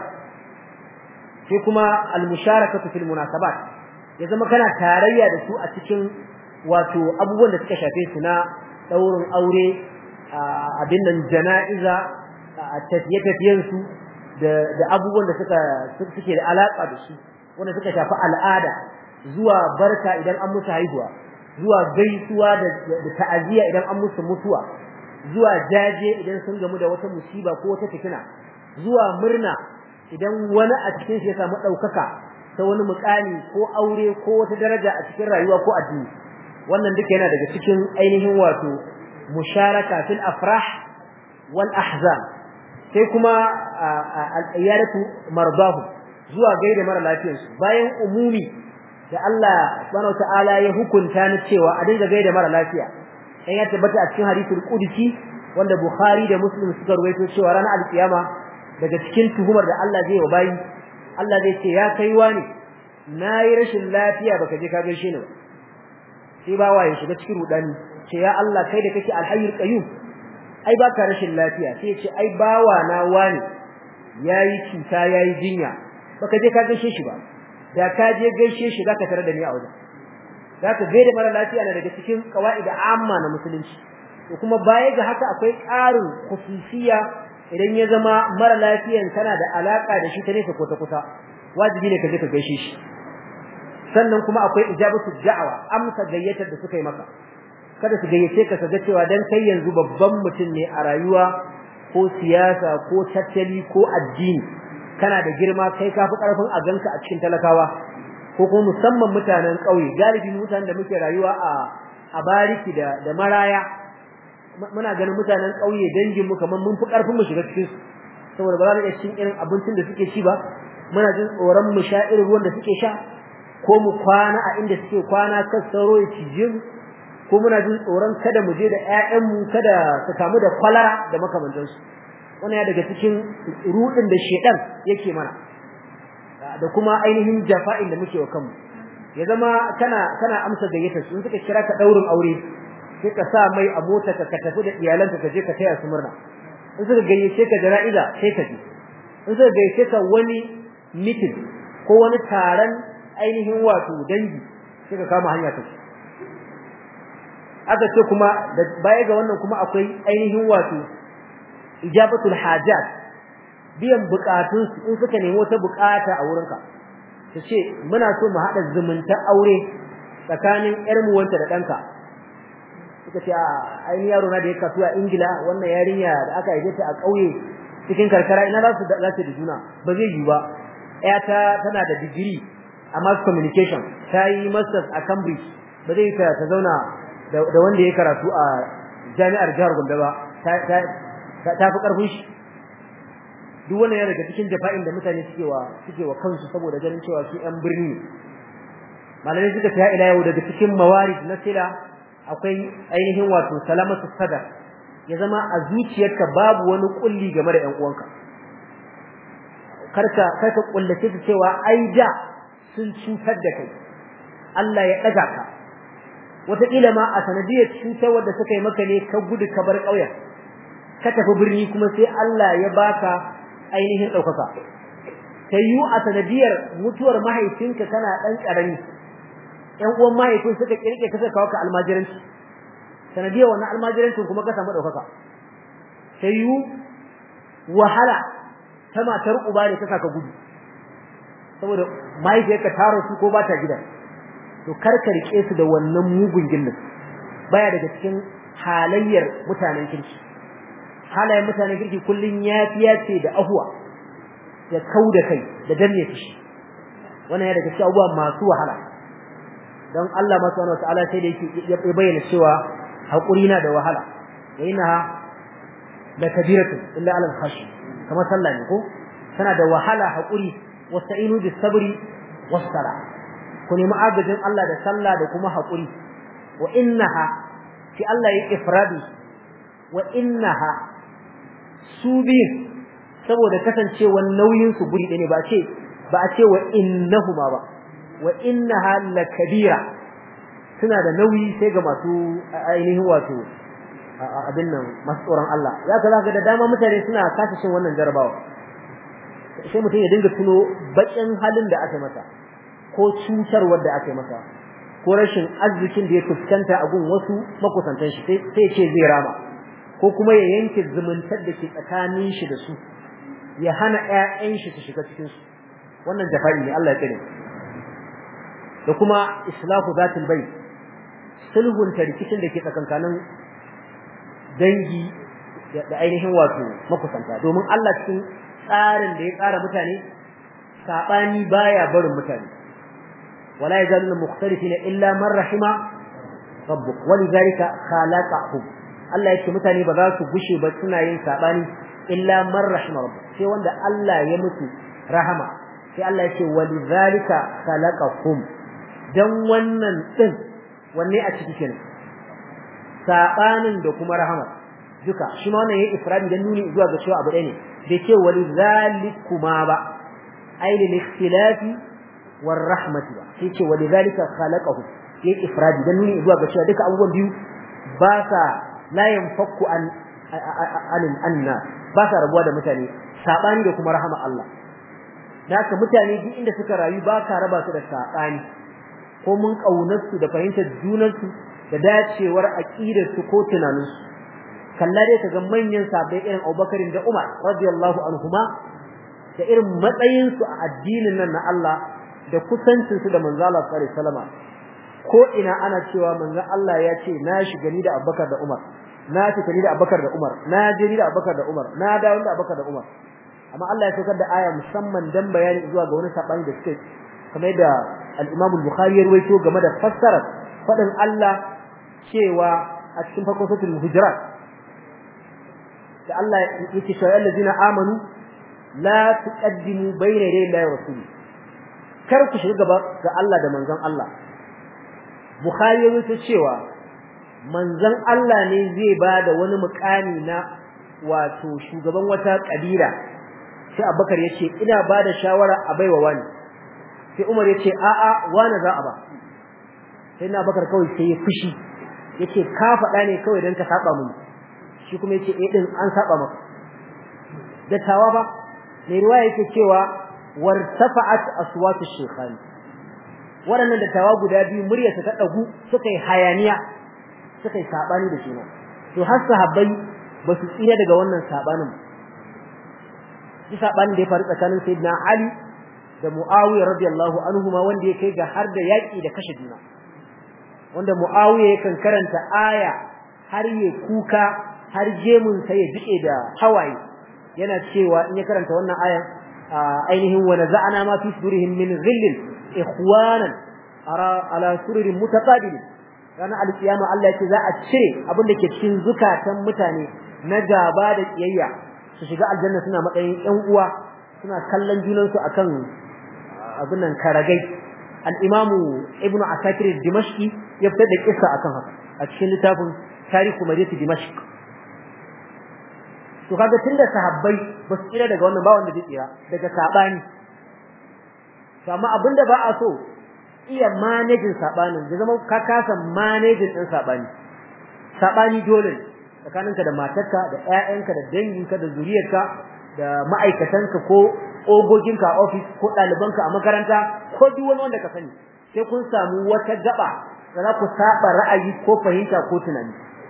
Sai kuma al-musharakatu fil munasabat, ya zama kana tarayya da su a cikin wato abubuwan da suka shafe su na daurin aure, abin nan jana'iza, tafiye-tafiyen su da da abubuwan da suka suke da alaka da su, wanda suka shafi al'ada, zuwa barka idan an musu haihuwa, zuwa gaisuwa da ta'aziyya idan an musu mutuwa, zuwa jaje idan sun gamu da wata musiba ko wata fitina, zuwa murna idan wani a cikin shi ya samu daukaka ta wani mukami ko aure ko wata daraja a cikin rayuwa ko addini. Wannan duka yana daga cikin ainihin wato musharaka fil afrah wal ahzan. Sai kuma al-iyadatu mardahu, zuwa gaida mara lafiyar su, bayan umumi da Allah subhanahu wataala ya hukunta ni cewa a dinga gaida mara lafiya. Dan ya tabbata a cikin hadisul qudsi wanda Bukhari da Muslim suka ruwaito cewa ranar al-kiyama daga cikin tuhumar da Allah zai wa bayi, Allah zai ce ya kai wani nayi rashin lafiya baka je ka gaishe ni ba. Sai bawa ya shiga cikin rudani, ce ya Allah kai da kake al-hayyul qayyum, ai baka rashin lafiya. Sai ya ce ai bawa na wani yayi cuta yayi jinya baka je ka gaishe shi ba, da ka je gaishe shi zaka tare da ni a wajen. Zaka gaida mara lafiya na daga cikin qawaid amma na musulunci. To kuma baya ga haka akwai ƙarin khususiyya idan ya zama mara lafiyan tana da alaka da shi ta nesa ko ta kusa, wajibi ne ka je ka gaishe shi. Sannan kuma akwai ijabatu da'awa, amsa gayyatar da suka yi maka. Kada su gayyace ka kaga cewa dan kai yanzu babban mutum ne a rayuwa ko siyasa ko tattali ko addini, kana da girma, kai kafi karfin a ganka a cikin talakawa, ko kuma musamman mutanen ƙauye. Galibi mutanen da muke rayuwa a a bariki da da maraya, muna ganin mutanen ƙauye dangin mu kaman mun fi karfin mu shiga cikin su, saboda ba za mu iya cin irin abincin da suke ci ba, muna jin tsoron mu sha irin ruwan da suke sha, ko mu kwana a inda suke kwana sassaro ya cije mu, ko muna jin tsoron kada mu je da ƴaƴan mu kada su kamu da kwalara da makamantan su. Wannan ya daga cikin rudin da shedan yake mana, da kuma ainihin jafa'in da muke wa kanmu. Ya zama kana kana amsa gayyata su, in suka kira ka daurin aure sai ka sa mai a mota ka ka tafi da iyalanka ka je ka taya su murna. In suka gayyace ka jana'iza sai ka je. In suka gayyace ka wani meeting ko wani taron ainihin wato dangi sai ka kama hanya take. Aka ce kuma da baya ga wannan kuma akwai ainihin wato ijabatul hajat, biyan bukatun su. In suka nemi wata bukata a wurinka su ce muna so mu hada zumunta aure tsakanin yar mu wanta da danka, suka ce a ai yaro na da yake kasuwa Ingila, wannan yarinya da aka haife ta a kauye cikin karkara, ina za su za su da juna, ba zai yi ba. Ƴata tana da digiri a mass communication, ta yi masters a Cambridge, ba zai ta ta zauna da wanda ya karatu a jami'ar jihar Gombe ba, ta ta ta fi karfin shi. duk wannan yana daga cikin jafa'in da mutane suke wa suke wa kansu saboda ganin cewa su ƴan birni malamai suka ta ila yau daga cikin mawarid na sila akwai ainihin wato salamatu sadar ya zama a zuciyarka babu wani kulli game da ƴan uwanka karka karka kullace su cewa ai da sun cutar da kai Allah ya daga ka wataƙila ma a sanadiyar cutar wanda suka yi maka ne ka gudu ka bar ƙauyen ka tafi birni kuma sai Allah ya baka ainihin ɗaukaka sai yu a sanadiyar mutuwar mahaifinka kana ɗan ƙarami ƴan uwan mahaifin suka kirke ka saka ka almajiranci sanadiyar wannan almajirancin kuma ka samu ɗaukaka sai yu wahala ta matar uba ne ta saka gudu saboda mahaifiyarka ta rasu ko ba ta gidan to karka rike su da wannan mugun gillin baya daga cikin halayyar mutanen kirki halayen mutanen kirki kullun yafiya ce da afwa da kauda kai da danne shi wannan ya daga cikin abubuwa masu wahala dan Allah subhanahu wataala sai da yake ya bayyana cewa hakuri na da wahala wa innaha la kabiratu illa ala al-khashi kama sallah ne ko tana da wahala hakuri wasta'inu bis sabri was salah ku nemi agajin Allah da sallah da kuma hakuri wa innaha fi Allah ya ifradi wa innaha subin saboda kasancewar nauyin su guri ne ba ce ba a ce wa innahuma ba wa innaha lakabira suna da nauyi sai ga masu ainihin wato abin nan masu tsoron Allah zaka zaka da dama mutane suna kasa shin wannan jarabawa sai mutum ya dinga tuno bakin halin da aka masa ko cutarwar da aka yi masa ko rashin arzikin da ya fuskanta a gun wasu makusantan shi sai ce zai rama ko kuma ya yanke zumuntar da ke tsakanin shi da su ya hana ƴaƴan shi su shiga cikin su wannan jafa'i ne Allah ya tsare da kuma islahu zatul bayt sulhun rikicin da ke tsakankanin dangi da ainihin wato makusanta domin Allah cikin tsarin da ya tsara mutane sabani baya barin mutane ولا يزالون مختلفين إلا من رحم ربك ولذلك خلقهم الله yake mutane ba za su gushe ba suna yin sabani illa man rahima rabbuk sai wanda Allah ya mutu rahama sai Allah yake walidhalika khalaqakum dan wannan din wanne a ciki kenan sabanin da kuma rahama duka shi ma wannan yayi ifradi dan nuni zuwa ga cewa abu ɗaya ne bai ce walidhalikuma ba ai lil ikhtilafi war rahmati ba sai ce walidhalika khalaqahu yayi ifradi dan nuni zuwa ga cewa duka abubuwan biyu ba sa la yanfakku an an anna ba sa rabuwa da mutane sabani da kuma rahama Allah haka mutane duk inda suka rayu ba ka raba su da sabani ko mun kaunar su da fahimtar junan su da dacewar aqidar su ko tunanin su kalla dai kaga manyan sahabbai irin Abubakar da Umar radiyallahu anhuma da irin matsayin su a addinin nan na Allah da kusancin su da manzo Allah sallallahu alaihi wasallam ko ina ana cewa manzo Allah ya ce na shiga ni da Abubakar da Umar na shiga ni da Abubakar da Umar na je ni da Abubakar da Umar na dawo da Abubakar da Umar amma Allah ya saukar da aya musamman dan bayani zuwa ga wani sabani da suke kamar da al-Imam al-Bukhari ya rawaito game da fassara fadin Allah cewa a cikin farkon suratul Hujurat da Allah yake cewa allazina amanu la tuqaddimu bayna yaday Allahi wa rasulihi kar ku shiga gaba ga Allah da manzon Allah Bukhari ya rubuta cewa manzon Allah ne zai bada wani mukami na wato shugaban wata kabila sai Abubakar yace ina bada shawara a baiwa wani sai Umar yace a a wani za a ba sai na Abubakar kawai sai ya fushi yace ka faɗa ne kawai dan ka saba mun shi kuma yace eh din an saba maka da tawa ba ne riwaya yake cewa wartafa'at aswatu shaykhani wadannan da tawa guda biyu muryarsa ta dagu suka yi hayaniya suka yi sabani da juna to har sahabbai ba su tsira daga wannan sabanin shi sabanin da ya faru tsakanin sayyidina Ali da Muawiya radiyallahu anhuma wanda ya kai ga har da yaki da kashe juna wanda Muawiya yakan karanta aya har ya kuka har jemun sai ya jike da hawaye yana cewa in ya karanta wannan ayan ainihin wa naza'ana ma fi sudurihim min ghillin ikhwanan ara ala sururin mutaqabilin ranar alkiyama Allah yake za a cire abin da ke cikin zukatan mutane na gaba da kiyayya su su shiga aljanna suna matsayin ƴan uwa suna kallon junansu akan abin nan karagai al-Imam Ibn Asakir Dimashqi ya fitar da kissa akan haka a cikin littafin Tarihu Madinati Dimashq to kaga tunda sahabbai ba su tsira daga wannan ba wanda zai tsira daga sabani to amma abinda ba a so iya managing sabanin da zama ka kasa managing din sabani sabani dole tsakaninka da matarka da ƴaƴanka da danginka da zuriyarka da ma'aikatanka ko ogoginka a office ko ɗalibanka a makaranta ko duk wani wanda ka sani sai kun samu wata gaba da za ku saba ra'ayi ko fahimta ko tunani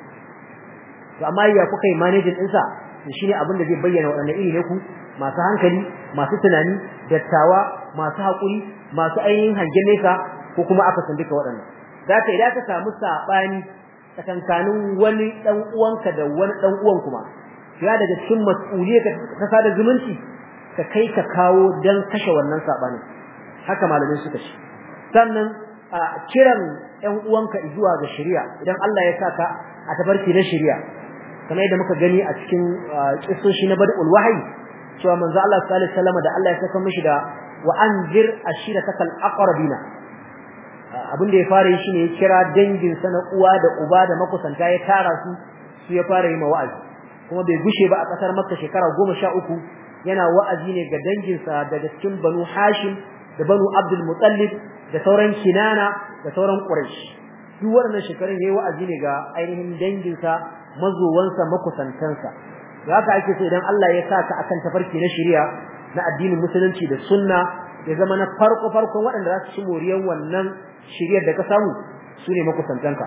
to amma ya kuka yi managing din sa shine abin da zai bayyana waɗannan iri ne ku masu hankali masu tunani dattawa masu haƙuri masu ainihin hangen nesa ko kuma aka san duka waɗannan zaka idan ka samu sabani tsakankanin wani dan uwanka da wani dan uwan kuma ya daga cikin mas'uliyar ka sada zumunci ka kai ka kawo dan kashe wannan sabanin haka malamai suka ce sannan a kiran ɗan uwanka zuwa ga shari'a idan Allah ya saka a tafarki na shari'a kamar yadda muka gani a cikin kissoshi na badul wahyi cewa manzo Allah sallallahu alaihi wasallam da Allah ya saka mishi da wa anzir ashiratakal aqrabina abin da ya fara yi shine ya kira dangin sa na uwa da uba da makusanta ya tara su su ya fara yi wa'azi kuma bai gushe ba a kasar Makka shekara goma sha uku yana wa'azi ne ga dangin sa daga cikin Banu Hashim da Banu Abdul Muttalib da sauran Kinana da sauran Quraysh duk waɗannan shekarun yayi wa'azi ne ga ainihin dangin sa mazowansa makusantansa haka ake so idan Allah ya saka akan tafarki na shari'a na addinin musulunci da sunna ya zama na farko farkon waɗanda za su ci moriyan wannan shari'ar da ka samu su ne makusantanka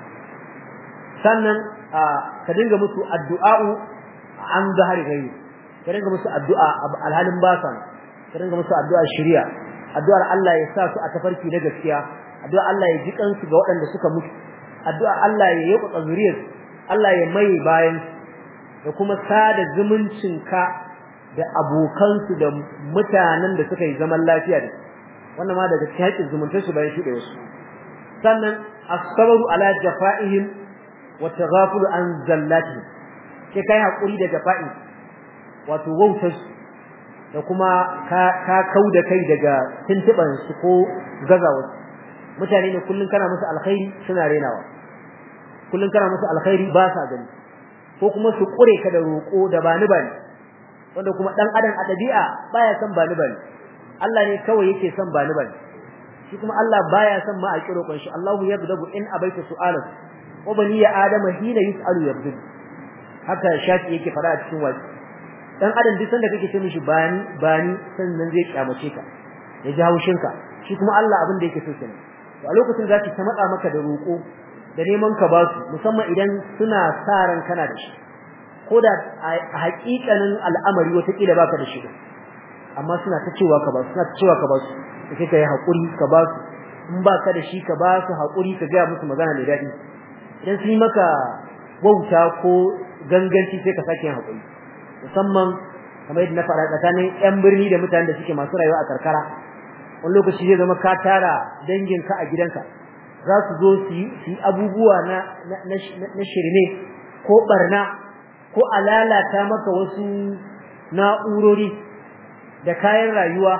sannan ka dinga musu addu'a'u an zahari gari ka dinga musu addu'a alhalin basan ka dinga musu addu'a shari'a addu'ar Allah ya sa su a tafarki na gaskiya addu'a Allah ya ji kansu ga waɗanda suka mutu addu'a Allah ya yi ƙoƙarin zuriyar Allah ya mai bayan da kuma sada zumuncinka da abokansu da mutanen da suka yi zaman lafiya da wannan ma daga cikin haƙin zumuntar su bayan shuɗe wasu sannan as-sabru ala jafa'ihim wa taghafulu an zallatihim sai kai hakuri da jafa'i wato wautar da kuma ka ka kauda kai daga tintiban su ko gazawa mutane ne kullun kana musu alkhairi suna renawa kullun kana musu alkhairi ba sa gani ko kuma su kure ka da roko da bani bani wanda kuma dan adam a dabi'a baya son bani bani Allah ne kawai yake son bani bani shi kuma Allah baya son ma a kiro kon shi Allahu yabdabu in abaita su'alan wa bani ya adama hina yus'alu yabdu haka shafi yake fara a cikin wani dan adam duk sanda kake ce mishi bani bani sannan zai kyamace ka ya ji haushin ka shi kuma Allah abin da yake so kenan to a lokacin zaki ta matsa maka da roko da neman ka basu musamman idan suna sa ran kana da shi koda a haƙiƙanin al'amari wata kila baka da shi amma suna ta cewa ka basu suna ta cewa ka basu sai kai hakuri ka basu in baka da shi ka basu hakuri ka ga musu magana mai dadi idan sun yi maka wauta ko ganganci sai ka sake yin hakuri musamman kamar yadda na fara tsakanin yan birni da mutanen da suke masu rayuwa a karkara wani lokaci zai zama ka tara danginka a gidanka za su zo su yi abubuwa na na shirme ko barna ko alalata maka wasu na'urori da kayan rayuwa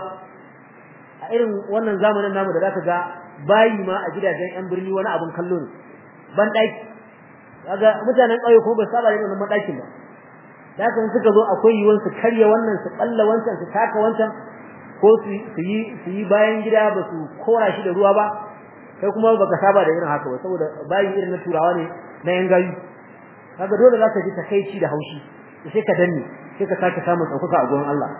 a irin wannan zamanin namu da zaka ga bayi ma a gidajen yan birni wani abun kallo ne ban daki kaga mutanen ƙauye ko ba saba yin wannan dakin ba da haka suka zo akwai yiwon su karya wannan su balla wancan su taka wancan ko su yi su yi bayan gida ba su kora shi da ruwa ba kai kuma baka saba da irin haka ba saboda bayi irin na turawa ne na yan gayu kaga dole zaka ji takeici da haushi sai ka danne sai ka sake samun tsaukuka a gurin Allah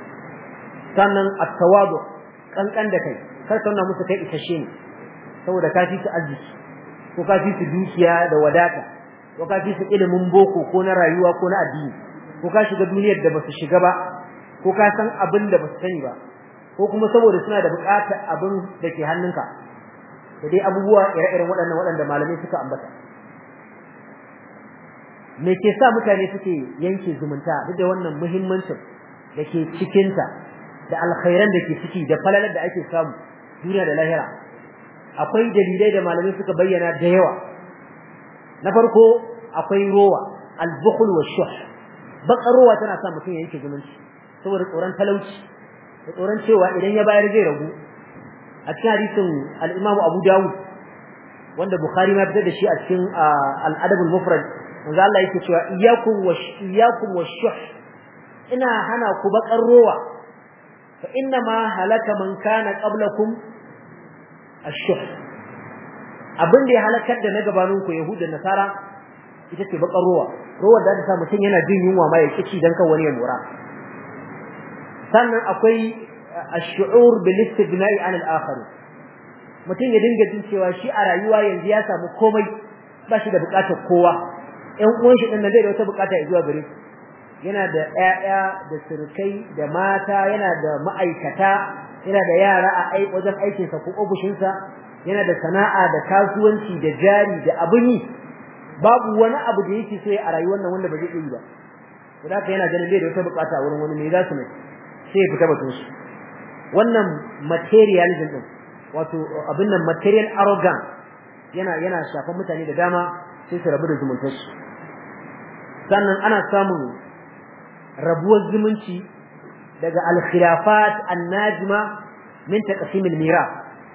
sannan at-tawadu kankan da kai kar ka nuna musu kai isasshe ne saboda ka fi su arziki ko ka fi su dukiya da wadata ko ka fi su ilimin boko ko na rayuwa ko na addini ko ka shiga duniyar da basu shiga ba ko ka san abin da basu sani ba ko kuma saboda suna da buƙatar abin da ke hannunka da dai abubuwa ire-iren waɗannan waɗanda malamai suka ambata me ke sa mutane suke yanke zumunta duk da wannan muhimmancin da ke cikinta da alkhairan da ke ciki da falalar da ake samu duniya da lahira akwai dalilai da malamai suka bayyana da yawa na farko akwai rowa al-bukhl wa shuh bakarowa tana sa mutum ya yanke zumunci saboda tsoron talauci da tsoron cewa idan ya bayar zai ragu a cikin hadisin al-Imam Abu Dawud wanda Bukhari ma fitar da shi a cikin al-Adab al-Mufrad manzo Allah yake cewa iyyakum wa iyyakum wash-shuh ina hana ku bakarowa fa inna ma halaka man kana qablakum ash-shuh abin da ya halakar da na gabaninku Yahuda da Nasara ita ce bakar ruwa ruwar da ta sa mutum yana jin yunwa ma ya kici dan kan wani ya mura sannan akwai ash-shu'ur bil istibna'i 'ala al-akhar mutum ya dinga jin cewa shi a rayuwa yanzu ya samu komai ba shi da bukatar kowa ƴan uwan shi din nan bai da wata bukata ya zuwa gare yana da ƴaƴa da surukai da mata yana da ma'aikata yana da yara a ai wajen aikin sa ko ofishin sa yana da sana'a da kasuwanci da jari da abin yi babu wani abu da yake so a rayuwar nan wanda ba zai yi ba saboda haka yana ganin bai da wata bukata a wurin wani me za su mai sai ya fita batun shi wannan materialism din wato abin nan material arrogance yana yana shafan mutane da dama sai su rabu da zumuntar su sannan ana samun rabuwar zumunci daga al-khilafat an-najma min taqsim al-mirath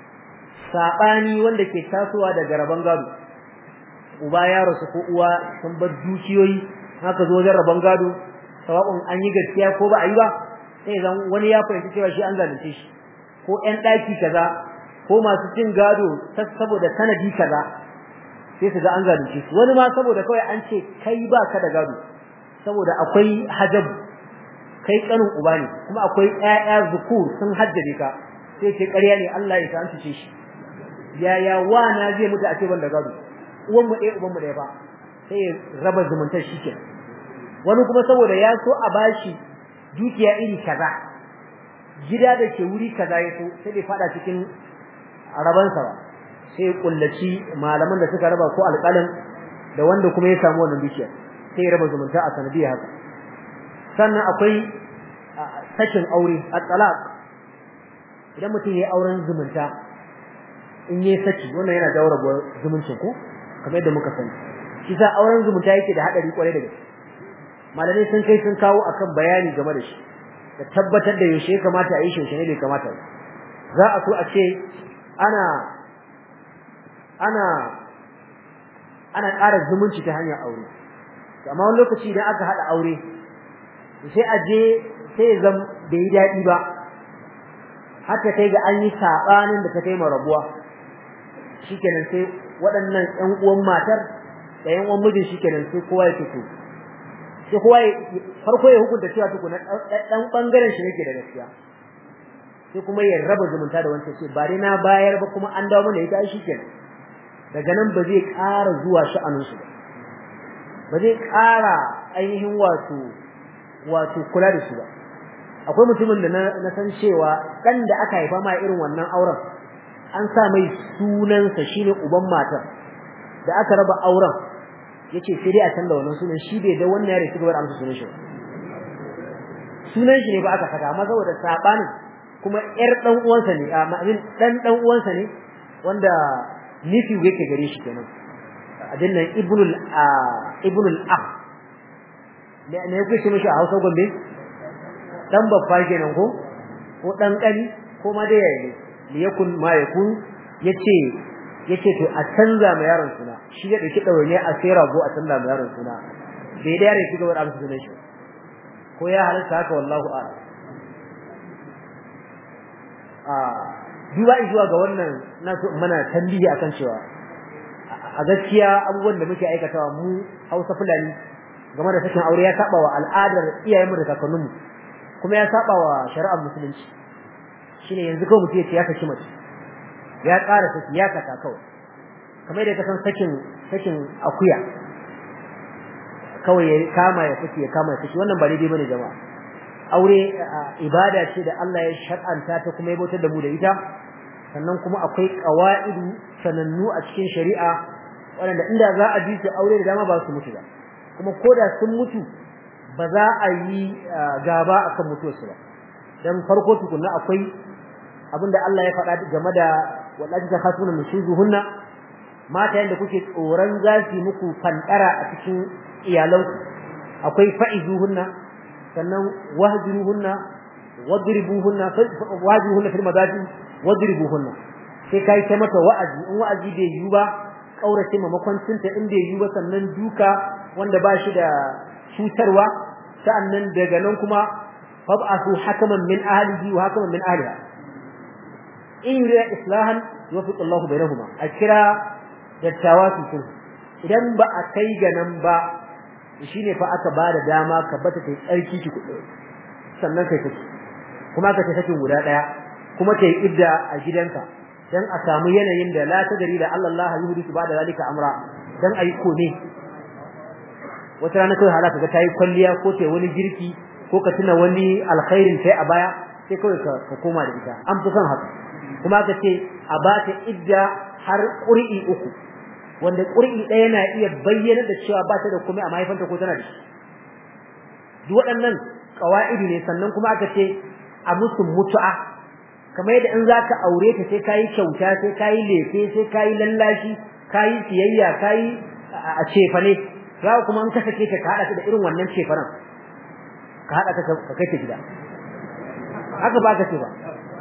sabani wanda ke tasowa daga raban gado uba ya rasu ko uwa sun bar dukiyoyi haka zo wajen raban gado sawa'un an yi gaskiya ko ba a yi ba sai zan wani ya fahimci cewa shi an zalunce shi ko ƴan daki kaza ko masu cin gado saboda sanadi kaza sai su ga an zalunce shi wani ma saboda kawai an ce kai ba ka da gado saboda akwai hajab kai kanin uba ne kuma akwai ƴaƴa zukur sun hajjabe ka sai ce ƙarya ne Allah ya tantance shi yaya wana zai mutu a ce ban da gado uwan mu ɗaya uban mu ɗaya fa sai ya raba zumuntar shi ke wani kuma saboda ya so a bashi dukiya iri kaza gida da ke wuri kaza ya so sai bai fada cikin rabansa ba sai kullaci malaman da suka raba ko alƙalan da wanda kuma ya samu wannan dukiya sai ya raba zumunta a sanadiyar haka sannan akwai sakin aure at-talaq idan mutum ya auren zumunta in yi saki wannan yana jawo rabuwar zumuncin ko kamar yadda muka sani shi sa auren zumunta yake da hadari kwarai da gaske malamai sun kai sun kawo akan bayani game da shi da tabbatar da yaushe ya kamata a yi shi ne bai kamata za a so a ce ana ana ana ƙara zumunci ta hanyar aure amma wani lokaci idan aka hada aure sai a je sai zam bai yi daɗi ba haka kai ga an yi sabanin da ta kai rabuwa shikenan sai waɗannan ƴan uwan matar da ƴan uwan mijin shikenan sai kowa ya fito sai kowa farko ya hukunta cewa tukuna dan bangaren shi yake da gaskiya sai kuma ya raba zumunta da wancan sai ba dai na bayar ba kuma an dawo mana ita shikenan daga nan ba zai ƙara zuwa sha'anin su ba ba zai ƙara ainihin wato wato kula da su ba akwai mutumin da na san cewa dan da aka haifa ma irin wannan auren an sa mai sunansa shine uban matar da aka raba auren yace sai dai a canza wannan sunan shi bai da wannan yare shiga amsa sunan shi sunan shi ne ba aka saka amma saboda sabanin kuma yar dan uwansa ne amma dan dan uwansa ne wanda nifi yake gare shi kenan abin nan ibnul ibnul akh ne ne yake shi mishi a Hausa Gombe dan babba kenan ko ko dan kani ko ma dai yayi ne yakun ma yakun yace yace to a canza ma yaron suna shi ya dauki dawaine a sai rago a canza ma yaron suna bai da yare shi ga wani sunan shi ko ya halatta haka wallahu a'lam ah duba zuwa ga wannan na so mana tambihi akan cewa a gaskiya abubuwan da muke aikatawa mu Hausa Fulani game da sakin aure ya saba wa al'adar iyayenmu da kakanninmu kuma ya saba wa shari'ar musulunci shine yanzu kawai mutum ya saki mace ya ƙara saki ya kata kawai kamar da kasan sakin sakin akuya kawai ya kama ya saki ya kama ya saki wannan ba daidai bane jama'a aure ibada ce da Allah ya shar'anta ta kuma ya bautar da mu da ita sannan kuma akwai qawaidu sanannu a cikin shari'a wanda inda za a bi su aure da dama ba su mutu ba kuma koda sun mutu ba za a yi gaba akan mutuwarsu ba dan farko tukunna akwai abinda Allah ya faɗa game da wallahi ta khasuna nusuzuhunna mata yanda kuke tsoron zasu muku fantara a cikin iyalanku akwai fa'izuhunna sannan wahjuruhunna wadribuhunna wahjuruhunna fil madaji wadribuhunna sai kai ta mata wa'azi in wa'azi bai yi ba kaurace ma makwancinta in bai yi ba sannan duka wanda ba shi da cutarwa sa'annan daga nan kuma fab'athu hakaman min ahlihi wa hakaman min ahliha in yuriya islahan yuwaffiqu Allahu bainahuma akira dattawa su idan ba a kai ga nan ba shine fa aka bada dama ka bata kai tsarki ki kudu sannan kai kake kuma ka tafi guda daya kuma kai idda a gidanka dan a samu yanayin da la tadri da Allah Allah yuhdisu ba'da zalika amra dan ayi kone wata rana kai halaka ga tayi kwalliya ko tai wani girki ko ka tuna wani alkhairin sai a baya sai kai ka koma da ita an fi son haka kuma ka ce a ba ta idda har qur'i uku wanda qur'i ɗaya na iya bayyana da cewa ba ta da komai a mahaifanta ko tana da shi duk waɗannan qawaidi ne sannan kuma aka ce a musu mutu'a kamar yadda in zaka aure ta sai kai kyauta sai kai lefe sai kai lallashi kai siyayya kai a cefane ya kuma an kasake ta ka hada ta da irin wannan cefaran ka hada ta ka kai ta gida haka ba ka ce ba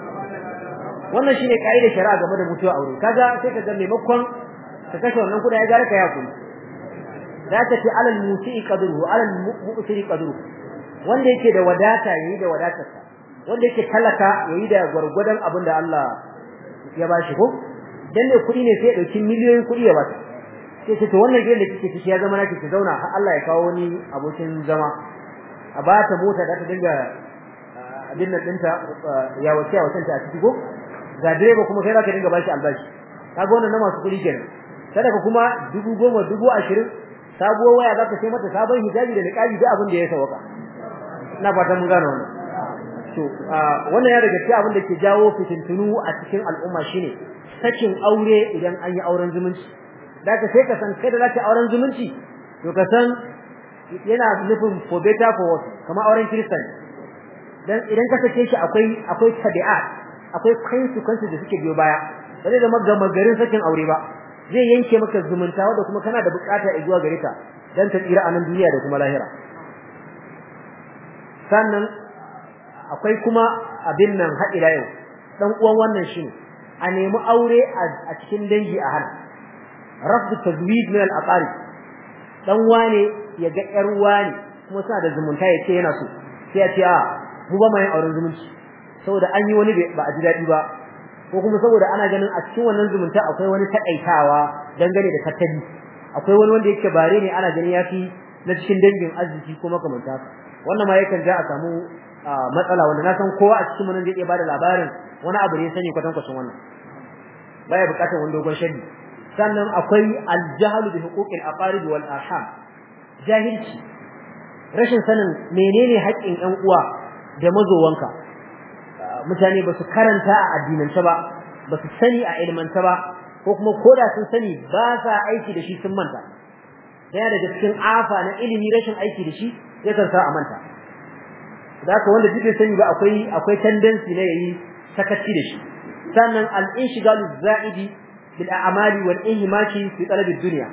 wannan shine kaidar shari'a game da mutuwa aure kaga sai ka ga maimakon ka kashe wannan kuɗi ya gara ka ya kuli za ta ce alal musi'i qadruhu alal mu'siri qadruhu wanda yake da wadata yayi da wadatarsa wanda yake talaka yayi da gurgurdan abin da Allah ya bashi ko dan ne kuɗi ne sai ya dauki miliyoyin kuɗi ya bata sai ce to wannan gidan da kike ciki ya zama naki ki zauna har Allah ya kawo wani abokin zama a ba ta mota da ta dinga abin nan dinta ya wace wace ta ciki ko ga direba kuma kai zaka dinga bashi albashi kaga wannan na masu kuɗi kenan sadaka kuma dubu goma dubu ashirin sabuwar waya zaka sai mata sabon hijabi da niqabi da abin da ya sauka ina fatan mun gane wannan to wannan ya daga cikin abin da ke jawo fitintunu a cikin al'umma shine sakin aure idan an yi auren zumunci daga sai ka san kai da zaka auren zumunci to ka san yana nufin for better for worse kamar auren Kirista dan idan ka sake shi akwai akwai tabi'at akwai consequences da suke biyo baya ba zai zama gama garin sakin aure ba zai yanke maka zumunta wanda kuma kana da bukata a zuwa gare ta dan ta tsira a nan duniya da kuma lahira sannan akwai kuma abin nan har ila yau dan uwan wannan shine a nemi aure a cikin dangi a hana rafd tazwid min al-aqarib dan wane ya ga yar wani kuma suna da zumunta yace yana so sai ya ce a mu ba mai auren zumunci saboda an yi wani ba a ji dadi ba ko kuma saboda ana ganin a cikin wannan zumunta akwai wani takaitawa dangane da tattali akwai wani wanda yake bare ne ana ganin yafi na cikin dangin arziki ko makamanta wannan ma yakan ja a samu matsala wanda na san kowa a cikin mun zai iya bada labarin wani abu ne sani kwatan kwatan wannan baya bukatar wani dogon shari sannan akwai al-jahlu bi huquqil aqarib wal arham jahilci rashin sanin menene haƙƙin ƴan uwa da mazowanka mutane ba su karanta a addinance ba ba su sani a ilmanta ba ko kuma koda sun sani ba sa aiki da shi sun manta daya daga cikin afa na ilimi rashin aiki da shi yakan sa a manta haka wanda duk sani ba akwai akwai tendency ne yayi sakaci da shi sannan al-inshigalu zaidi bil a'mali wal ihmaki fi talab ad-dunya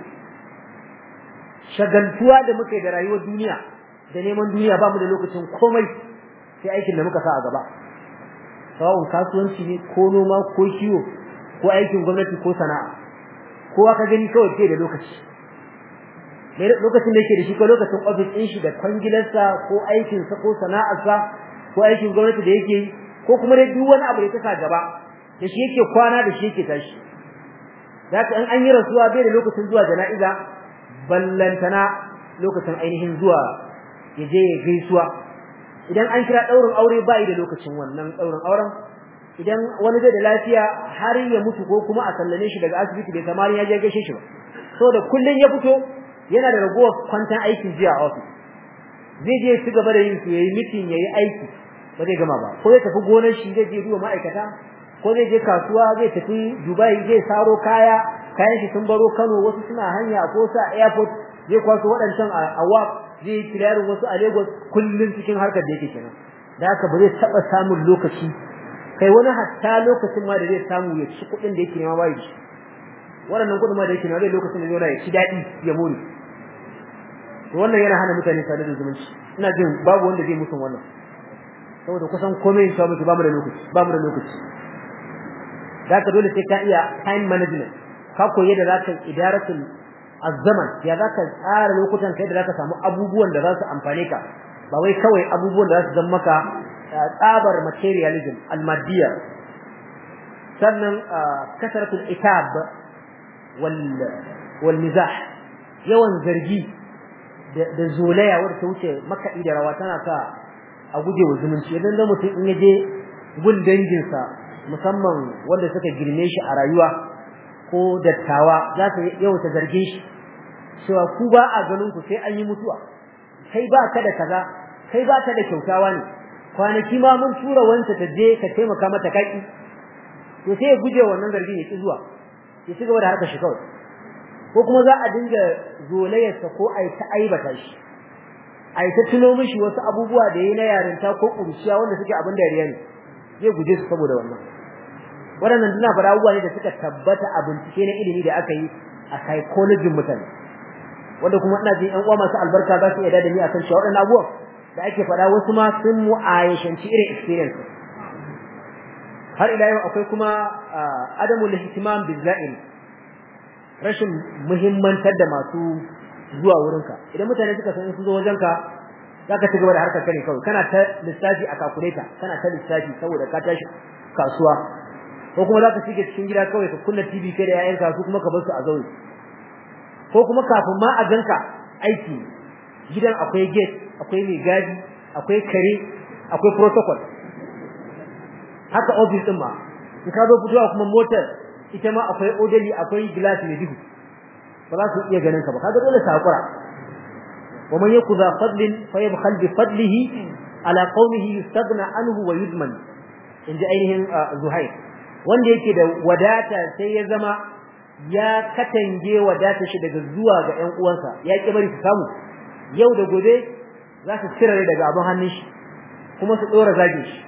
shagaltuwa da muke da rayuwar duniya da neman duniya ba mu da lokacin komai sai aikin da muka sa a gaba sawun kasuwanci ne ko noma ko kiwo ko aikin gwamnati ko sana'a kowa ka gani kawai sai da lokaci lokacin da yake da shi ko lokacin office din shi da kwangilarsa ko aikin sa ko sana'arsa ko aikin gwamnati da yake ko kuma dai duk wani abu da ya sa gaba da shi yake kwana da shi yake tashi zaka in an yi rasuwa bai da lokacin zuwa jana'iza ballantana lokacin ainihin zuwa yaje ya gaisuwa idan an kira daurin aure bai da lokacin wannan daurin auren idan wani bai da lafiya har ya mutu ko kuma a sallame shi daga asibiti bai kamar ya je gaishe shi ba so da kullun ya fito yana da ragowar kwantan aikin jiya a office zai je ci gaba da yin su yayi meeting yayi aiki ba zai gama ba ko ya tafi gonar shi zai je duba ma'aikata ko zai je kasuwa zai tafi Dubai zai saro kaya kayan shi sun baro Kano wasu suna hanya ko sa airport zai kwaso wadancan a wap zai kiyarin wasu a Lagos kullun cikin harkar da yake kenan da haka ba zai taba samun lokaci kai wani hatta lokacin ma da zai samu ya ci kudin da yake nema bai shi wannan kudin ma da yake nema zai lokacin da zai ya ci dadi ya more to wannan yana hana mutane sadar da zumunci ina jin babu wanda zai musun wannan saboda kusan komai ya mutu ba mu da lokaci ba mu da lokaci zaka dole sai ka iya time management ka koyi da zaka idaratul azzaman ya zaka tsara lokutan kai da zaka samu abubuwan da za su amfane ka ba wai kawai abubuwan da za su zama maka tsabar materialism almadiyya sannan kasratul itab wal wal mizah yawan zargi da zolaya wanda ta wuce makaɗi da rawa tana sa a guje wa zumunci idan da mutum in yaje gun danginsa musamman wanda suka girme shi a rayuwa ko dattawa za ta yawa ta zarge shi cewa ku ba a ganin ku sai an yi mutuwa kai ba ka da kaza kai ba ka da kyautawa ne kwanaki ma mun tura wanta ta je ka taimaka mata kaki to sai ya guje wannan zargin ya ki zuwa ya ci gaba da harkar shi kawai ko kuma za a dinga zolayarsa ko ai ta aibata shi ai ta tuno mishi wasu abubuwa da yayi na yarinta ko kurciya wanda suke abin dariya ne zai guje su saboda wannan waɗannan duna fara abubuwa ne da suka tabbata a bincike na ilimi da aka yi a psychology mutane wanda kuma ina jin ƴan uwa masu albarka za su iya da ni akan cewa waɗannan abubuwan da ake faɗa wasu ma sun mu'ayashanci irin experience har ila yau akwai kuma adamul ihtimam bil za'il rashin muhimmantar da masu zuwa wurinka idan mutane suka san su zo wajenka zaka ci gaba da harkar kare kawai kana ta lissafi a calculator kana ta lissafi saboda ka tashi kasuwa ko kuma zaka shige cikin gida kawai ka kunna T V kai da yayanka su kuma ka bar su a zaure ko kuma kafin ma a ganka aiki gidan akwai gate akwai mai gadi akwai kare akwai protocol haka office din ma in ka zo fitowa kuma motar ita ma akwai odali akwai glass mai duhu ba za su iya ganin ka ba kaga dole sa hakura wa man yakuza fadlin fayabkhal bi fadlihi ala qaumihi yustaghna anhu wa yudman inji ainihin Zuhair wanda yake da wadata sai ya zama ya katange wadata shi daga zuwa ga ƴan uwansa ya ki bari su samu yau da gobe za su cirare daga abin hannun shi kuma su dora zage shi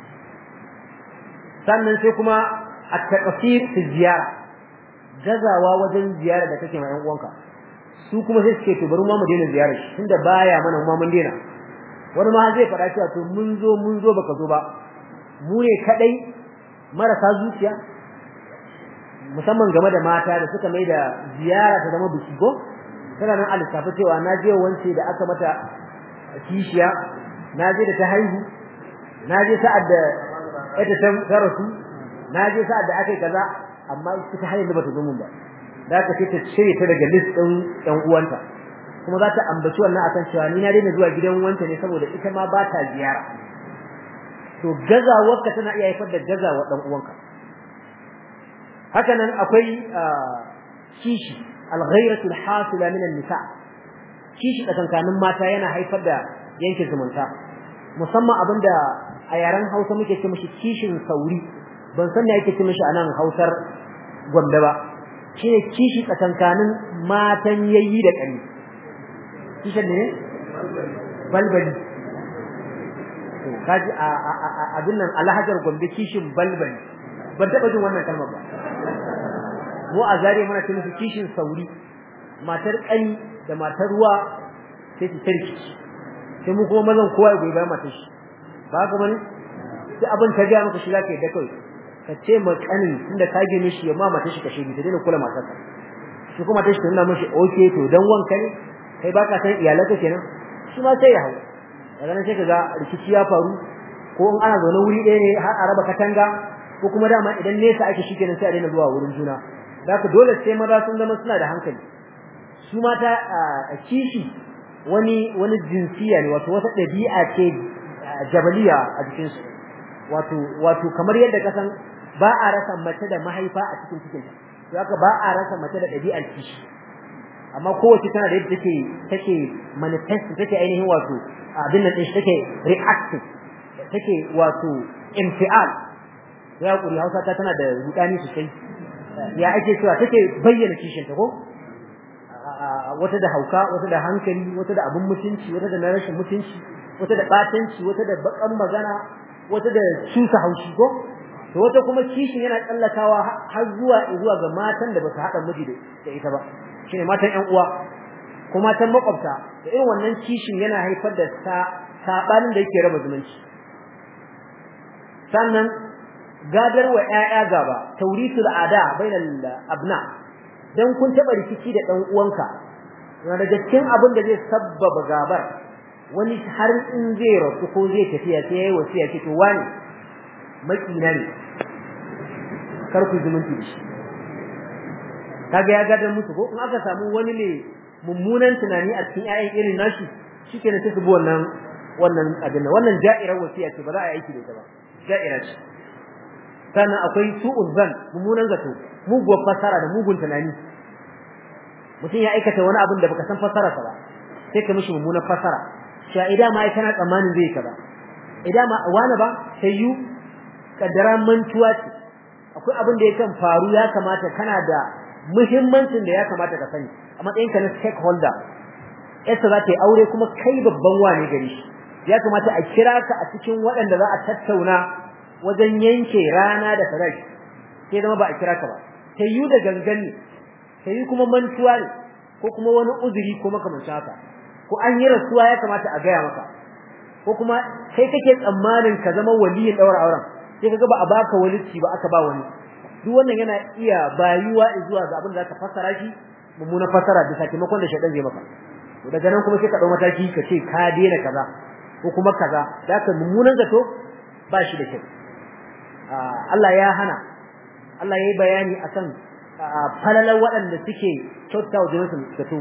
sannan sai kuma at-taqsir fi ziyara gazawa wajen ziyara da kake ma ƴan uwanka su kuma sai suke to bari mu mu daina ziyarar shi tunda baya mana mu mun daina wani ma zai fada cewa to mun zo mun zo baka zo ba mu ne kadai marasa zuciya musamman game da mata da suka mai da ziyara ta zama biki go kana nan alisafa cewa na je wance da aka mata kishiya na je da ta haihu na je sa'ad da ita ta rasu na je sa'ad da akai kaza amma ita har yanzu bata zo mun ba da ka ce ta cire ta daga list din ɗan uwanta kuma za ta ambaci wannan akan cewa ni na daina zuwa gidan wanta ne saboda ita ma ba ta ziyara to gazawarka tana iya haifar da gazawar dan uwanka haka nan akwai kishi al-ghayratu al-hasila min an-nisa kishi tsakankanin mata yana haifar da yanke zumunta musamman abinda a yaren Hausa muke ce mishi kishin sauri ban san me yake ce mishi anan Hausar Gombe ba shine kishi tsakankanin matan yayi da kani kishin ne balbali to kaji a abin nan alhajar Gombe kishin balbali ban taba jin wannan kalmar ba mu a zare muna ce musu kishin sauri matar kani da matar ruwa sai su tarki sai mu kuma mazan kowa ya goyi bayan matar shi ba ga bane sai abin ta ga maka shi zaka yi da kai ka ce ma kanin tunda ka gine shi ya ma matar shi kashe ni ta dena kula matar ka shi kuma matar shi tana mishi okay to dan wanka ne kai baka san iyalanka kenan shi ma sai ya hawo daga nan sai kaga rikici ya faru ko in ana zaune wuri ɗaya ne har a raba katanga ko kuma dama idan nesa ake shi kenan sai a daina zuwa wurin juna zaka dole sai maza sun zama suna da hankali su mata a kishi wani wani jinsiya ne wato wata dabi'a ce jabaliya a jikin su wato wato kamar yadda ka san ba a rasa mace da mahaifa a cikin cikin to haka ba a rasa mace da dabi'ar kishi amma kowace tana da yadda take take manifest take ainihin wato abin nan din take reactive take wato infial ya kuri Hausa ta tana da rudani sosai ya ake cewa take bayyana kishin ta ko wata da hauka wata da hankali wata da abun mutunci wata da rashin mutunci wata da batanci wata da bakan magana wata da cusa haushi ko to wata kuma kishin yana tsallakawa har zuwa zuwa ga matan da ba su hada miji da ita ba shine matan ƴan uwa kuma tan makwabta da irin wannan kishin yana haifar da sabanin da yake raba zumunci sannan gadar wa ƴaƴa gaba taurisul ada bainal abna dan kun taba rikici da dan uwanka daga cikin abin da zai sabbaba gabar wani har in zai rasu ko zai tafiya sai yayi wasiya ce to wani makina ne kar ku zumunci shi kaga ya gadar musu ko in aka samu wani ne mummunan tunani a cikin ƴaƴan irin nashi shikenan sai su bi wannan wannan abin wannan ja'irar wasiya ce ba za a yi aiki da ita ba ja'ira ce sannan akwai su'ul zan mummunan zato muguwar fasara da mugun tunani mutum ya aikata wani abin da baka san fasararsa ba sai ka mishi mummunan fasara sha idan ma kana tsammanin zai kaza idan ma wani ba sai yu kaddara mantuwa ce akwai abin da yakan faru ya kamata kana da muhimmancin da ya kamata ka sani a matsayin ka na stakeholder yasa za ta yi aure kuma kai babban wane gari shi ya kamata a kira ka a cikin waɗanda za a tattauna wajen yanke rana da farashi sai zama ba a kira ka ba sai yu da gangani sai kuma mantuwa ne ko kuma wani uzuri ko makamancin haka ko an yi rasuwa ya kamata a gaya maka ko kuma kai kake tsammanin ka zama waliyin daura auren sai kaga ba a baka walici ba aka ba wani duk wannan yana iya bayuwa zuwa ga abin da zaka fassara shi mummuna fassara da sakamakon da shedan zai maka to daga nan kuma sai ka dau mataki ka ce ka daina kaza ko kuma kaza zaka mummunan zato ba shi da kyau Allah ya hana Allah yayi bayani akan falalan waɗanda suke kyautawa jinsu zato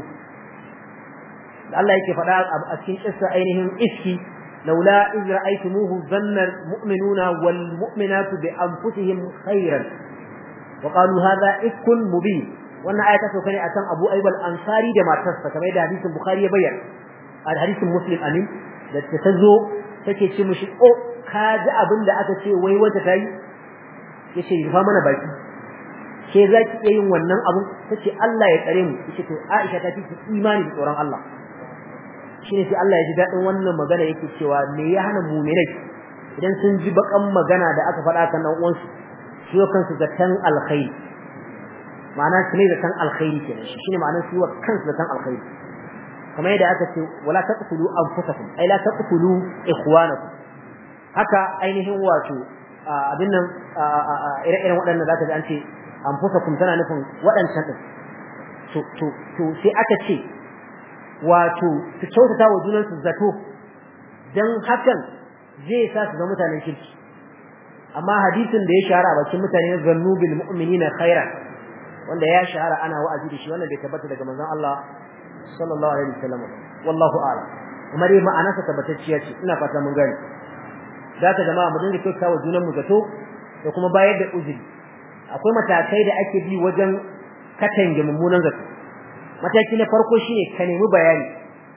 Allah yake faɗa a cikin kissa ainihin iski laula iz ra'aytumuhu dhanna almu'minuna walmu'minatu bi anfusihim khayran wa qalu hadha ifkun mubin wannan aya ta sauka ne akan Abu Ayyub al-Ansari da matarsa kamar da hadisin Bukhari ya bayyana a hadisin Muslim amin da ta zo take ce mishi o ka ji abin da aka ce wai wata tayi yace fa mana baki ke zaki iya yin wannan abun tace Allah ya tsare mu yace to Aisha ta ce imani da tsoron Allah shine sai Allah ya ji dadin wannan magana yake cewa me ya hana mu'minai idan sun ji bakan magana da aka faɗa kan dan uwansu shi wa kansu zatan alkhair ma'ana shi ne zatan alkhairi kenan shine ma'anar shi wa kansu zatan alkhair kamar yadda aka ce wala taqtulu anfusakum ay la taqtulu ikhwanakum haka ainihin wato abin nan ire-iren waɗannan zaka ji an ce anfusakum tana nufin waɗancan din to to to sai aka ce wato su kyautata wa junan su zato dan hakan zai sa su ga mutanen kirki amma hadisin da ya shahara a bakin mutane zannu bil mu'minina khairan wanda ya shahara ana wa'azi da shi wannan bai tabbata daga manzon Allah sallallahu alaihi wasallam wallahu a'lam kuma dai ma'anarsa tabbatacciya ce ina fata mun gane zaka jama'a mu dinga kyautata wa junan mu zato da kuma bayar da uzuri akwai matakai da ake bi wajen katange mummunan zato mataki na farko shine ka nemi bayani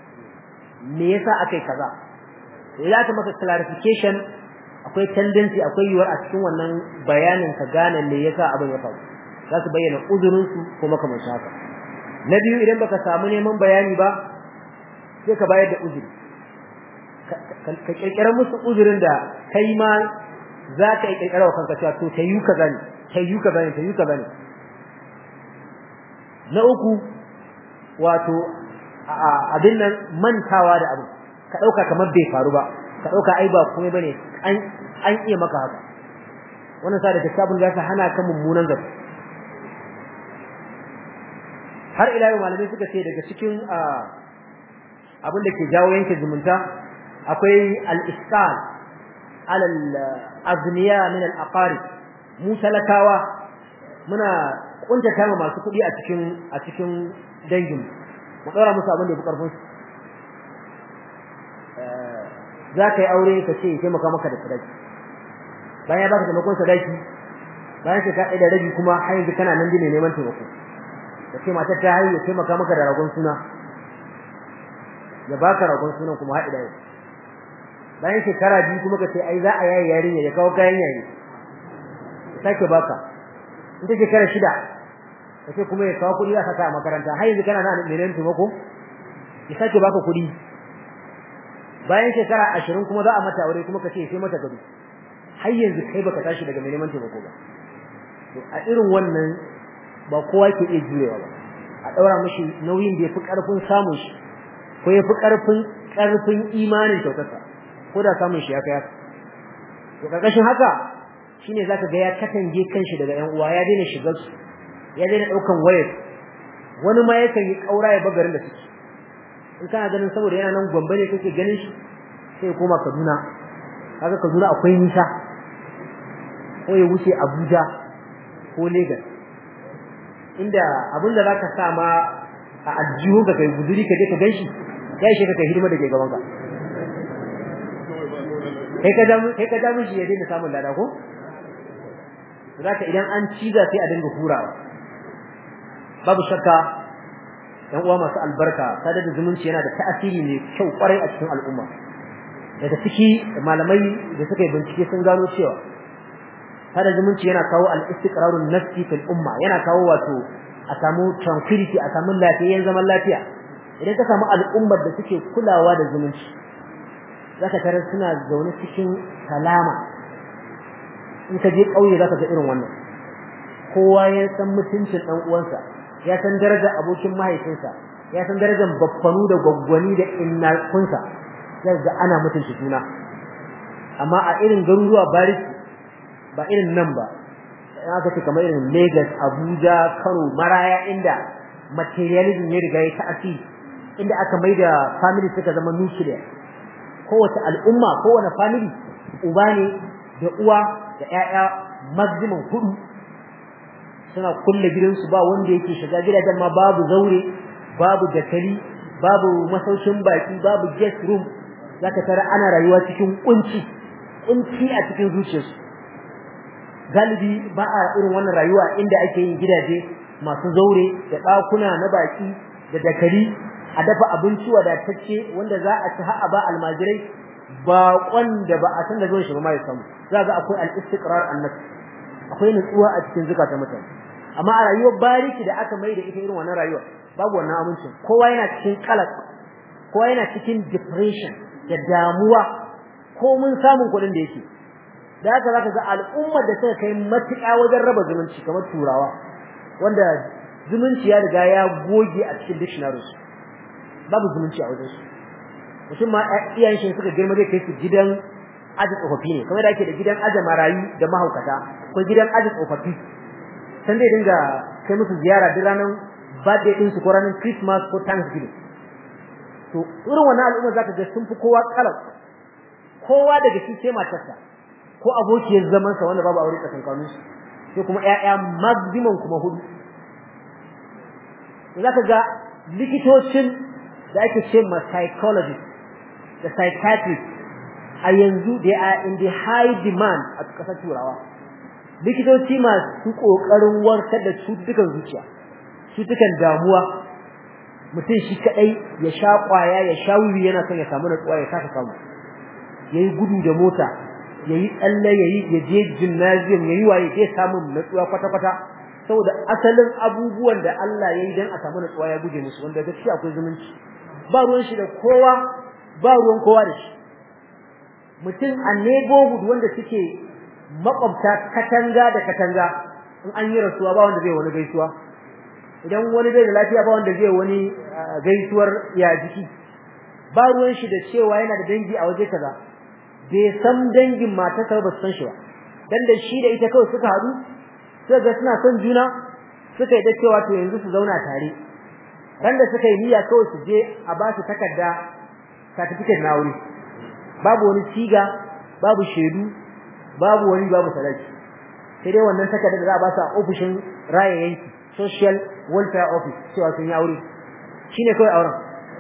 me yasa akai kaza idan ka maka clarification akwai tendency akwai yiwuwar a cikin wannan bayanin ka gane me yasa abin ya faru za su bayyana uzurin su ko makamancin haka na biyu idan baka samu neman bayani ba sai ka bayar da uzuri ka kirkira musu uzurin da kai ma za ka kirkira wa kanka cewa to tayu kaza ne tayu kaza ne tayu kaza ne na uku wato abin nan mantawa da abu ka dauka kamar bai faru ba ka dauka ai ba komai bane an an iya maka haka wannan sa da kitabun da ka hana ka mummunan zato har ila yau malamai suka ce daga cikin abin da ke jawo yanke zumunta akwai al-isqal ala al-azniya min al-aqarib mu talakawa muna kuntata ma masu kudi a cikin a cikin dangin mu daura musu abin da yafi karfin su eh zaka yi aure ka ce sai maka maka da sadaki bayan ya baka taimakon sadaki bayan ka kai da rabi kuma har yanzu kana nan dine neman taimako kace mata ta hayi ya taimaka maka da ragon suna ya baka ragon sunan kuma haɗi da yau bayan shekara biyu kuma kace ai za a yayi yarinya ya kawo kayan yayi sake baka in take shekara shida kace kuma ya kawo kudi a saka a makaranta har yanzu kana nan neman taimako ya sake baka kudi bayan shekara ashirin kuma za a mata aure kuma kace sai mata gado har yanzu kai baka tashi daga neman taimako ba to a irin wannan ba kowa ke iya jurewa ba a daura mishi nauyin da yafi karfin samun shi ko yafi karfin karfin imanin kyautarsa ko da samun shi ya kai haka to karkashin haka shine zaka ga ya katange kanshi daga ƴan uwa ya daina shigar su ya daina daukan wayar wani ma yakan yi kaura ya bagarin da suke in kana ganin saboda yana nan Gombe ne kake ganin shi sai koma Kaduna kaga Kaduna akwai nisa ko ya wuce Abuja ko Lagos inda abinda zaka sa ma a aljihu ga kai guduri ka je ka ganshi ya shi ka kai hidima da ke gaban ka kai ka damu kai ka damu shi ya dinga samun lada ko zaka idan an ciza sai a dinga hurawa babu shakka dan uwa masu albarka sadar da zumunci yana da ta'asiri ne kyau kwarai a cikin al'umma daga ciki malamai da suka yi bincike sun gano cewa sadar zumunci yana kawo al-istiqrarun nafsi fil umma yana kawo wato a samu tranquility a samu lafiyayyen zaman lafiya idan ka samu al'ummar da suke kulawa da zumunci zaka tarar suna zaune cikin salama in ka je kauye zaka ga irin wannan kowa ya san mutuncin dan uwansa ya san darajar abokin mahaifinsa ya san darajar baffanu da gwaggwani da innakunsa ga ana mutunci juna amma a irin garuruwa bariki ba irin nan ba aka ce kamar irin Lagos Abuja Kano Maraya inda materialism ya riga ya ta'asiri inda aka maida family suka zama nuclear kowace al'umma kowace family uba ne da uwa da ƴaƴa maximum hudu suna kulle gidansu ba wanda yake shiga gidajen ma babu zaure babu dakali babu masaukin baki babu guest room zaka tara ana rayuwa cikin kunci kunci a cikin zuciyarsu galibi ba a irin wannan rayuwa inda ake yin gidaje masu zaure da dakuna na baki da dakali a dafa abinci wadatacce wanda za a ci har ba almajirai ba wanda ba a san da zuwan shi ba mai samu za ga akwai al-istiqrar an-nafs akwai nutsuwa a cikin zakata mutane amma a rayuwar bariki da aka mai da ita irin wannan rayuwa babu wannan amincin kowa yana cikin kalak kowa yana cikin depression da damuwa ko mun samun kudin da yake da haka zaka ga al'ummar da suka kai matuƙa wajen raba zumunci kamar turawa wanda zumunci ya riga ya goge a cikin dictionary babu zumunci a wajen su mutum ma iyayen shi suka girma zai kai su gidan aji tsofaffi ne kamar da ake da gidan aji marayu da mahaukata ko gidan aji tsofaffi san dai dinga kai musu ziyara duk ranar birthday din su ko ranar Christmas ko Thanksgiving to irin wannan al'umma zaka ga sun fi kowa kalam kowa daga shi sai matarsa ko abokiyar zaman sa wanda babu aure tsakankanin su sai kuma ƴaƴa maximum kuma hudu zaka ga likitocin da ake ce ma psychologist da psychiatrist a yanzu they are in the high demand a kasar turawa likitoci masu kokarin warkar da cututtukan zuciya cututtukan damuwa mutum shi kadai ya sha kwaya ya sha wuri yana son ya samu natsuwa ya saka samu yayi gudu da mota yayi tsalle yayi yaje gymnasium yayi waye zai samu natsuwa kwata kwata saboda asalin abubuwan da Allah yayi dan a samu natsuwa ya guje musu wanda gaskiya akwai zumunci ba ruwan shi da kowa ba ruwan kowa da shi mutum a neighborhood wanda suke makwabta katanga da katanga in an yi rasuwa ba wanda zai wani gaisuwa idan wani bai da lafiya ba wanda zai wani gaisuwar ya jiki ba ruwan shi da cewa yana da dangi a waje kaza bai san dangin matarsa ba san shi ba dan da shi da ita kawai suka hadu sai ga suna son juna suka yi da cewa to yanzu su zauna tare ran da suka yi niyya kawai su je a ba su takarda certificate na aure babu wani siga babu shedu babu wani babu sadaki sai dai wannan takarda da za a ba su a ofishin raya yanki social welfare office cewa sun yi aure shine kawai auren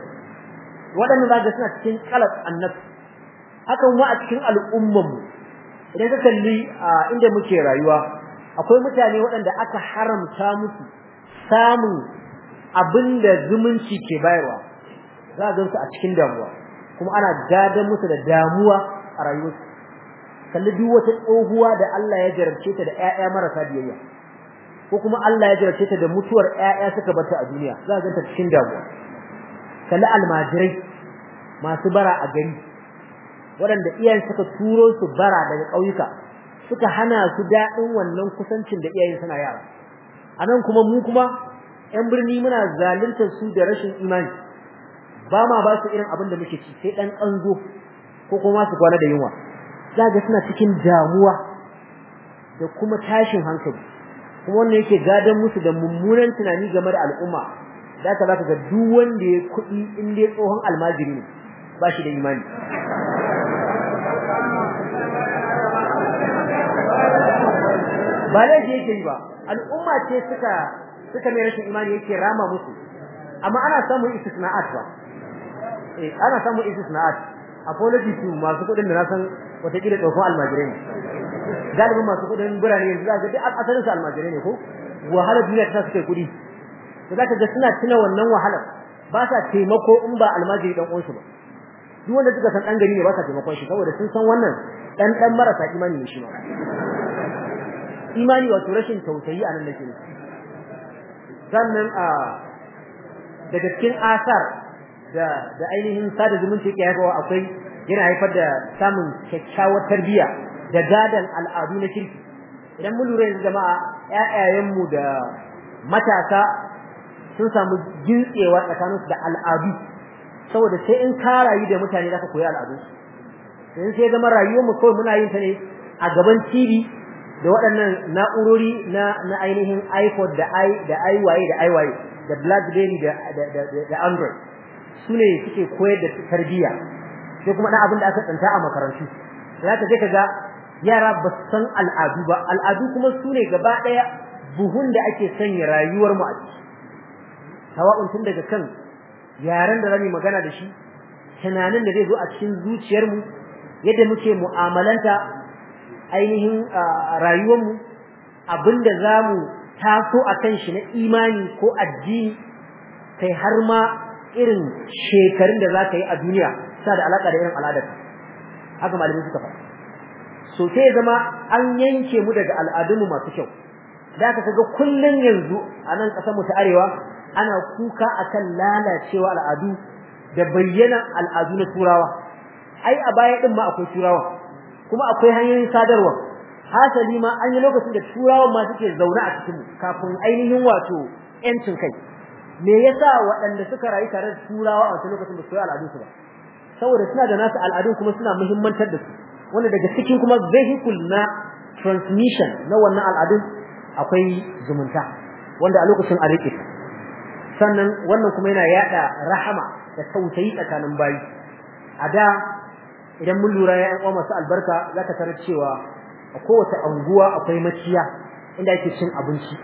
waɗannan zaka suna cikin qalab annabi hakan wa a cikin al'ummar mu idan ka kalli inda muke rayuwa akwai mutane waɗanda aka haramta musu samun abinda zumunci ke bayarwa za ga su a cikin damuwa kuma ana gadan musu da damuwa a rayuwarsu kalli duk wata tsohuwa da Allah ya jarabce ta da ƴaƴa marasa biyayya ko kuma Allah ya jarabce ta da mutuwar ƴaƴa suka bar ta a duniya za ga ta cikin damuwa kalli almajirai masu bara a gari waɗanda iyayen suka turo su bara daga ƙauyuka suka hana su daɗin wannan kusancin da iyayen suna yara anan kuma mu kuma ƴan birni muna zaluntar su da rashin imani ba ma ba su irin abin da muke ci sai dan kanzo ko kuma su kwana da yunwa zaga suna cikin damuwa da kuma tashin hankali kuma wannan yake gadan musu da mummunan tunani game da al'umma zaka zaka ga duk wanda ya kudi in dai tsohon almajiri ne ba shi da imani ba laifi yake yi ba al'umma ce suka suka mai rashin imani yake rama musu amma ana samun istisna'at ba eh ana samun istisna'at apology to masu kudin da na san wata kila tsohon almajirai ne galibin masu kudin birane yanzu zaka ga asalin su almajirai ne ko wahala duniya ta suke kudi to zaka ga suna tuna wannan wahalar ba sa taimako in ba almajiri dan uwansu ba duk wanda suka san dan gari ne ba sa taimakon shi saboda sun san wannan dan dan marasa imani ne shi ma imani wato rashin tausayi anan nake ne sannan a daga cikin asar da da ainihin sada zumunci yake haifawa akwai yana haifar da samun kyakkyawar tarbiyya da gadan al'adu na kirki idan mun lura yanzu jama'a ƴaƴayenmu da matasa sun samu gintsewa tsakaninsu da al'adu saboda sai in ka rayu da mutane zaka koyi al'adu sai sai zama rayuwar mu kawai muna yin ta ne a gaban T V da waɗannan na'urori na na ainihin iPod da i da iWaye da iWaye da BlackBerry da da da Android sune suke koyar da tarbiyya sai kuma dan abin da aka tsanta a makarantu zaka je kaga yara ba san al'adu ba al'adu kuma sune gaba daya buhun da ake sanya rayuwar mu a ciki tawa'un tun daga kan yaran da zamu magana da shi tunanin da zai zo a cikin zuciyar mu yadda muke mu'amalanta ainihin rayuwar mu abinda zamu taso akan shi na imani ko addini kai har ma irin shekarun da zaka yi a duniya sa da alaka da irin al'adarka haka malamai suka faɗa so sai zama an yanke mu daga al'adunmu masu kyau da ka ga kullun yanzu a nan kasar mu ta arewa ana kuka akan lalacewa al'adu da bayyana al'adu na turawa ai a baya din ma akwai turawa kuma akwai hanyoyin sadarwa hasali ma an yi lokacin da turawan ma suke zaune a cikin kafin ainihin wato yancin kai me yasa waɗanda suka rayu tare da turawa a wancan lokacin ba su yi al'adun su ba saboda suna da nasu al'adun kuma suna muhimmantar da su wanda daga cikin kuma vehicle na transmission na wannan al'adun akwai zumunta wanda a lokacin a rike sannan wannan kuma yana yada rahama da tausayi tsakanin bayi a da idan mun lura ya ƴan uwa masu albarka zaka tarar cewa a kowace anguwa akwai maciya inda ake cin abinci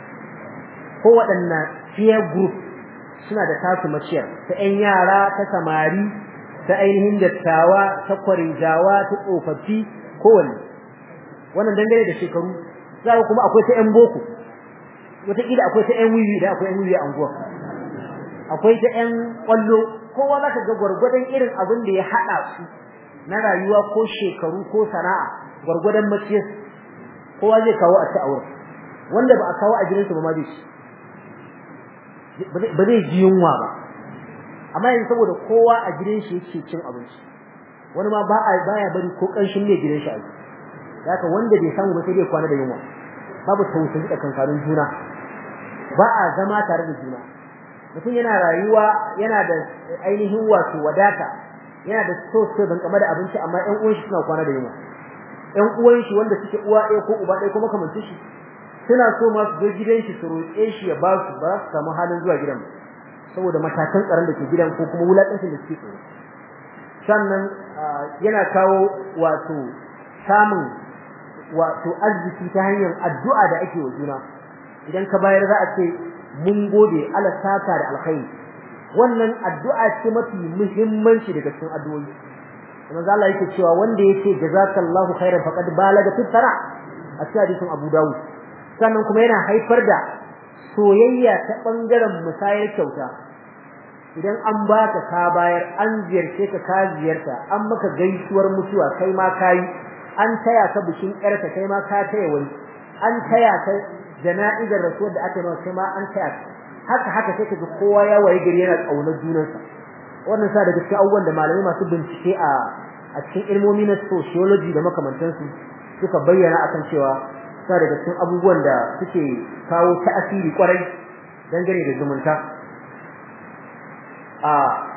ko waɗanne peer group suna da tasu maciyar ta ƴan yara ta samari ta ainihin dattawa ta kwarijawa ta tsofaffi kowanne wannan dangane da shekaru za kuma akwai ta ƴan boko wataƙila akwai ta ƴan wiwi da akwai ƴan wiwi a anguwa akwai ta ƴan kwallo kowa zaka ga gurgurdan irin abin da ya hada su na rayuwa ko shekaru ko sana'a gurgurdan maciyar kowa zai kawo a ci aure wanda ba a kawo a gidansa ba ma zai ci ba zai ji yunwa ba amma yanzu saboda kowa a gidan shi yake cin abinci wani ma ba baya bari ko kanshin ne gidan shi a haka wanda bai samu ba sai dai kwana da yunwa babu tausayi da kankanin juna ba a zama tare da juna mutum yana rayuwa yana da ainihin wato wadata yana da so so ban kama da abinci amma ƴan uwan shi suna kwana da yunwa ƴan uwan shi wanda suke uwa ɗaya ko uba ɗaya ko makamancin shi suna so ma su je gidan shi su roƙe shi ya ba su ba su samu halin zuwa gidan ba saboda matakan tsaron da ke gidan ko kuma wulakancin da suke tsoro sannan yana kawo wato samun wato arziki ta hanyar addu'a da ake wa juna idan ka bayar za a ce mun gode Allah saka da alkhairi wannan addu'a ce mafi muhimmanci daga cikin addu'o'i kuma Allah yake cewa wanda yake jazakallahu khairan faqad balaga fi sara a cikin hadisin Abu Dawud sannan kuma yana haifar da soyayya ta bangaren musayar kyauta idan an baka ka bayar an ziyarce ka ka ziyarta an maka gaisuwar mutuwa kai ma kai an taya ka bikin yarka kai ma ka taya wani an taya ka jana'izar rasul da aka yi kai ma an taya haka haka sai kaga kowa ya waye gari yana kaunar junansa wannan sa daga cikin abubuwan da malamai masu bincike a a cikin ilmomi na sociology da makamantansu suka bayyana akan cewa sa daga cikin abubuwan da suke kawo ta'asiri kwarai dangane da zumunta a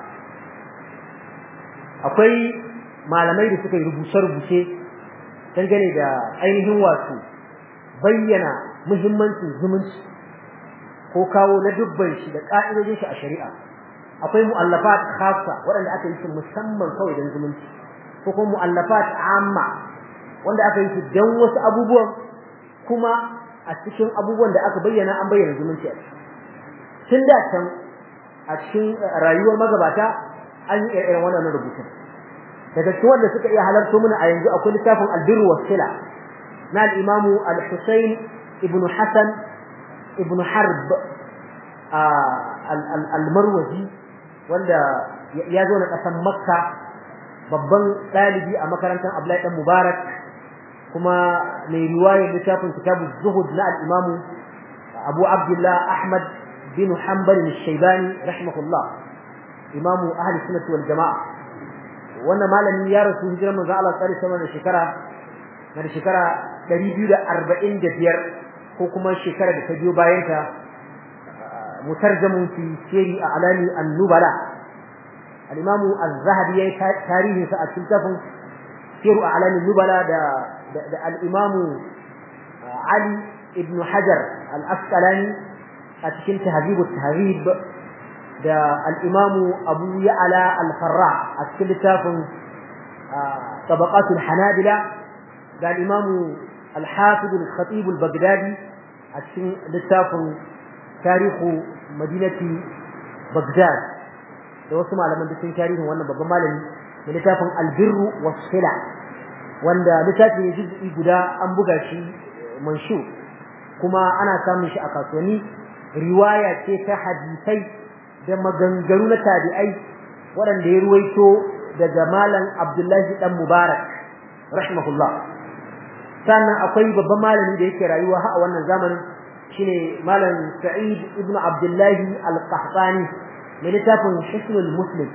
akwai malamai da suka yi rubuce-rubuce dangane da ainihin wato bayyana muhimmancin zumunci ko kawo na dubban shi da ka'idojin shi a shari'a akwai mu'allafat khassa waɗanda aka yi su musamman kawai don zumunci ko kuma mu'allafat amma wanda aka yi su don wasu abubuwan kuma a cikin abubuwan da aka bayyana an bayyana zumunci a ciki tun da can a cikin rayuwar magabata an yi irin wannan rubutun daga cikin wanda suka iya halarto mana a yanzu akwai littafin al-birr wa sila na al-imam al-Husayn ibn Hasan ibn Harb al-Marwazi wanda ya zo na kasan Makka babban dalibi a makarantar Abdullahi dan Mubarak kuma mai riwayar littafin kitabuz zuhud na al-imam Abu Abdullah Ahmad bin Hanbal al-Shaybani rahimahullah imam ahli sunnah wal jamaa wannan malami ya rasu hijirar manzo Allah sallallahu alaihi wasallam da shekara da shekara ɗari biyu da arba'in da biyar ko kuma shekara da ta biyo bayan ta mutarjamun fi sirri a'lami an-nubala al-imam az-zahabi yayi tarihi sa a cikin tafin sirru a'lami an-nubala da da al-imam Ali ibn Hajar al-Asqalani a cikin tahdhib at-tahdhib da al-imam Abu Ya'la al-Farra a cikin littafin tabaqat al-Hanabila da al-imam al-Hafiz al-Khatib al-Baghdadi a cikin littafin tarihu madinati Baghdad da wasu malaman da sun tarihin wannan babban malami da littafin al-Birr was-Sila wanda littafi ne juz'i guda an buga shi manshur kuma ana samun shi a kasuwanni riwaya ce ta hadisai da maganganu na tabi'ai waɗanda ya ruwaito daga malam Abdullahi dan Mubarak rahimahullah sannan akwai babban malami da yake rayuwa a wannan zamanin shine malam Sa'id ibn Abdullah al-Qahtani mai littafin Hisnul Muslim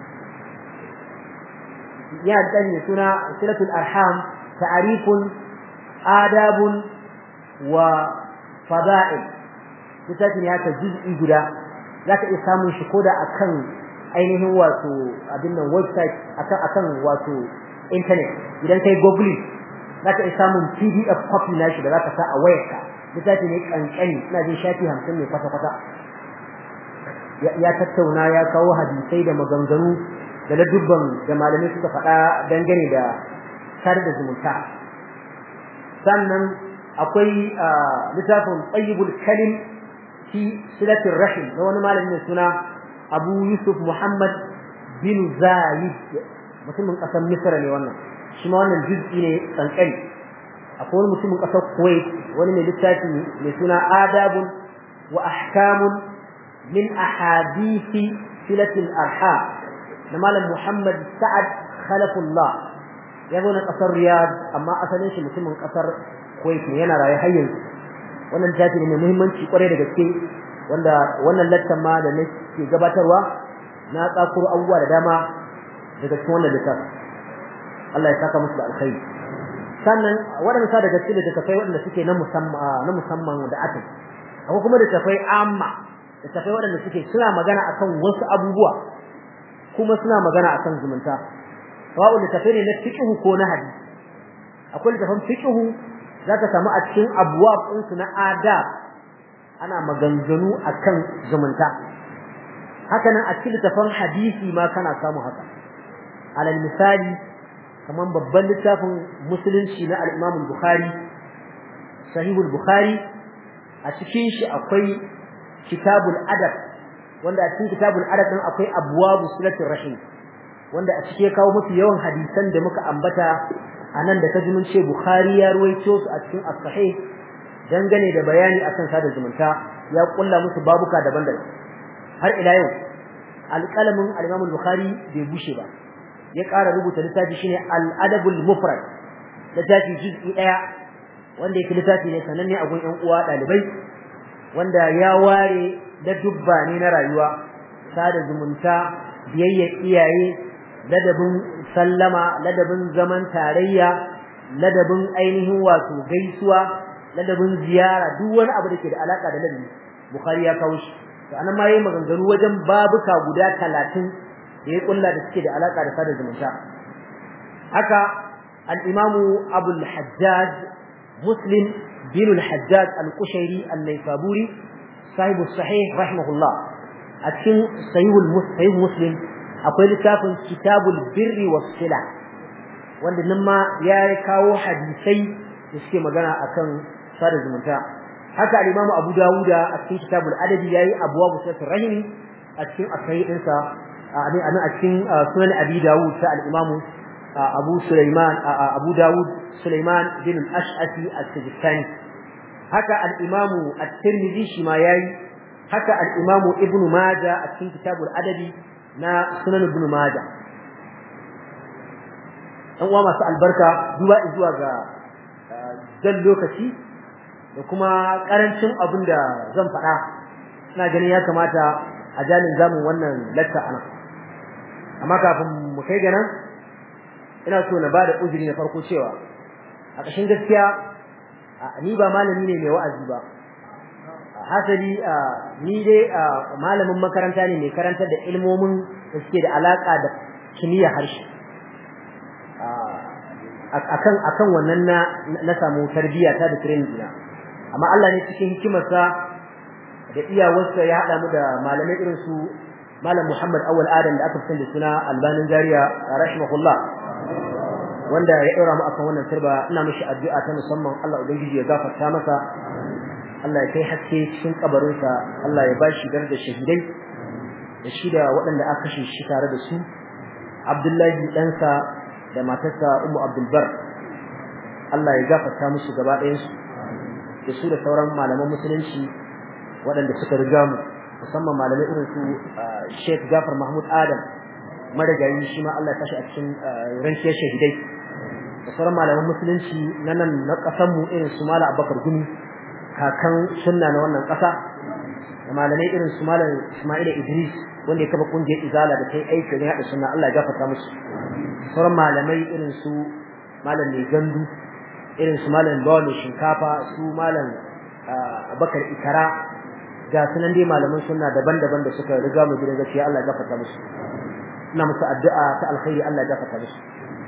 ya dan suna silatul arham ta'rifun adabun wa fada'il littafin ya ta juz'i guda zaka iya samun shi koda akan ainihin wato abin nan website akan akan wato internet idan kai google zaka iya samun P D F copy nashi da zaka sa a wayarka littafi ne kankani ina jin shafi hamsin ne kwata kwata ya tattauna ya kawo hadisai da maganganu da ladubban da malamai suka faɗa dangane da tare da zumunta sannan akwai littafin Tayyibul Kalim fi silatir rahim na wani malami ne suna Abu Yusuf Muhammad bin Zayid mutumin kasar Misr ne wannan shi ma wannan juz'i ne kankani akwai wani mutumin kasar Kuwait wani ne littafi mai suna Adabun wa Ahkamun min ahadithi silatil arham na malam Muhammad Sa'ad Khalafullah ya zo na kasar Riyadh amma asalin shi mutumin kasar Kuwait ne yana raye har yanzu wannan littafi ne mai muhimmanci kwarai da gaske wanda wannan lattan ma da nake gabatarwa na tsakuro abubuwa da dama daga cikin wannan littafi Allah ya saka musu da alkhairi sannan waɗanda sa daga cikin littafai waɗanda suke na musamman na musamman da aka akwai kuma littafai amma littafai waɗanda suke suna magana akan wasu abubuwa kuma suna magana akan zumunta sawa'u littafai ne na fiqh ko na hadisi akwai littafan fiqh zaka samu a cikin abwab din su na adab ana maganganu akan zumunta haka nan a cikin littafan hadisi ma kana samu haka alal misali kaman babban littafin musulunci na al-Imam al-Bukhari Sahih al-Bukhari a cikin shi akwai kitabul adab wanda a cikin kitabul adab din akwai abwabu silatir rahim wanda a cike kawo musu yawan hadisan da muka ambata anan da kaji mun ce Bukhari ya ruwaito su a cikin as-sahih dangane da bayani akan sada zumunta ya kulla musu babuka daban-daban har ila yau alqalamin al-Imam al-Bukhari bai bushe ba ya ƙara rubuta littafi shine al-adabul mufrad littafi juz'i daya wanda yake littafi ne sananne a gun ƴan uwa dalibai wanda ya ware da dubba ne na rayuwa sada zumunta biyayya iyaye ladabin sallama ladabin zaman tarayya ladabin ainihin wato gaisuwa ladabin ziyara duk wani abu da ke da alaka da ladabi Bukhari ya kawo shi to anan ma yayi maganganu wajen babuka guda talatin da ya kulla da suke da alaka da sada zumunta haka al-Imam Abu al-Hajjaj Muslim bin al-Hajjaj al-Qushairi an-Naysaburi sahibu sahih rahimahullah a cikin sahih Muslim akwai littafin Kitabul Birri was-Sila wanda nan ma ya kawo hadisai da suke magana akan sada zumunta haka al-Imam Abu Dawud a cikin Kitabul Adabi yayi abwabu sirr rahim a cikin as-sahih ɗinsa a cikin sunan Abi Dawud ta al-Imam Abu Sulaiman Abu Dawud Sulaiman bin al-Ash'athi al-Sijistani haka al-Imam at-Tirmidhi shi ma yayi haka al-Imam Ibn Majah a cikin Kitabul Adabi na sunan Ibn Majah dan uwa masu albarka duba zuwa ga dan lokaci da kuma karancin abin da zan faɗa ina ganin ya kamata a jalin zamun wannan lakka ana amma kafin mu kai ga nan ina so na bada uzuri na farko cewa a ƙashin gaskiya ni ba malami ne mai wa'azi ba hasali ni dai malamin makaranta ne mai karantar da ilmomin da suke da alaka da kimiyyar harshe akan akan wannan na na samu tarbiyya ta da training dina amma Allah ne cikin hikimarsa da iyawarsa ya hada mu da malamai irin su malam Muhammad Awwal Adam da aka fitar da suna Albanin Zaria rahimahullah wanda ya daura mu akan wannan turba ina mishi addu'a ta musamman Allah ubangiji ya gafarta masa Allah ya kai haske cikin kabarinsa Allah ya bashi darajar shahidai da shi da waɗanda aka kashe shi tare da su Abdullahi ɗansa da matarsa Ummu Abdul Bar Allah ya gafarta musu gaba ɗayan su da su da sauran malaman musulunci waɗanda suka riga mu musamman malamai irin su Sheikh Jafar Mahmud Adam madagayi shi ma Allah ya tashi a cikin ranciyar shahidai da sauran malaman musulunci na nan na ƙasar mu irin su Malam Abubakar Gumi kakan sunna na wannan ƙasa da malamai irin su Malam Ismail Idris wanda ya kafa kungiyar Izala da kai aiki ne hada sunna Allah ya gafarta musu sauran malamai irin su Malam ne gandu irin su Malam Bawo Shinkafa su Malam Abubakar Ikara ga sunan dai malaman sunna daban-daban da suka riga mu gidan gaskiya Allah ya gafarta musu ina musu addu'a ta alkhairi Allah ya gafarta musu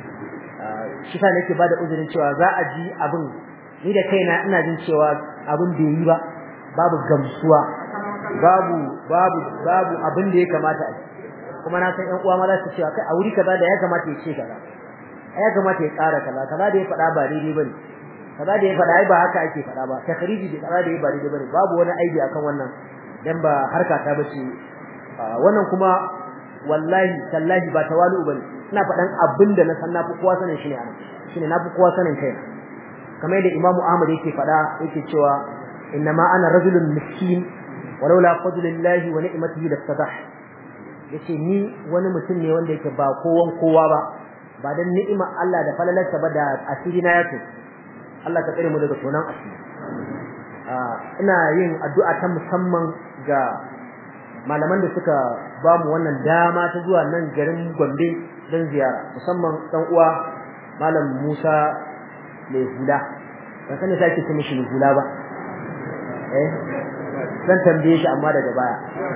shi sa nake bada uzurin cewa za a ji abin ni da kaina ina jin cewa abin bai yi ba babu gamsuwa babu babu babu abin da ya kamata a kuma na san ƴan uwa ma za su cewa kai a wuri kaza da ya kamata ya ce kaza ya kamata ya ƙara kaza kaza da ya faɗa ba daidai bane kaza da ya faɗa ai ba haka ake faɗa ba takhriji da kaza da ya ba daidai bane babu wani aibi akan wannan dan ba harka ta bace wannan kuma wallahi tallahi ba tawalu bane ina faɗan abin da na san na fi kowa sanin shi ne anan shine na fi kowa sanin kai kamar yadda Imam Ahmad yake faɗa yake cewa innama ana rajulun miskin walaula fadlillahi wa ni'matihi laftah yace ni wani mutum ne wanda yake ba kowan kowa ba ba dan ni'ima Allah da falalarsa ba da asiri na yato Allah ka tsare mu daga tonan asiri ina yin addu'a ta musamman ga malaman da suka ba mu wannan dama ta zuwa nan garin Gombe dan ziyara musamman dan uwa Malam Musa mai hula ban sani sai ki mishi hula ba eh zan tambaye shi amma daga baya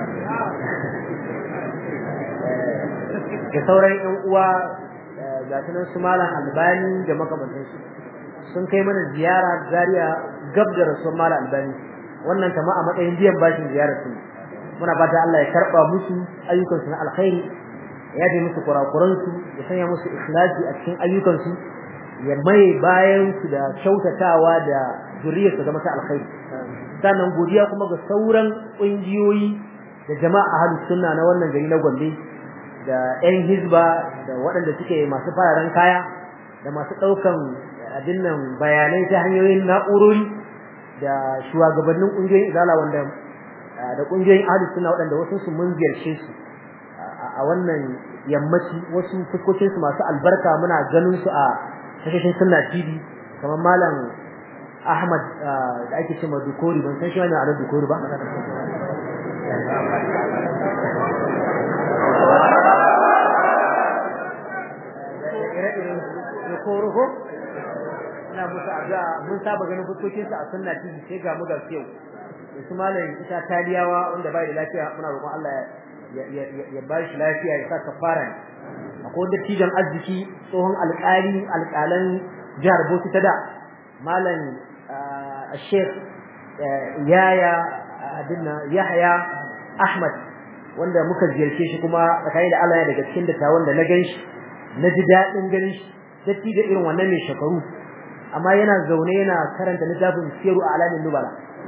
da sauran ƴan uwa ga tunan su Malam Albani da makamantan su sun kai mana ziyara Zaria gab da Rasul Malam Albani wannan kama a matsayin biyan bashin ziyarar su muna fata Allah ya karba musu ayyukan su na alkhairi ya yi musu kurakuran su ya sanya musu ikhlasi a cikin ayyukan su ya mai bayan su da kyautatawa da zuriyar su zama ta alkhairi sannan godiya kuma ga sauran kungiyoyi da jama'a ahlus sunna na wannan gari na Gombe da ƴan hizba da waɗanda suke masu fararen kaya da masu ɗaukan abin nan bayanai ta hanyoyin na'urori da shugabannin kungiyoyin izala wanda da kungiyoyin ahlus sunna waɗanda wasu su mun ziyarce su a wannan yammaci wasu fuskokin su masu albarka muna ganin su a tashoshin sunna T V kamar malam Ahmad da ake cewa Dukori ban san shi wani a Dukori ba Dukori ko ina musu addu'a mun saba ganin fuskokin su a sunna T V sai ga mu ga yau su malam ita taliyawa wanda bai da lafiya muna roƙon Allah ya ya ya ba shi lafiya ya saka fara akwai dattijan arziki tsohon alƙali alƙalan jihar Bauchi ta da malam Sheikh Yaya Adinna Yahya Ahmad wanda muka ziyarce shi kuma tsakani da Allah ya daga cikin dattawan da na ganshi na ji dadin ganin shi dattijo irin wannan ne shekaru amma yana zaune yana karanta littafin Siru Alamin Nubala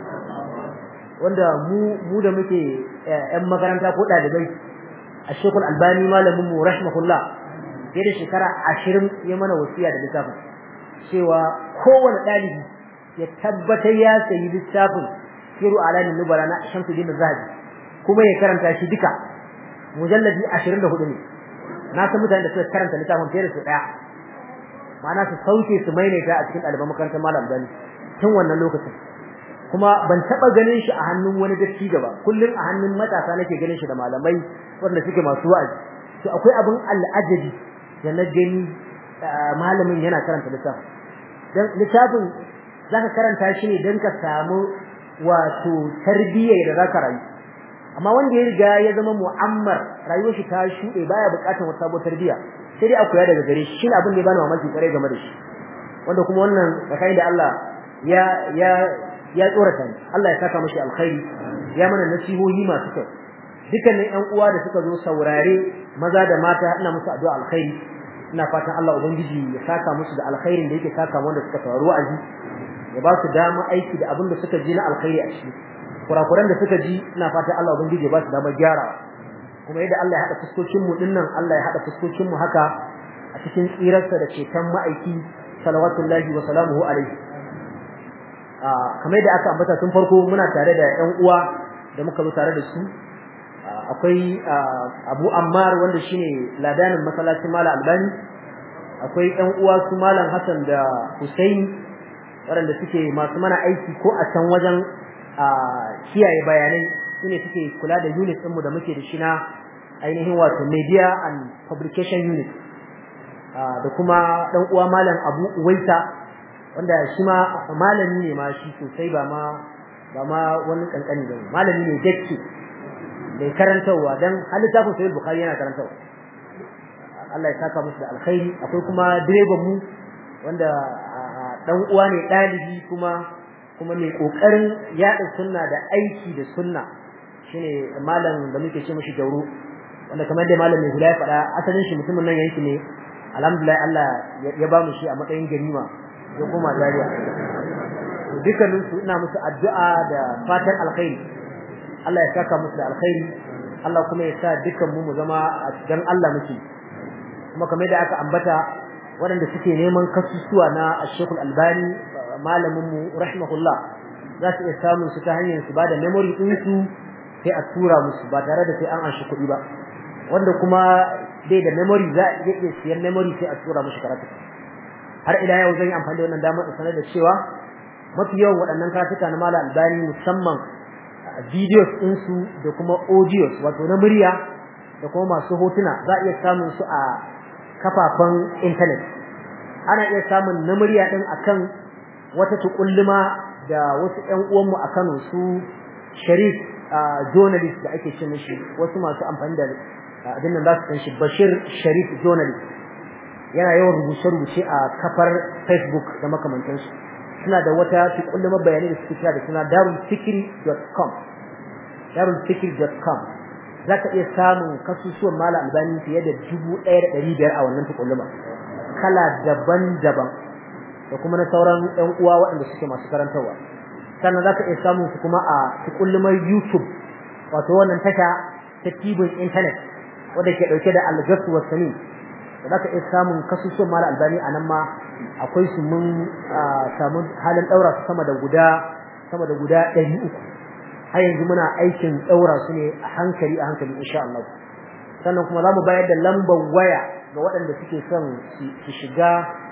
wanda mu mu da muke ƴan makaranta ko dalibai a Sheikhul Albani malamin mu rahimahullah sai da shekara ashirin ya mana wasiya da littafin cewa kowane dalibi ya tabbatar ya sayi littafin Siru Alamin Nubala na Shamsuddin Zahabi kuma ya karanta shi duka mujalladi ashirin da hudu ne na san mutane da suka karanta littafin fiye da su daya ma'ana su sauke su maimaita a cikin ɗaliban makarantar Malam Albani tun wannan lokacin kuma ban taba ganin shi a hannun wani dattijo ba kullun a hannun matasa nake ganin shi da malamai wanda suke masu wa'azi to akwai abin al'ajabi da na gani malamin yana karanta littafin dan littafin zaka karanta shi ne dan ka samu wato tarbiyya da zaka rayu amma wanda ya riga ya zama mu'ammar rayuwar shi ta shuɗe baya buƙatar wata sabuwar tarbiyya sai dai akoya daga gare shi shine abin da ya bani mamaki kare game da shi wanda kuma wannan tsakani da Allah ya ya ya tsorata ni Allah ya saka mishi alkhairi ya mana nasihohi masu kyau dukkanin ƴan uwa da suka zo saurare maza da mata ina musu addu'a alkhairi ina fatan Allah ubangiji ya saka musu da alkhairin da yake saka wanda suka saurari wa'azi ya ba su dama aiki da abin da suka ji na alkhairi a ciki kurakuran da suka ji ina fatan Allah ubangiji ya ba su dama gyara kuma yadda Allah ya hada fuskokin mu dinnan Allah ya hada fuskokin mu haka a cikin tsirarsa da ceton ma'aiki salawatullahi wa salamuhu alaihi kamar da aka ambata tun farko muna tare da ƴan uwa da muka zo tare da su akwai Abu Ammar wanda shine ladanin masallacin Malam Albani akwai ƴan uwa su Malam Hassan da Hussein waɗanda suke masu mana aiki ko a can wajen kiyaye bayanai sune suke kula da unit ɗinmu da muke da shi na ainihin wato media and publication unit da kuma ɗan uwa Malam Abu Uwaisa wanda shi ma malami ne ma shi sosai ba ma ba ma wani kankani ba malami ne dake mai karantawa dan halittafin Sahih Bukhari yana karantawa Allah ya saka musu da alkhairi akwai kuma direban mu wanda dan uwa ne dalibi kuma kuma mai kokarin yada sunna da aiki da sunna shine malam da muke ce mishi Jauro wanda kamar da malam mai hula ya faɗa asalin shi mutumin nan yanki ne alhamdulillah Allah ya ba mu shi a matsayin ganima ya koma Zaria dukkanin su ina musu addu'a da fatan alkhairi Allah ya saka musu da alkhairi Allah kuma ya sa dukkan mu mu zama dan Allah muke kuma kamar da aka ambata waɗanda suke neman kasusuwa na Sheikh Al-Albani malamin mu rahimahullah za su iya samun su ta hanyar su bada memory din su sai a tura musu ba tare da sai an anshi kuɗi ba wanda kuma dai da memory za a iya siyan memory sai a tura musu karatu har ila yau zan yi amfani da wannan damar in sanar da cewa mafi yawan waɗannan karatuka na Malam Albani musamman videos din su da kuma audios wato na murya da kuma masu hotuna za a iya samun su a kafafan internet ana iya samun na murya din akan wata tukulluma da wasu ƴan uwan mu a Kano su Sharif journalist da ake ce mishi wasu masu amfani da abin nan za su san shi Bashir Sharif journalist yana yawan rubuce-rubuce a kafar Facebook da makamantansu suna da wata tukulluma bayanai da suke kira da suna darul fikri dot com darul fikri dot com zaka iya samun kasusuwan Malam Albani fiye da dubu ɗaya da ɗari biyar a wannan tukulluma kala daban-daban da kuma na sauran ƴan uwa waɗanda suke masu karantawa sannan zaka iya samun su kuma a tukullumar YouTube wato wannan tasha ta tibin internet wanda ke dauke da al-ghasb wa samin zaka iya samun kasusuwan Malam Albani anan ma akwai su mun samu halin daura su sama da guda sama da guda ɗari uku har yanzu muna aikin daura su ne a hankali a hankali insha Allah sannan kuma zamu bayar da lambar waya ga waɗanda suke son su shiga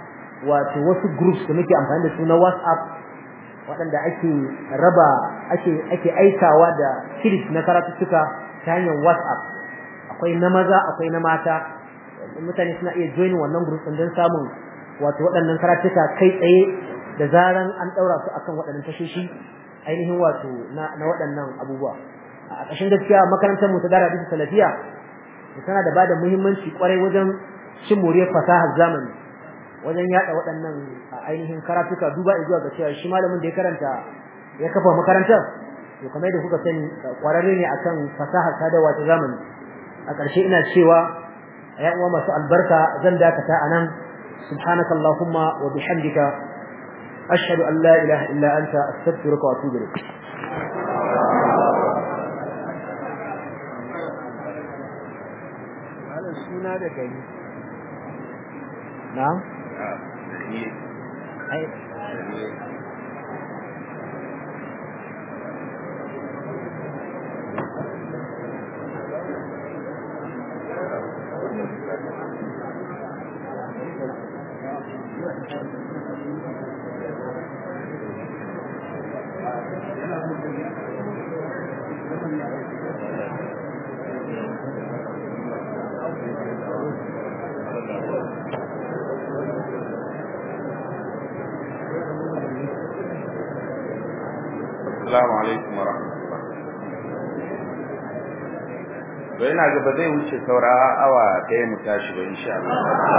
wato wasu groups da muke amfani da su na WhatsApp waɗanda ake raba ake ake aikawa da clip na karatuttuka ta hanyar WhatsApp akwai na maza akwai na mata mutane suna iya join wannan group din don samun wato waɗannan karatuka kai tsaye da zaran an daura su akan waɗannan tashoshi ainihin wato na na waɗannan abubuwa a ƙashin gaskiya makarantar mu ta Dara Hadisi Salafiya tana da bada muhimmanci kwarai wajen cin moriyar fasahar zamani wajen yada waɗannan ainihin karatuka duba zuwa ga cewa shi malamin da ya karanta ya kafa makarantar to kamar da kuka sani kwararre ne akan fasahar sadarwa ta zamani a ƙarshe ina cewa ya uwa masu albarka zan dakata anan subhanakallahumma wa bihamdika ashhadu an la ilaha illa anta astaghfiruka wa atubu ilaik malam suna da gani na'am ai Assalamu alaikum wa rahmatullah. To ina ga ba zai wuce saura awa ɗaya mu tashi ba insha Allah.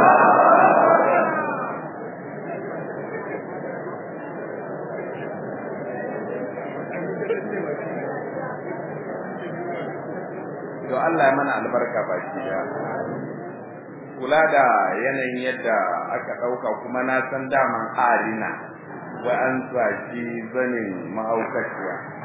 To Allah ya mana albarka baki da kula da yanayin yadda aka ɗauka kuma na san daman arina wa an tsaki zanin mahaukaciya